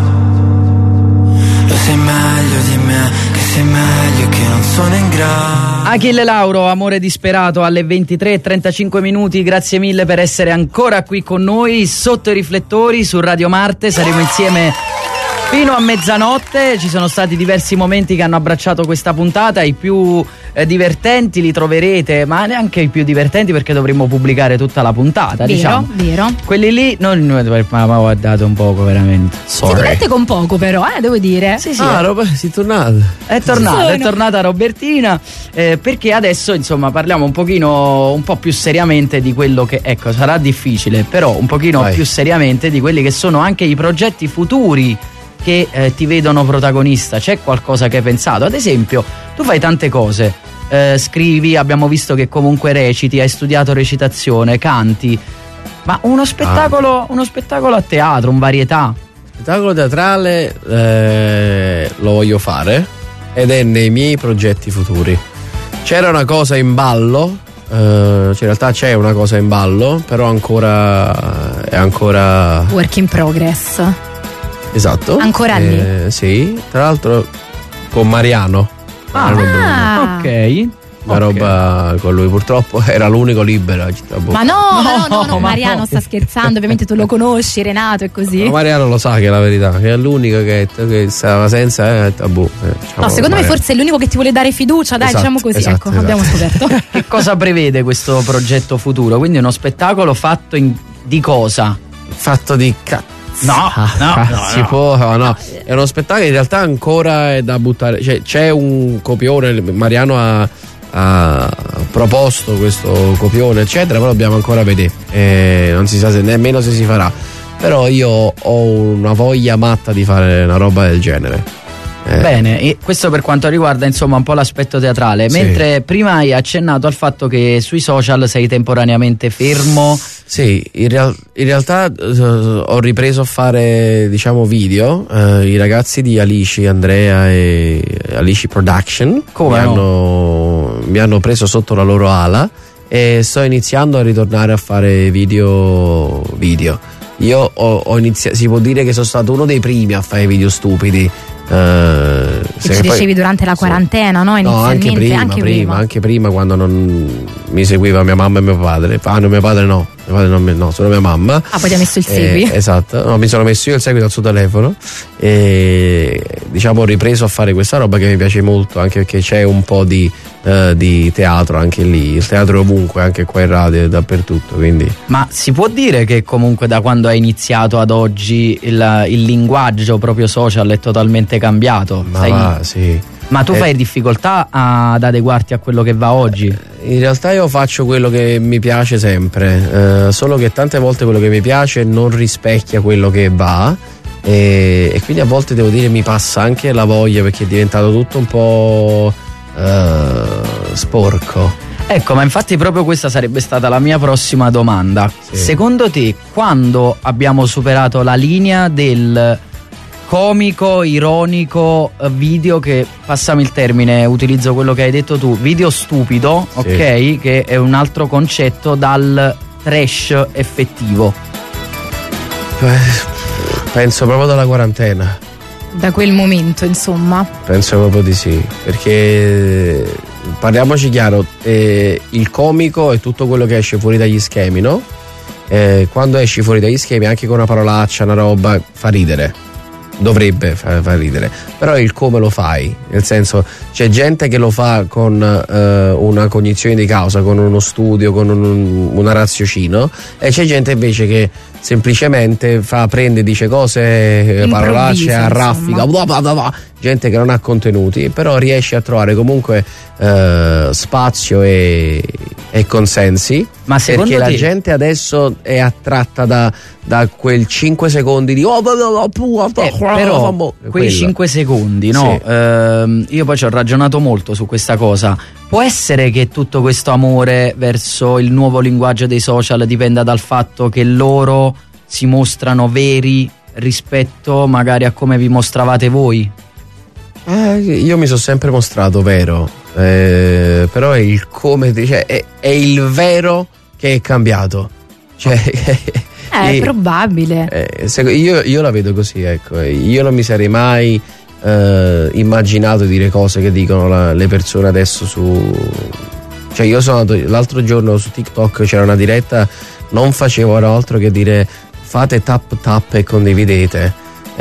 [SPEAKER 18] Lo sai meglio di me, che sei meglio, che non sono in grado.
[SPEAKER 2] Achille Lauro, Amore disperato, alle 23:35 minuti. Grazie mille per essere ancora qui con noi sotto i riflettori su Radio Marte. Saremo insieme fino a mezzanotte. Ci sono stati diversi momenti che hanno abbracciato questa puntata. I più divertenti li troverete, ma neanche i più divertenti, perché dovremmo pubblicare tutta la puntata.
[SPEAKER 4] Vero,
[SPEAKER 2] diciamo.
[SPEAKER 4] vero.
[SPEAKER 2] Quelli lì non ma ho guardato un poco, veramente.
[SPEAKER 4] Si diverte con poco, però, devo dire.
[SPEAKER 2] Sì,
[SPEAKER 3] sei tornata.
[SPEAKER 2] È tornata Robertina, perché adesso insomma parliamo un po' più seriamente di quello che, ecco, sarà difficile, però un pochino più seriamente di quelli che sono anche i progetti futuri che ti vedono protagonista. C'è qualcosa che hai pensato? Ad esempio, tu fai tante cose, scrivi, abbiamo visto che comunque reciti, hai studiato recitazione, canti, ma uno spettacolo a teatro, un varietà.
[SPEAKER 3] Spettacolo teatrale lo voglio fare ed è nei miei progetti futuri. C'era una cosa in ballo, in realtà c'è una cosa in ballo, però è ancora
[SPEAKER 4] work in progress.
[SPEAKER 3] Esatto.
[SPEAKER 4] Ancora lì?
[SPEAKER 3] Sì, tra l'altro con Mariano.
[SPEAKER 2] Ok.
[SPEAKER 3] Una roba con lui, purtroppo era l'unico libero a Città Boca.
[SPEAKER 4] Ma no, Mariano sta scherzando, ovviamente tu lo conosci, Renato, è così.
[SPEAKER 3] Ma Mariano lo sa che è la verità, che è l'unico che stava senza tabù.
[SPEAKER 4] No, secondo me forse è l'unico che ti vuole dare fiducia, dai, diciamo così, ecco, abbiamo scoperto.
[SPEAKER 2] Che cosa prevede questo progetto futuro? Quindi uno spettacolo fatto di cosa?
[SPEAKER 3] Fatto di
[SPEAKER 2] No. È
[SPEAKER 3] uno spettacolo in realtà ancora è da buttare, cioè c'è un copione, Mariano ha proposto questo copione eccetera, però dobbiamo ancora vedere, non si sa nemmeno se si farà, però io ho una voglia matta di fare una roba del genere.
[SPEAKER 2] Bene, e questo per quanto riguarda insomma un po' l'aspetto teatrale, mentre prima hai accennato al fatto che sui social sei temporaneamente fermo.
[SPEAKER 3] Sì, in realtà ho ripreso a fare, diciamo, video. I ragazzi di Alici, Andrea e Alici Production mi hanno preso sotto la loro ala e sto iniziando a ritornare a fare video. Io ho iniziato, si può dire che sono stato uno dei primi a fare video stupidi.
[SPEAKER 4] Che ci dicevi durante la quarantena, no?
[SPEAKER 3] No, anche prima quando non mi seguiva mia mamma e mio padre. Mio padre no, solo mia mamma.
[SPEAKER 4] Poi ti ha messo il segui.
[SPEAKER 3] Esatto, no, mi sono messo io il seguito al suo telefono e diciamo ho ripreso a fare questa roba che mi piace molto, anche perché c'è un po' di teatro anche lì. Il teatro è ovunque, anche qua in radio e dappertutto, quindi.
[SPEAKER 2] Ma si può dire che comunque da quando hai iniziato ad oggi il linguaggio proprio social è totalmente cambiato?
[SPEAKER 3] Sì.
[SPEAKER 2] Ma tu fai difficoltà ad adeguarti a quello che va oggi?
[SPEAKER 3] In realtà io faccio quello che mi piace sempre, solo che tante volte quello che mi piace non rispecchia quello che va e quindi a volte devo dire mi passa anche la voglia, perché è diventato tutto un po' sporco.
[SPEAKER 2] Ecco, ma infatti proprio questa sarebbe stata la mia prossima domanda. Secondo te, quando abbiamo superato la linea del comico, ironico, video che, passami il termine, utilizzo quello che hai detto tu, video stupido, sì. Ok, che è un altro concetto dal trash effettivo.
[SPEAKER 3] Penso proprio dalla quarantena.
[SPEAKER 4] Da quel momento, insomma.
[SPEAKER 3] Penso proprio di sì, perché parliamoci chiaro, il comico è tutto quello che esce fuori dagli schemi, no? Quando esci fuori dagli schemi, anche con una parolaccia, una roba, fa ridere. Dovrebbe far ridere, però il come lo fai, nel senso, c'è gente che lo fa con una cognizione di causa, con uno studio, con una raziocino, e c'è gente invece che semplicemente prende, dice cose, parolacce a raffica, gente che non ha contenuti, però riesce a trovare comunque spazio e consensi.
[SPEAKER 2] Ma secondo
[SPEAKER 3] perché
[SPEAKER 2] te...
[SPEAKER 3] la gente adesso è attratta da quel 5 secondi di
[SPEAKER 2] però quei 5 secondi, no? Sì. Io poi ci ho ragionato molto su questa cosa. Può essere che tutto questo amore verso il nuovo linguaggio dei social dipenda dal fatto che loro si mostrano veri rispetto magari a come vi mostravate voi?
[SPEAKER 3] Io mi sono sempre mostrato vero, però è il come, cioè, è il vero che è cambiato, cioè,
[SPEAKER 4] è probabile.
[SPEAKER 3] Io la vedo così, ecco. Io non mi sarei mai immaginato di dire cose che dicono le persone adesso cioè, io sono andato l'altro giorno su TikTok, c'era una diretta, non facevano altro che dire fate tap e condividete.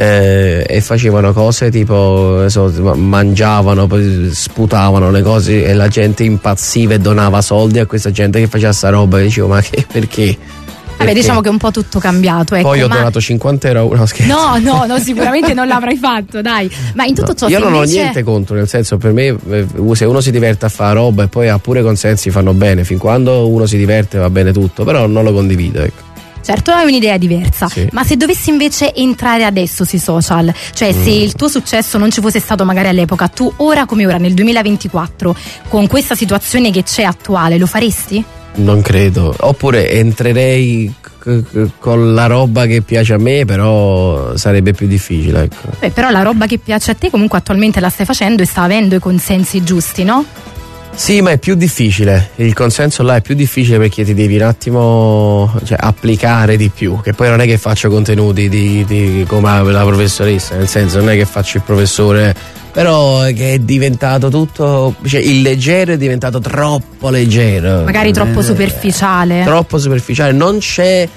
[SPEAKER 3] E facevano cose tipo mangiavano, poi sputavano le cose e la gente impazziva e donava soldi a questa gente che faceva sta roba, e dicevo ma perché?
[SPEAKER 4] Vabbè, diciamo che è un po' tutto cambiato, ecco.
[SPEAKER 3] Poi ho donato 50 euro, no scherzo.
[SPEAKER 4] No, sicuramente non l'avrai fatto, dai. Ma in tutto ciò,
[SPEAKER 3] io non
[SPEAKER 4] invece...
[SPEAKER 3] ho niente contro, nel senso, per me se uno si diverte a fare roba e poi ha pure consensi, fanno bene, fin quando uno si diverte va bene tutto, però non lo condivido, ecco.
[SPEAKER 4] Certo, hai un'idea diversa, sì. Ma se dovessi invece entrare adesso sui social, cioè se il tuo successo non ci fosse stato magari all'epoca, tu ora come ora nel 2024 con questa situazione che c'è attuale, lo faresti?
[SPEAKER 3] Non credo, oppure entrerei con la roba che piace a me, però sarebbe più difficile, ecco.
[SPEAKER 4] Però la roba che piace a te comunque attualmente la stai facendo e sta avendo i consensi giusti, no?
[SPEAKER 3] Sì, ma è più difficile, il consenso là è più difficile perché ti devi un attimo, cioè, applicare di più, che poi non è che faccio contenuti come la professoressa, nel senso non è che faccio il professore, però che è diventato tutto, cioè il leggero è diventato troppo leggero.
[SPEAKER 4] Magari troppo superficiale.
[SPEAKER 3] Troppo superficiale, non c'è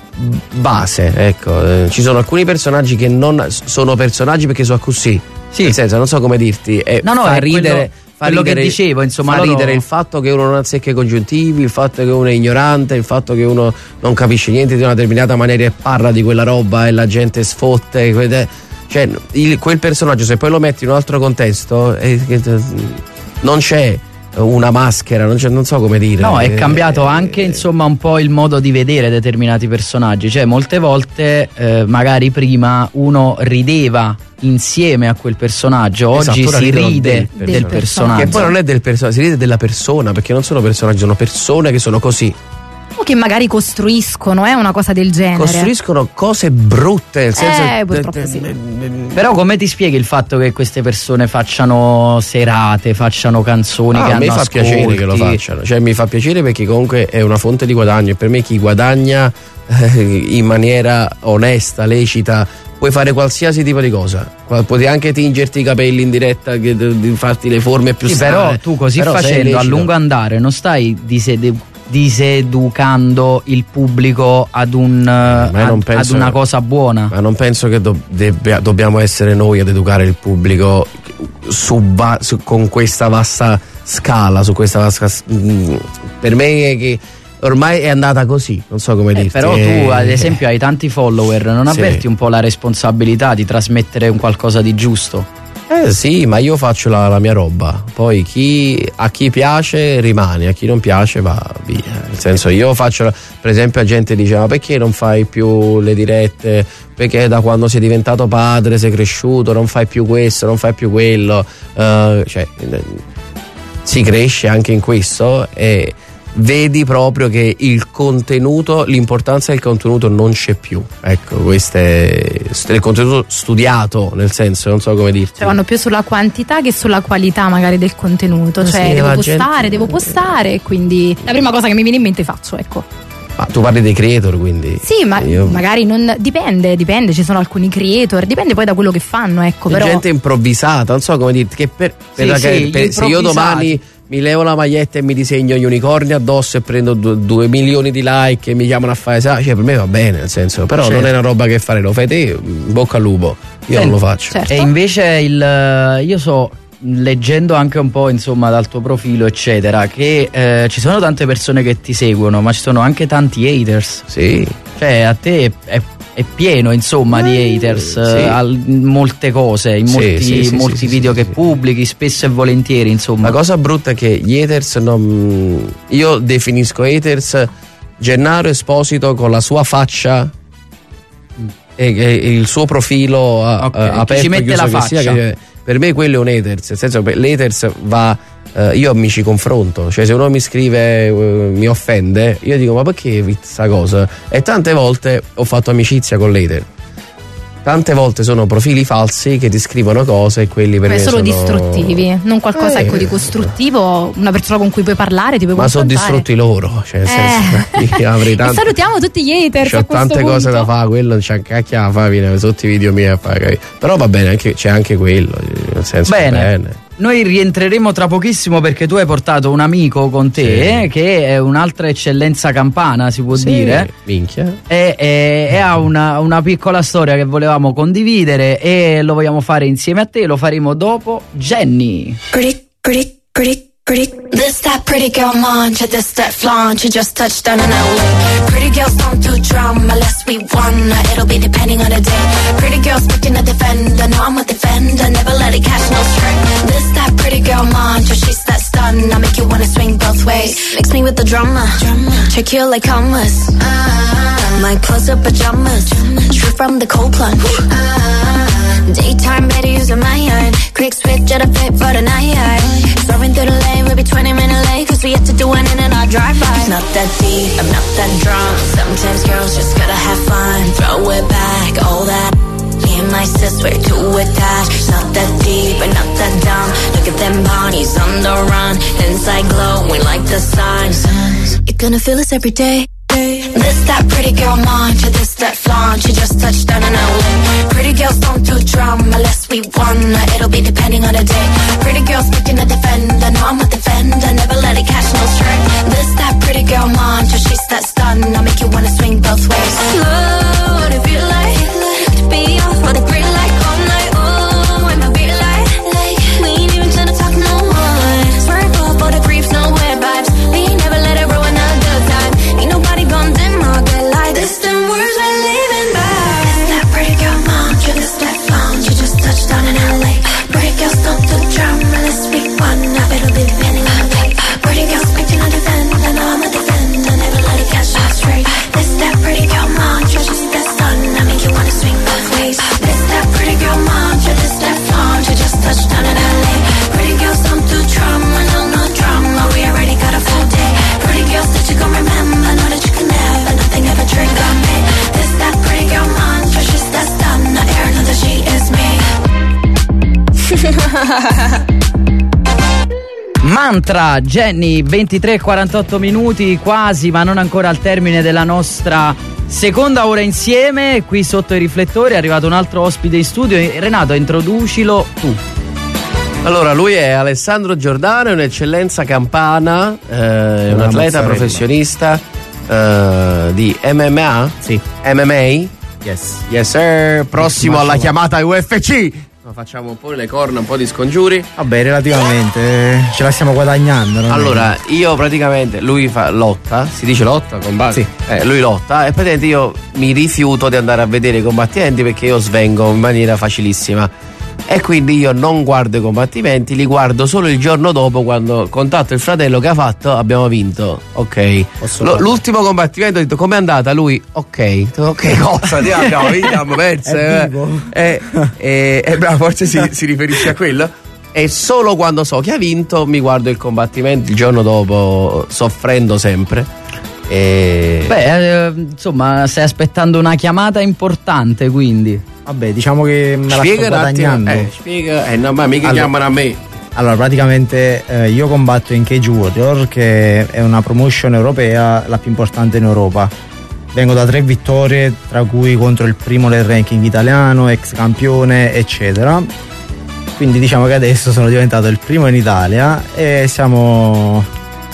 [SPEAKER 3] base, ecco, ci sono alcuni personaggi che non sono personaggi perché sono così, sì. Nel senso, non so come dirti, fa ridere...
[SPEAKER 2] Quello che dicevo, insomma,
[SPEAKER 3] fa ridere il fatto che uno non azzecca i congiuntivi, il fatto che uno è ignorante, il fatto che uno non capisce niente di una determinata maniera e parla di quella roba e la gente sfotte, cioè quel personaggio, se poi lo metti in un altro contesto, non c'è una maschera, non so come dire.
[SPEAKER 2] No, è cambiato anche insomma un po' il modo di vedere determinati personaggi, cioè molte volte magari prima uno rideva insieme a quel personaggio, oggi
[SPEAKER 3] esatto,
[SPEAKER 2] si ride del personaggio.
[SPEAKER 3] Che poi non è del personaggio, si ride della persona, perché non sono personaggi, sono persone che sono così.
[SPEAKER 4] O che magari costruiscono una cosa del genere.
[SPEAKER 3] Costruiscono cose brutte, nel senso
[SPEAKER 4] purtroppo sì.
[SPEAKER 2] Però come ti spieghi il fatto che queste persone facciano serate, facciano canzoni che hanno ascolti?
[SPEAKER 3] A me fa piacere che lo facciano, cioè mi fa piacere perché comunque è una fonte di guadagno e per me chi guadagna in maniera onesta, lecita, puoi fare qualsiasi tipo di cosa, puoi anche tingerti i capelli in diretta, farti le forme più strane.
[SPEAKER 2] Però tu così facendo a lungo andare non stai diseducando il pubblico ad una cosa buona.
[SPEAKER 3] Ma non penso che dobbiamo essere noi ad educare il pubblico con questa vasta scala, su questa vasta per me è che ormai è andata così, non so come dirti.
[SPEAKER 2] Però tu ad esempio hai tanti follower, non avverti un po' la responsabilità di trasmettere un qualcosa di giusto?
[SPEAKER 3] Sì, ma io faccio la mia roba, poi a chi piace rimane, a chi non piace va via. Nel senso, io faccio, per esempio, la gente dice ma perché non fai più le dirette, perché da quando sei diventato padre, sei cresciuto, non fai più questo, non fai più quello, cioè si cresce anche in questo e vedi proprio che il contenuto, l'importanza del contenuto non c'è più. Ecco, questo è il contenuto studiato, nel senso, non so come dirti.
[SPEAKER 4] Cioè vanno più sulla quantità che sulla qualità magari del contenuto. Cioè
[SPEAKER 3] sì,
[SPEAKER 4] devo postare, quindi la prima cosa che mi viene in mente faccio, ecco.
[SPEAKER 3] Ma tu parli dei creator, quindi?
[SPEAKER 4] Sì, ma magari non dipende, ci sono alcuni creator, dipende poi da quello che fanno, ecco. Però
[SPEAKER 3] gente improvvisata, non so come dirti, che se io domani mi levo la maglietta e mi disegno gli unicorni addosso e prendo 2 milioni di like e mi chiamano a fare, cioè per me va bene, nel senso, però non è una roba che fare, lo fai te, bocca al lupo, io non lo faccio.
[SPEAKER 2] Certo. E invece io so, leggendo anche un po' insomma dal tuo profilo eccetera, che ci sono tante persone che ti seguono, ma ci sono anche tanti haters.
[SPEAKER 3] Sì.
[SPEAKER 2] Cioè a te è pieno insomma di haters, molte cose, in molti video che pubblichi spesso e volentieri, insomma.
[SPEAKER 3] La cosa brutta è che gli haters io definisco haters Gennaro Esposito con la sua faccia e il suo profilo aperto,
[SPEAKER 2] ci mette la faccia.
[SPEAKER 3] Che per me quello è un haters, nel senso che l'haters va, io mi ci confronto, cioè se uno mi scrive mi offende, io dico ma perché questa cosa? E tante volte ho fatto amicizia con l'hater, tante volte sono profili falsi che ti scrivono cose e quelli per me
[SPEAKER 4] sono distruttivi, non qualcosa ecco di costruttivo, una persona con cui puoi parlare, ti puoi confrontare.
[SPEAKER 3] Ma sono distrutti loro, cioè nel senso io avrei
[SPEAKER 4] e salutiamo tutti gli haters,
[SPEAKER 3] c'ho tante cose da fare, quello c'è cacchia fa, viene sotto i video miei a fare, però va bene, c'è anche quello, nel senso bene.
[SPEAKER 2] Noi rientreremo tra pochissimo perché tu hai portato un amico con te che è un'altra eccellenza campana, si può dire.
[SPEAKER 3] Minchia.
[SPEAKER 2] E ha una piccola storia che volevamo condividere e lo vogliamo fare insieme a te, lo faremo dopo Jenny.
[SPEAKER 8] This that pretty girl mantra, this that flaunt, you just touched down in LA. Pretty girls don't do drama unless we wanna, it'll be depending on the day. Pretty girls picking a defender, no I'm a defender, never let it catch no string. This that pretty girl mantra, she's that stun, I make you wanna swing both ways. Mix me with the drama, check you like hummus. My clothes are pajamas, straight from the cold plunge. Daytime better using my iron, quick switch at a fit for the night. Soaring through the lane, we'll be 20 minutes late, cause we have to do an in and out drive-by. Not that deep, I'm not that drunk, sometimes girls just gotta have fun. Throw it back, all that. Me and my sis, we're too attached. Not that deep, but not that dumb. Look at them bodies on the run, inside glowing like the sun. You're gonna feel this every day. This that pretty girl mantra, this that flaunt, you just touched down in LA. Pretty girls don't do drama unless we wanna, it'll be depending on the day. Pretty girls picking a defender, no I'm a defender, never let it catch no string. This that pretty girl mantra, she's that stun, I make you wanna swing both ways. Oh, what it feel like to be off for the green light all night. Oh, and I feel like we ain't even trying to talk no more. Swerve off for the creeps, no weird vibes. We ain't never let it ruin our good time. Ain't nobody gon' dim our good light. This them words we're living by. It's that pretty girl mantra, this that flaunt, you just touched down in LA. Pretty girls don't do drama unless we wanna, it'll be depending on the day. Pretty girls picking a defender, no I'm a defender, never let it catch us straight. This that pretty girl mantra, she's that stun, I make you wanna swing both ways. This that pretty girl mantra, this that flaunt, you just touched down in LA. Pretty girls don't do drama, no drama, we already got a full day. Pretty girls that you gon' remember, know that you can never, nothing ever trigger me. This that pretty girl mantra, she's that stun, I air another she is me.
[SPEAKER 2] Mantra, Jenny, 23:48 minuti quasi, ma non ancora al termine della nostra seconda ora insieme. Qui sotto i riflettori è arrivato un altro ospite in studio. Renato, introducilo tu.
[SPEAKER 3] Allora, lui è Alessandro Giordano, è un'eccellenza campana, è un atleta professionista di MMA?
[SPEAKER 19] Sì.
[SPEAKER 3] MMA?
[SPEAKER 19] Yes
[SPEAKER 3] sir, prossimo alla chiamata UFC. Facciamo un po' le corna, un po' di scongiuri.
[SPEAKER 19] Vabbè, relativamente ce la stiamo guadagnando, no?
[SPEAKER 3] Allora, io praticamente, lui fa lotta, si dice lotta, combate? Sì. Lui lotta e praticamente io mi rifiuto di andare a vedere i combattimenti perché io svengo in maniera facilissima. E quindi io non guardo i combattimenti, li guardo solo il giorno dopo, quando contatto il fratello che ha fatto, abbiamo vinto. Ok. L'ultimo combattimento ho detto com'è andata? Lui, ok cosa? Abbiamo perso. Bravo, forse si riferisce a quello. e solo quando so che ha vinto mi guardo il combattimento il giorno dopo, soffrendo sempre.
[SPEAKER 2] Insomma, stai aspettando una chiamata importante, quindi.
[SPEAKER 19] Vabbè, diciamo che me la sto guadagnando.
[SPEAKER 3] No, ma mica chiamano a me.
[SPEAKER 19] Allora, praticamente io combatto in Cage Warrior, che è una promotion europea, la più importante in Europa. Vengo da 3 vittorie, tra cui contro il primo del ranking italiano, ex campione, eccetera. Quindi diciamo che adesso sono diventato il primo in Italia e siamo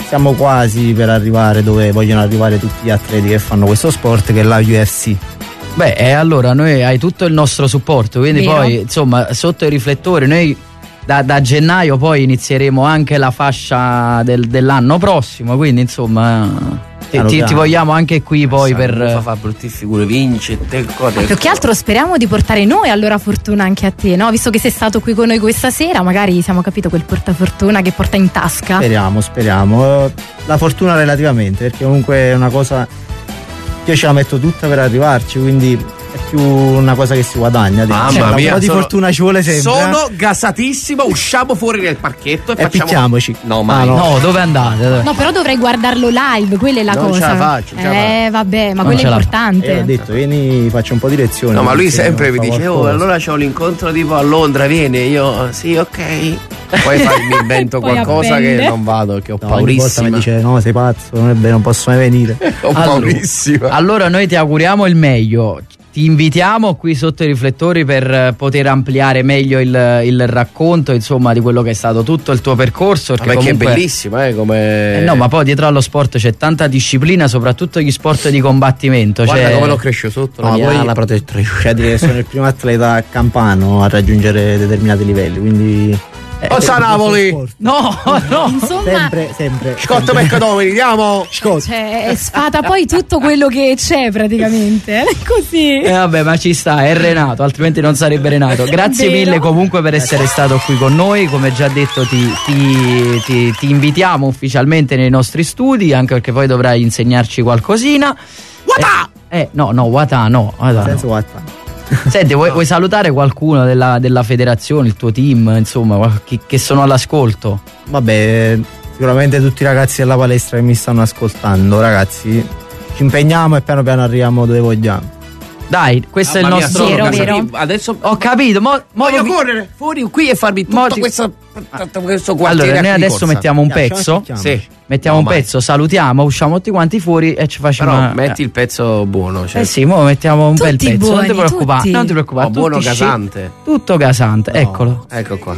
[SPEAKER 19] quasi per arrivare dove vogliono arrivare tutti gli atleti che fanno questo sport, che è la UFC.
[SPEAKER 2] Beh, allora noi hai tutto il nostro supporto, quindi
[SPEAKER 4] Vero.
[SPEAKER 2] poi insomma sotto i riflettori noi da gennaio poi inizieremo anche la fascia dell'anno prossimo, quindi insomma ti vogliamo anche qui poi per
[SPEAKER 3] fa brutte figure, vince
[SPEAKER 4] Più che altro speriamo di portare noi allora fortuna anche a te, no? Visto che sei stato qui con noi questa sera, magari siamo capito quel portafortuna che porta in tasca.
[SPEAKER 19] Speriamo. La fortuna relativamente, perché comunque è una cosa, io ce la metto tutta per arrivarci, quindi è più una cosa che si guadagna.
[SPEAKER 3] Mamma mia,
[SPEAKER 19] un po' di fortuna ci vuole sempre.
[SPEAKER 3] Sono gasatissimo, usciamo fuori nel parchetto e facciamo...
[SPEAKER 19] picchiamoci.
[SPEAKER 3] No, mai.
[SPEAKER 2] No, dove andate?
[SPEAKER 4] No, però dovrei guardarlo live, quella è la
[SPEAKER 3] Non
[SPEAKER 4] cosa.
[SPEAKER 3] ce la faccio,
[SPEAKER 4] vabbè, ma quello è importante.
[SPEAKER 19] Ho detto, vieni, faccio un po' di lezioni.
[SPEAKER 3] No, ma lui sempre mi
[SPEAKER 19] fa
[SPEAKER 3] dice,
[SPEAKER 19] qualcosa.
[SPEAKER 3] allora c'ho l'incontro tipo a Londra, vieni, io sì, ok. Poi mi invento
[SPEAKER 4] Poi
[SPEAKER 3] qualcosa
[SPEAKER 4] appende.
[SPEAKER 3] che non vado, che ho
[SPEAKER 19] No, ogni volta
[SPEAKER 3] paurissima.
[SPEAKER 19] mi dice, no, sei pazzo, non è vero, non posso mai venire.
[SPEAKER 3] Ho paurissima.
[SPEAKER 2] Allora noi ti auguriamo il meglio. Ti invitiamo qui sotto i riflettori per poter ampliare meglio il racconto, insomma, di quello che è stato tutto il tuo percorso. Perché
[SPEAKER 3] Perché
[SPEAKER 2] comunque
[SPEAKER 3] è bellissimo, come...
[SPEAKER 2] no, ma poi dietro allo sport c'è tanta disciplina, soprattutto gli sport di combattimento.
[SPEAKER 3] Guarda come l'ho cresciuto sotto la
[SPEAKER 19] No,
[SPEAKER 3] mia
[SPEAKER 19] poi-
[SPEAKER 3] ala protettrice.
[SPEAKER 19] Cioè, sono il primo atleta campano a raggiungere determinati livelli, quindi
[SPEAKER 3] Forza Napoli!
[SPEAKER 2] No,
[SPEAKER 4] Insomma,
[SPEAKER 19] sempre.
[SPEAKER 3] Scotto Peccadomini, andiamo!
[SPEAKER 4] cioè, sfata poi tutto quello che c'è praticamente. Così.
[SPEAKER 2] vabbè, ma ci sta, è Renato, altrimenti non sarebbe Renato. Grazie
[SPEAKER 4] Vero.
[SPEAKER 2] mille comunque per essere stato qui con noi. Come già detto ti invitiamo ufficialmente nei nostri studi, anche perché poi dovrai insegnarci qualcosina.
[SPEAKER 3] Wata!
[SPEAKER 2] No, Wata no.
[SPEAKER 19] Senza Watta.
[SPEAKER 2] Senti, vuoi salutare qualcuno della federazione, il tuo team, insomma, che sono all'ascolto?
[SPEAKER 19] Vabbè, sicuramente tutti i ragazzi della palestra che mi stanno ascoltando, ragazzi, ci impegniamo e piano piano arriviamo dove vogliamo.
[SPEAKER 2] Dai, questo è il
[SPEAKER 3] Mamma mia,
[SPEAKER 2] nostro.
[SPEAKER 3] sono
[SPEAKER 4] Vero.
[SPEAKER 3] gasativo. Adesso
[SPEAKER 2] Ho capito,
[SPEAKER 3] voglio correre fuori qui e farmi tutto questo quartiere.
[SPEAKER 2] Allora, noi
[SPEAKER 3] a
[SPEAKER 2] adesso
[SPEAKER 3] corsa.
[SPEAKER 2] mettiamo un pezzo.
[SPEAKER 3] Sì.
[SPEAKER 2] Mettiamo
[SPEAKER 3] No,
[SPEAKER 2] un
[SPEAKER 3] mai.
[SPEAKER 2] pezzo, salutiamo, usciamo tutti quanti fuori e ci facciamo.
[SPEAKER 3] Però metti il pezzo buono. Cioè.
[SPEAKER 2] Sì, mo mettiamo un bel
[SPEAKER 4] Tutti
[SPEAKER 2] pezzo. Non ti
[SPEAKER 4] buoni,
[SPEAKER 2] preoccupare,
[SPEAKER 4] tutti.
[SPEAKER 2] non ti preoccupare.
[SPEAKER 3] Buono
[SPEAKER 2] tutti
[SPEAKER 3] gasante.
[SPEAKER 2] tutto gasante, eccolo.
[SPEAKER 3] Ecco qua.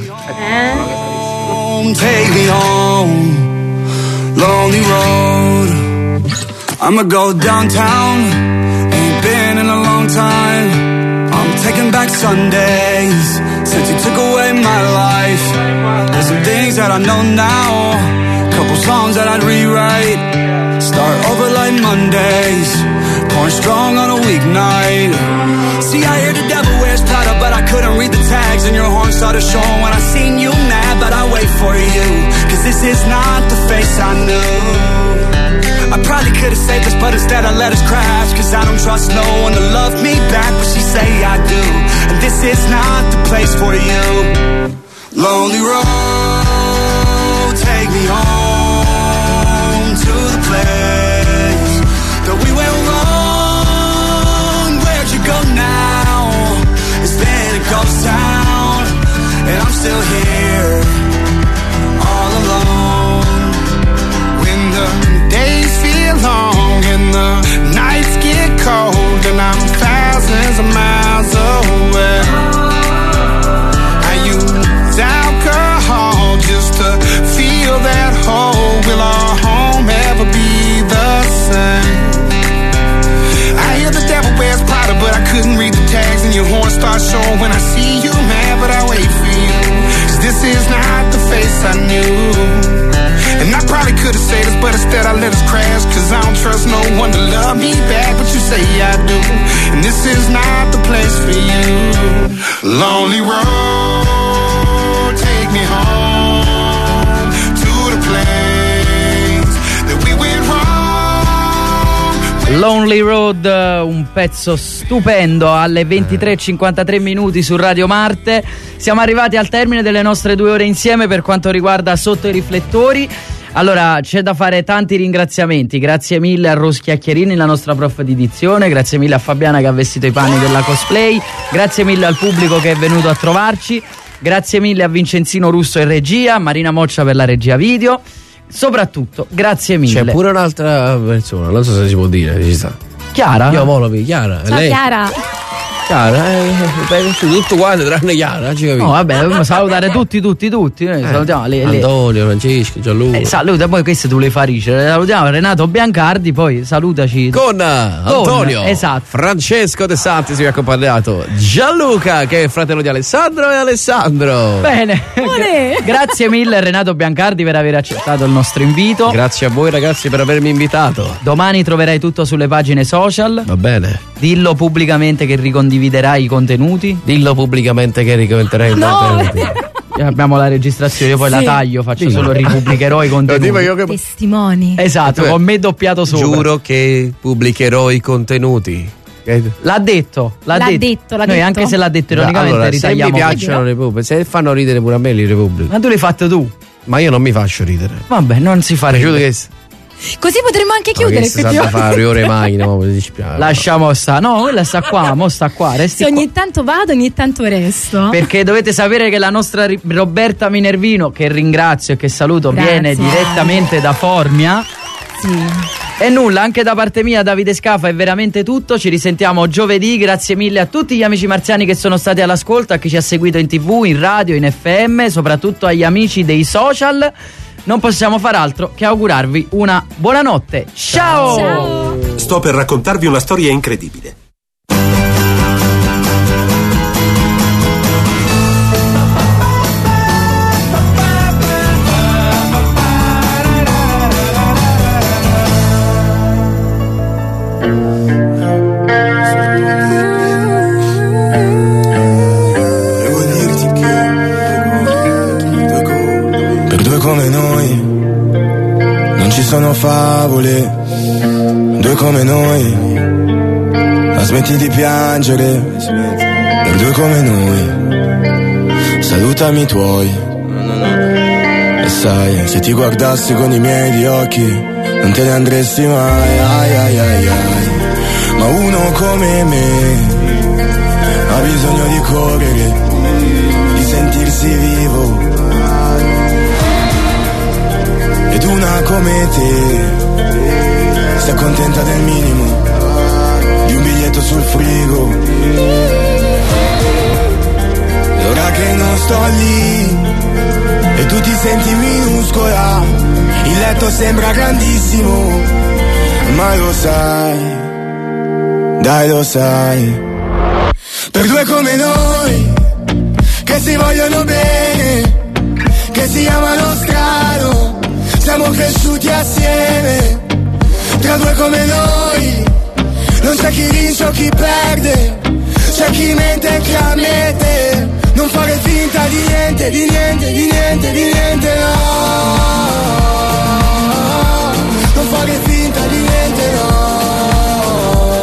[SPEAKER 18] Take me home, lonely road. I'ma go downtown, ain't been in a long time. I'm taking back Sundays, since you took away my life. There's some things that I know now, couple songs that I'd rewrite. Start over like Mondays, pouring strong on a weeknight. See, I hear the devil wears Prada, but I couldn't read the tags, and your horn started showing when I seen you mad, but I wait for you, cause this is not the face I knew. I probably could've saved us, but instead I let us crash, cause I don't trust no one to love me back, but she say I do, and this is not the place for you. Lonely road, take me home to the place that we went wrong. Where'd you go now? It's been a ghost town, and I'm still here, all alone. When the days feel long and the nights get cold, and I'm thousands of miles away. I use alcohol just to feel that hole. Will our home ever be the same? I hear the devil wears Prada, but I couldn't read the tags, and your horn starts showing when I see you mad, but I wait for you, cause this is not the face I knew. And I probably could've said this, but instead I let us crash, cause I don't trust no one to love me back, but you say I do, and this is not the place for you. Lonely road, take me home to the place that we went wrong.
[SPEAKER 2] Lonely Road, un pezzo stupendo alle 23:53 minuti su Radio Marte. Siamo arrivati al termine delle nostre 2 ore insieme per quanto riguarda Sotto i riflettori. Allora, c'è da fare tanti ringraziamenti. Grazie mille a Rose Chiacchierini, la nostra prof di dizione. Grazie mille a Fabiana che ha vestito i panni della cosplay. Grazie mille al pubblico che è venuto a trovarci. Grazie mille a Vincenzino Russo in regia, a Marina Moccia per la regia video. Soprattutto, grazie mille.
[SPEAKER 3] C'è pure un'altra persona, non so se si può dire, ci sta.
[SPEAKER 2] Chiara?
[SPEAKER 3] Io Volovi, Chiara.
[SPEAKER 4] Ciao
[SPEAKER 3] lei?
[SPEAKER 4] Chiara.
[SPEAKER 3] Chiara, tutto quanto tranne Chiara, ci capisci?
[SPEAKER 2] No, vabbè, dobbiamo salutare tutti. Salutiamo
[SPEAKER 3] Antonio, Francesco, Gianluca.
[SPEAKER 2] Saluta, poi questo tu le fa ricere. Salutiamo Renato Biancardi, poi salutaci.
[SPEAKER 3] Con Antonio,
[SPEAKER 2] esatto.
[SPEAKER 3] Francesco De Santi, si è accompagnato Gianluca, che è fratello di Alessandro, e Alessandro.
[SPEAKER 2] Bene. Grazie mille Renato Biancardi per aver accettato il nostro invito.
[SPEAKER 3] Grazie a voi ragazzi per avermi invitato.
[SPEAKER 2] Domani troverai tutto sulle pagine social.
[SPEAKER 3] Va bene.
[SPEAKER 2] Dillo pubblicamente che ricondividerai i contenuti.
[SPEAKER 3] Dillo pubblicamente che ricondividerai i contenuti.
[SPEAKER 2] Abbiamo la registrazione, io poi la taglio, faccio solo ripubblicherò i contenuti.
[SPEAKER 4] Testimoni.
[SPEAKER 2] Esatto, con me doppiato sopra.
[SPEAKER 3] Giuro che pubblicherò i contenuti.
[SPEAKER 2] L'ha detto. Noi anche se l'ha detto ironicamente
[SPEAKER 3] allora,
[SPEAKER 2] ritagliamo.
[SPEAKER 3] Se mi piacciono le pubbliche, se fanno ridere pure a me li repubblico.
[SPEAKER 2] Ma tu l'hai fatto tu.
[SPEAKER 3] Ma io non mi faccio ridere.
[SPEAKER 2] Vabbè, non si fa ridere.
[SPEAKER 4] Così potremmo anche chiudere.
[SPEAKER 3] Ma fare ore mai, no, mi dispiace.
[SPEAKER 2] Lasciamo sta. No, quella sta qua, mo sta qua. Resti
[SPEAKER 4] ogni tanto vado, ogni tanto resto.
[SPEAKER 2] Perché dovete sapere che la nostra Roberta Minervino, che ringrazio e che saluto, viene direttamente da Formia.
[SPEAKER 4] Sì.
[SPEAKER 2] E nulla, anche da parte mia, Davide Scafa, è veramente tutto. Ci risentiamo giovedì. Grazie mille a tutti gli amici marziani che sono stati all'ascolto, a chi ci ha seguito in TV, in radio, in FM, soprattutto agli amici dei social. Non possiamo far altro che augurarvi una buonanotte. Ciao!
[SPEAKER 4] Ciao!
[SPEAKER 16] Sto per raccontarvi una storia incredibile.
[SPEAKER 18] Come noi non ci sono favole, 2 come noi, ma smetti di piangere, per 2 come noi, salutami i tuoi, e sai, se ti guardassi con i miei di occhi, non te ne andresti mai, ai ai ai ai, ma uno come me, ha bisogno di correre, di sentirsi vivo, ed una come te si accontenta del minimo, di un biglietto sul frigo, e ora che non sto lì e tu ti senti minuscola, il letto sembra grandissimo, ma lo sai, dai lo sai, per 2 come noi che si vogliono bene, che si amano strano, siamo cresciuti assieme, tra 2 come noi, non c'è chi vince o chi perde, c'è chi mente e chi ammette, non fare finta di niente, di niente, di niente, di niente, no, non fare finta di niente, no,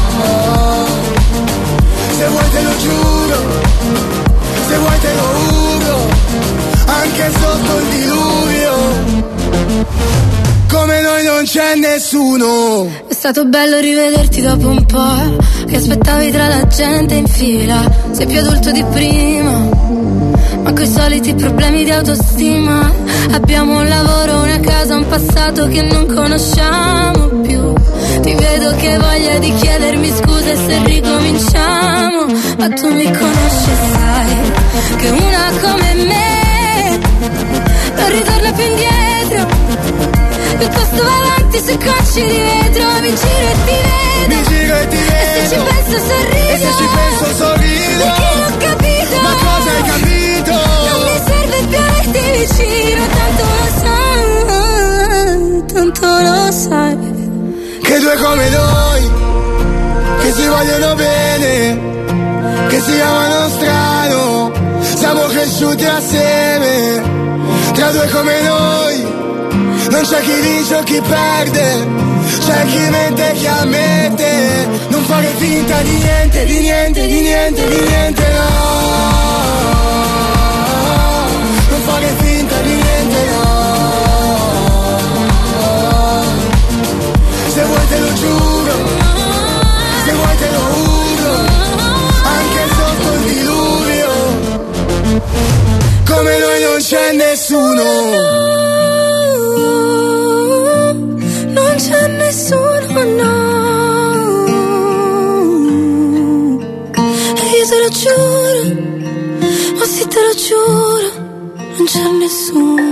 [SPEAKER 18] se vuoi te lo giuro, se vuoi te lo giuro, anche sotto il diluvio, come noi non c'è nessuno.
[SPEAKER 8] È stato bello rivederti dopo un po', che aspettavi tra la gente in fila, sei più adulto di prima, ma coi soliti problemi di autostima, abbiamo un lavoro, una casa, un passato che non conosciamo più, ti vedo che voglia di chiedermi scusa se ricominciamo, ma tu mi conosci e sai che una come me non ritorna più indietro, piuttosto va avanti sui cocci di vetro, mi giro e ti vedo, e se ci penso sorrido, perché ho capito,
[SPEAKER 18] ma cosa hai capito?
[SPEAKER 8] Non mi serve più averti vicino, tanto lo sai,
[SPEAKER 18] che 2 come noi, che si vogliono bene, che si amano strano, siamo cresciuti assieme, tra 2 come noi, non c'è chi vince o chi perde, c'è
[SPEAKER 15] c'è chi mente, chi ammette. Non fare finta di niente, di niente, di niente, di niente, no. Non fare finta di niente, no. Se vuoi te lo giuro, se vuoi te lo urlo, anche sotto il diluvio. Come noi non c'è nessuno.
[SPEAKER 8] Non c'è nessuno, no. E io te lo giuro, oh sì te lo giuro, non c'è nessuno.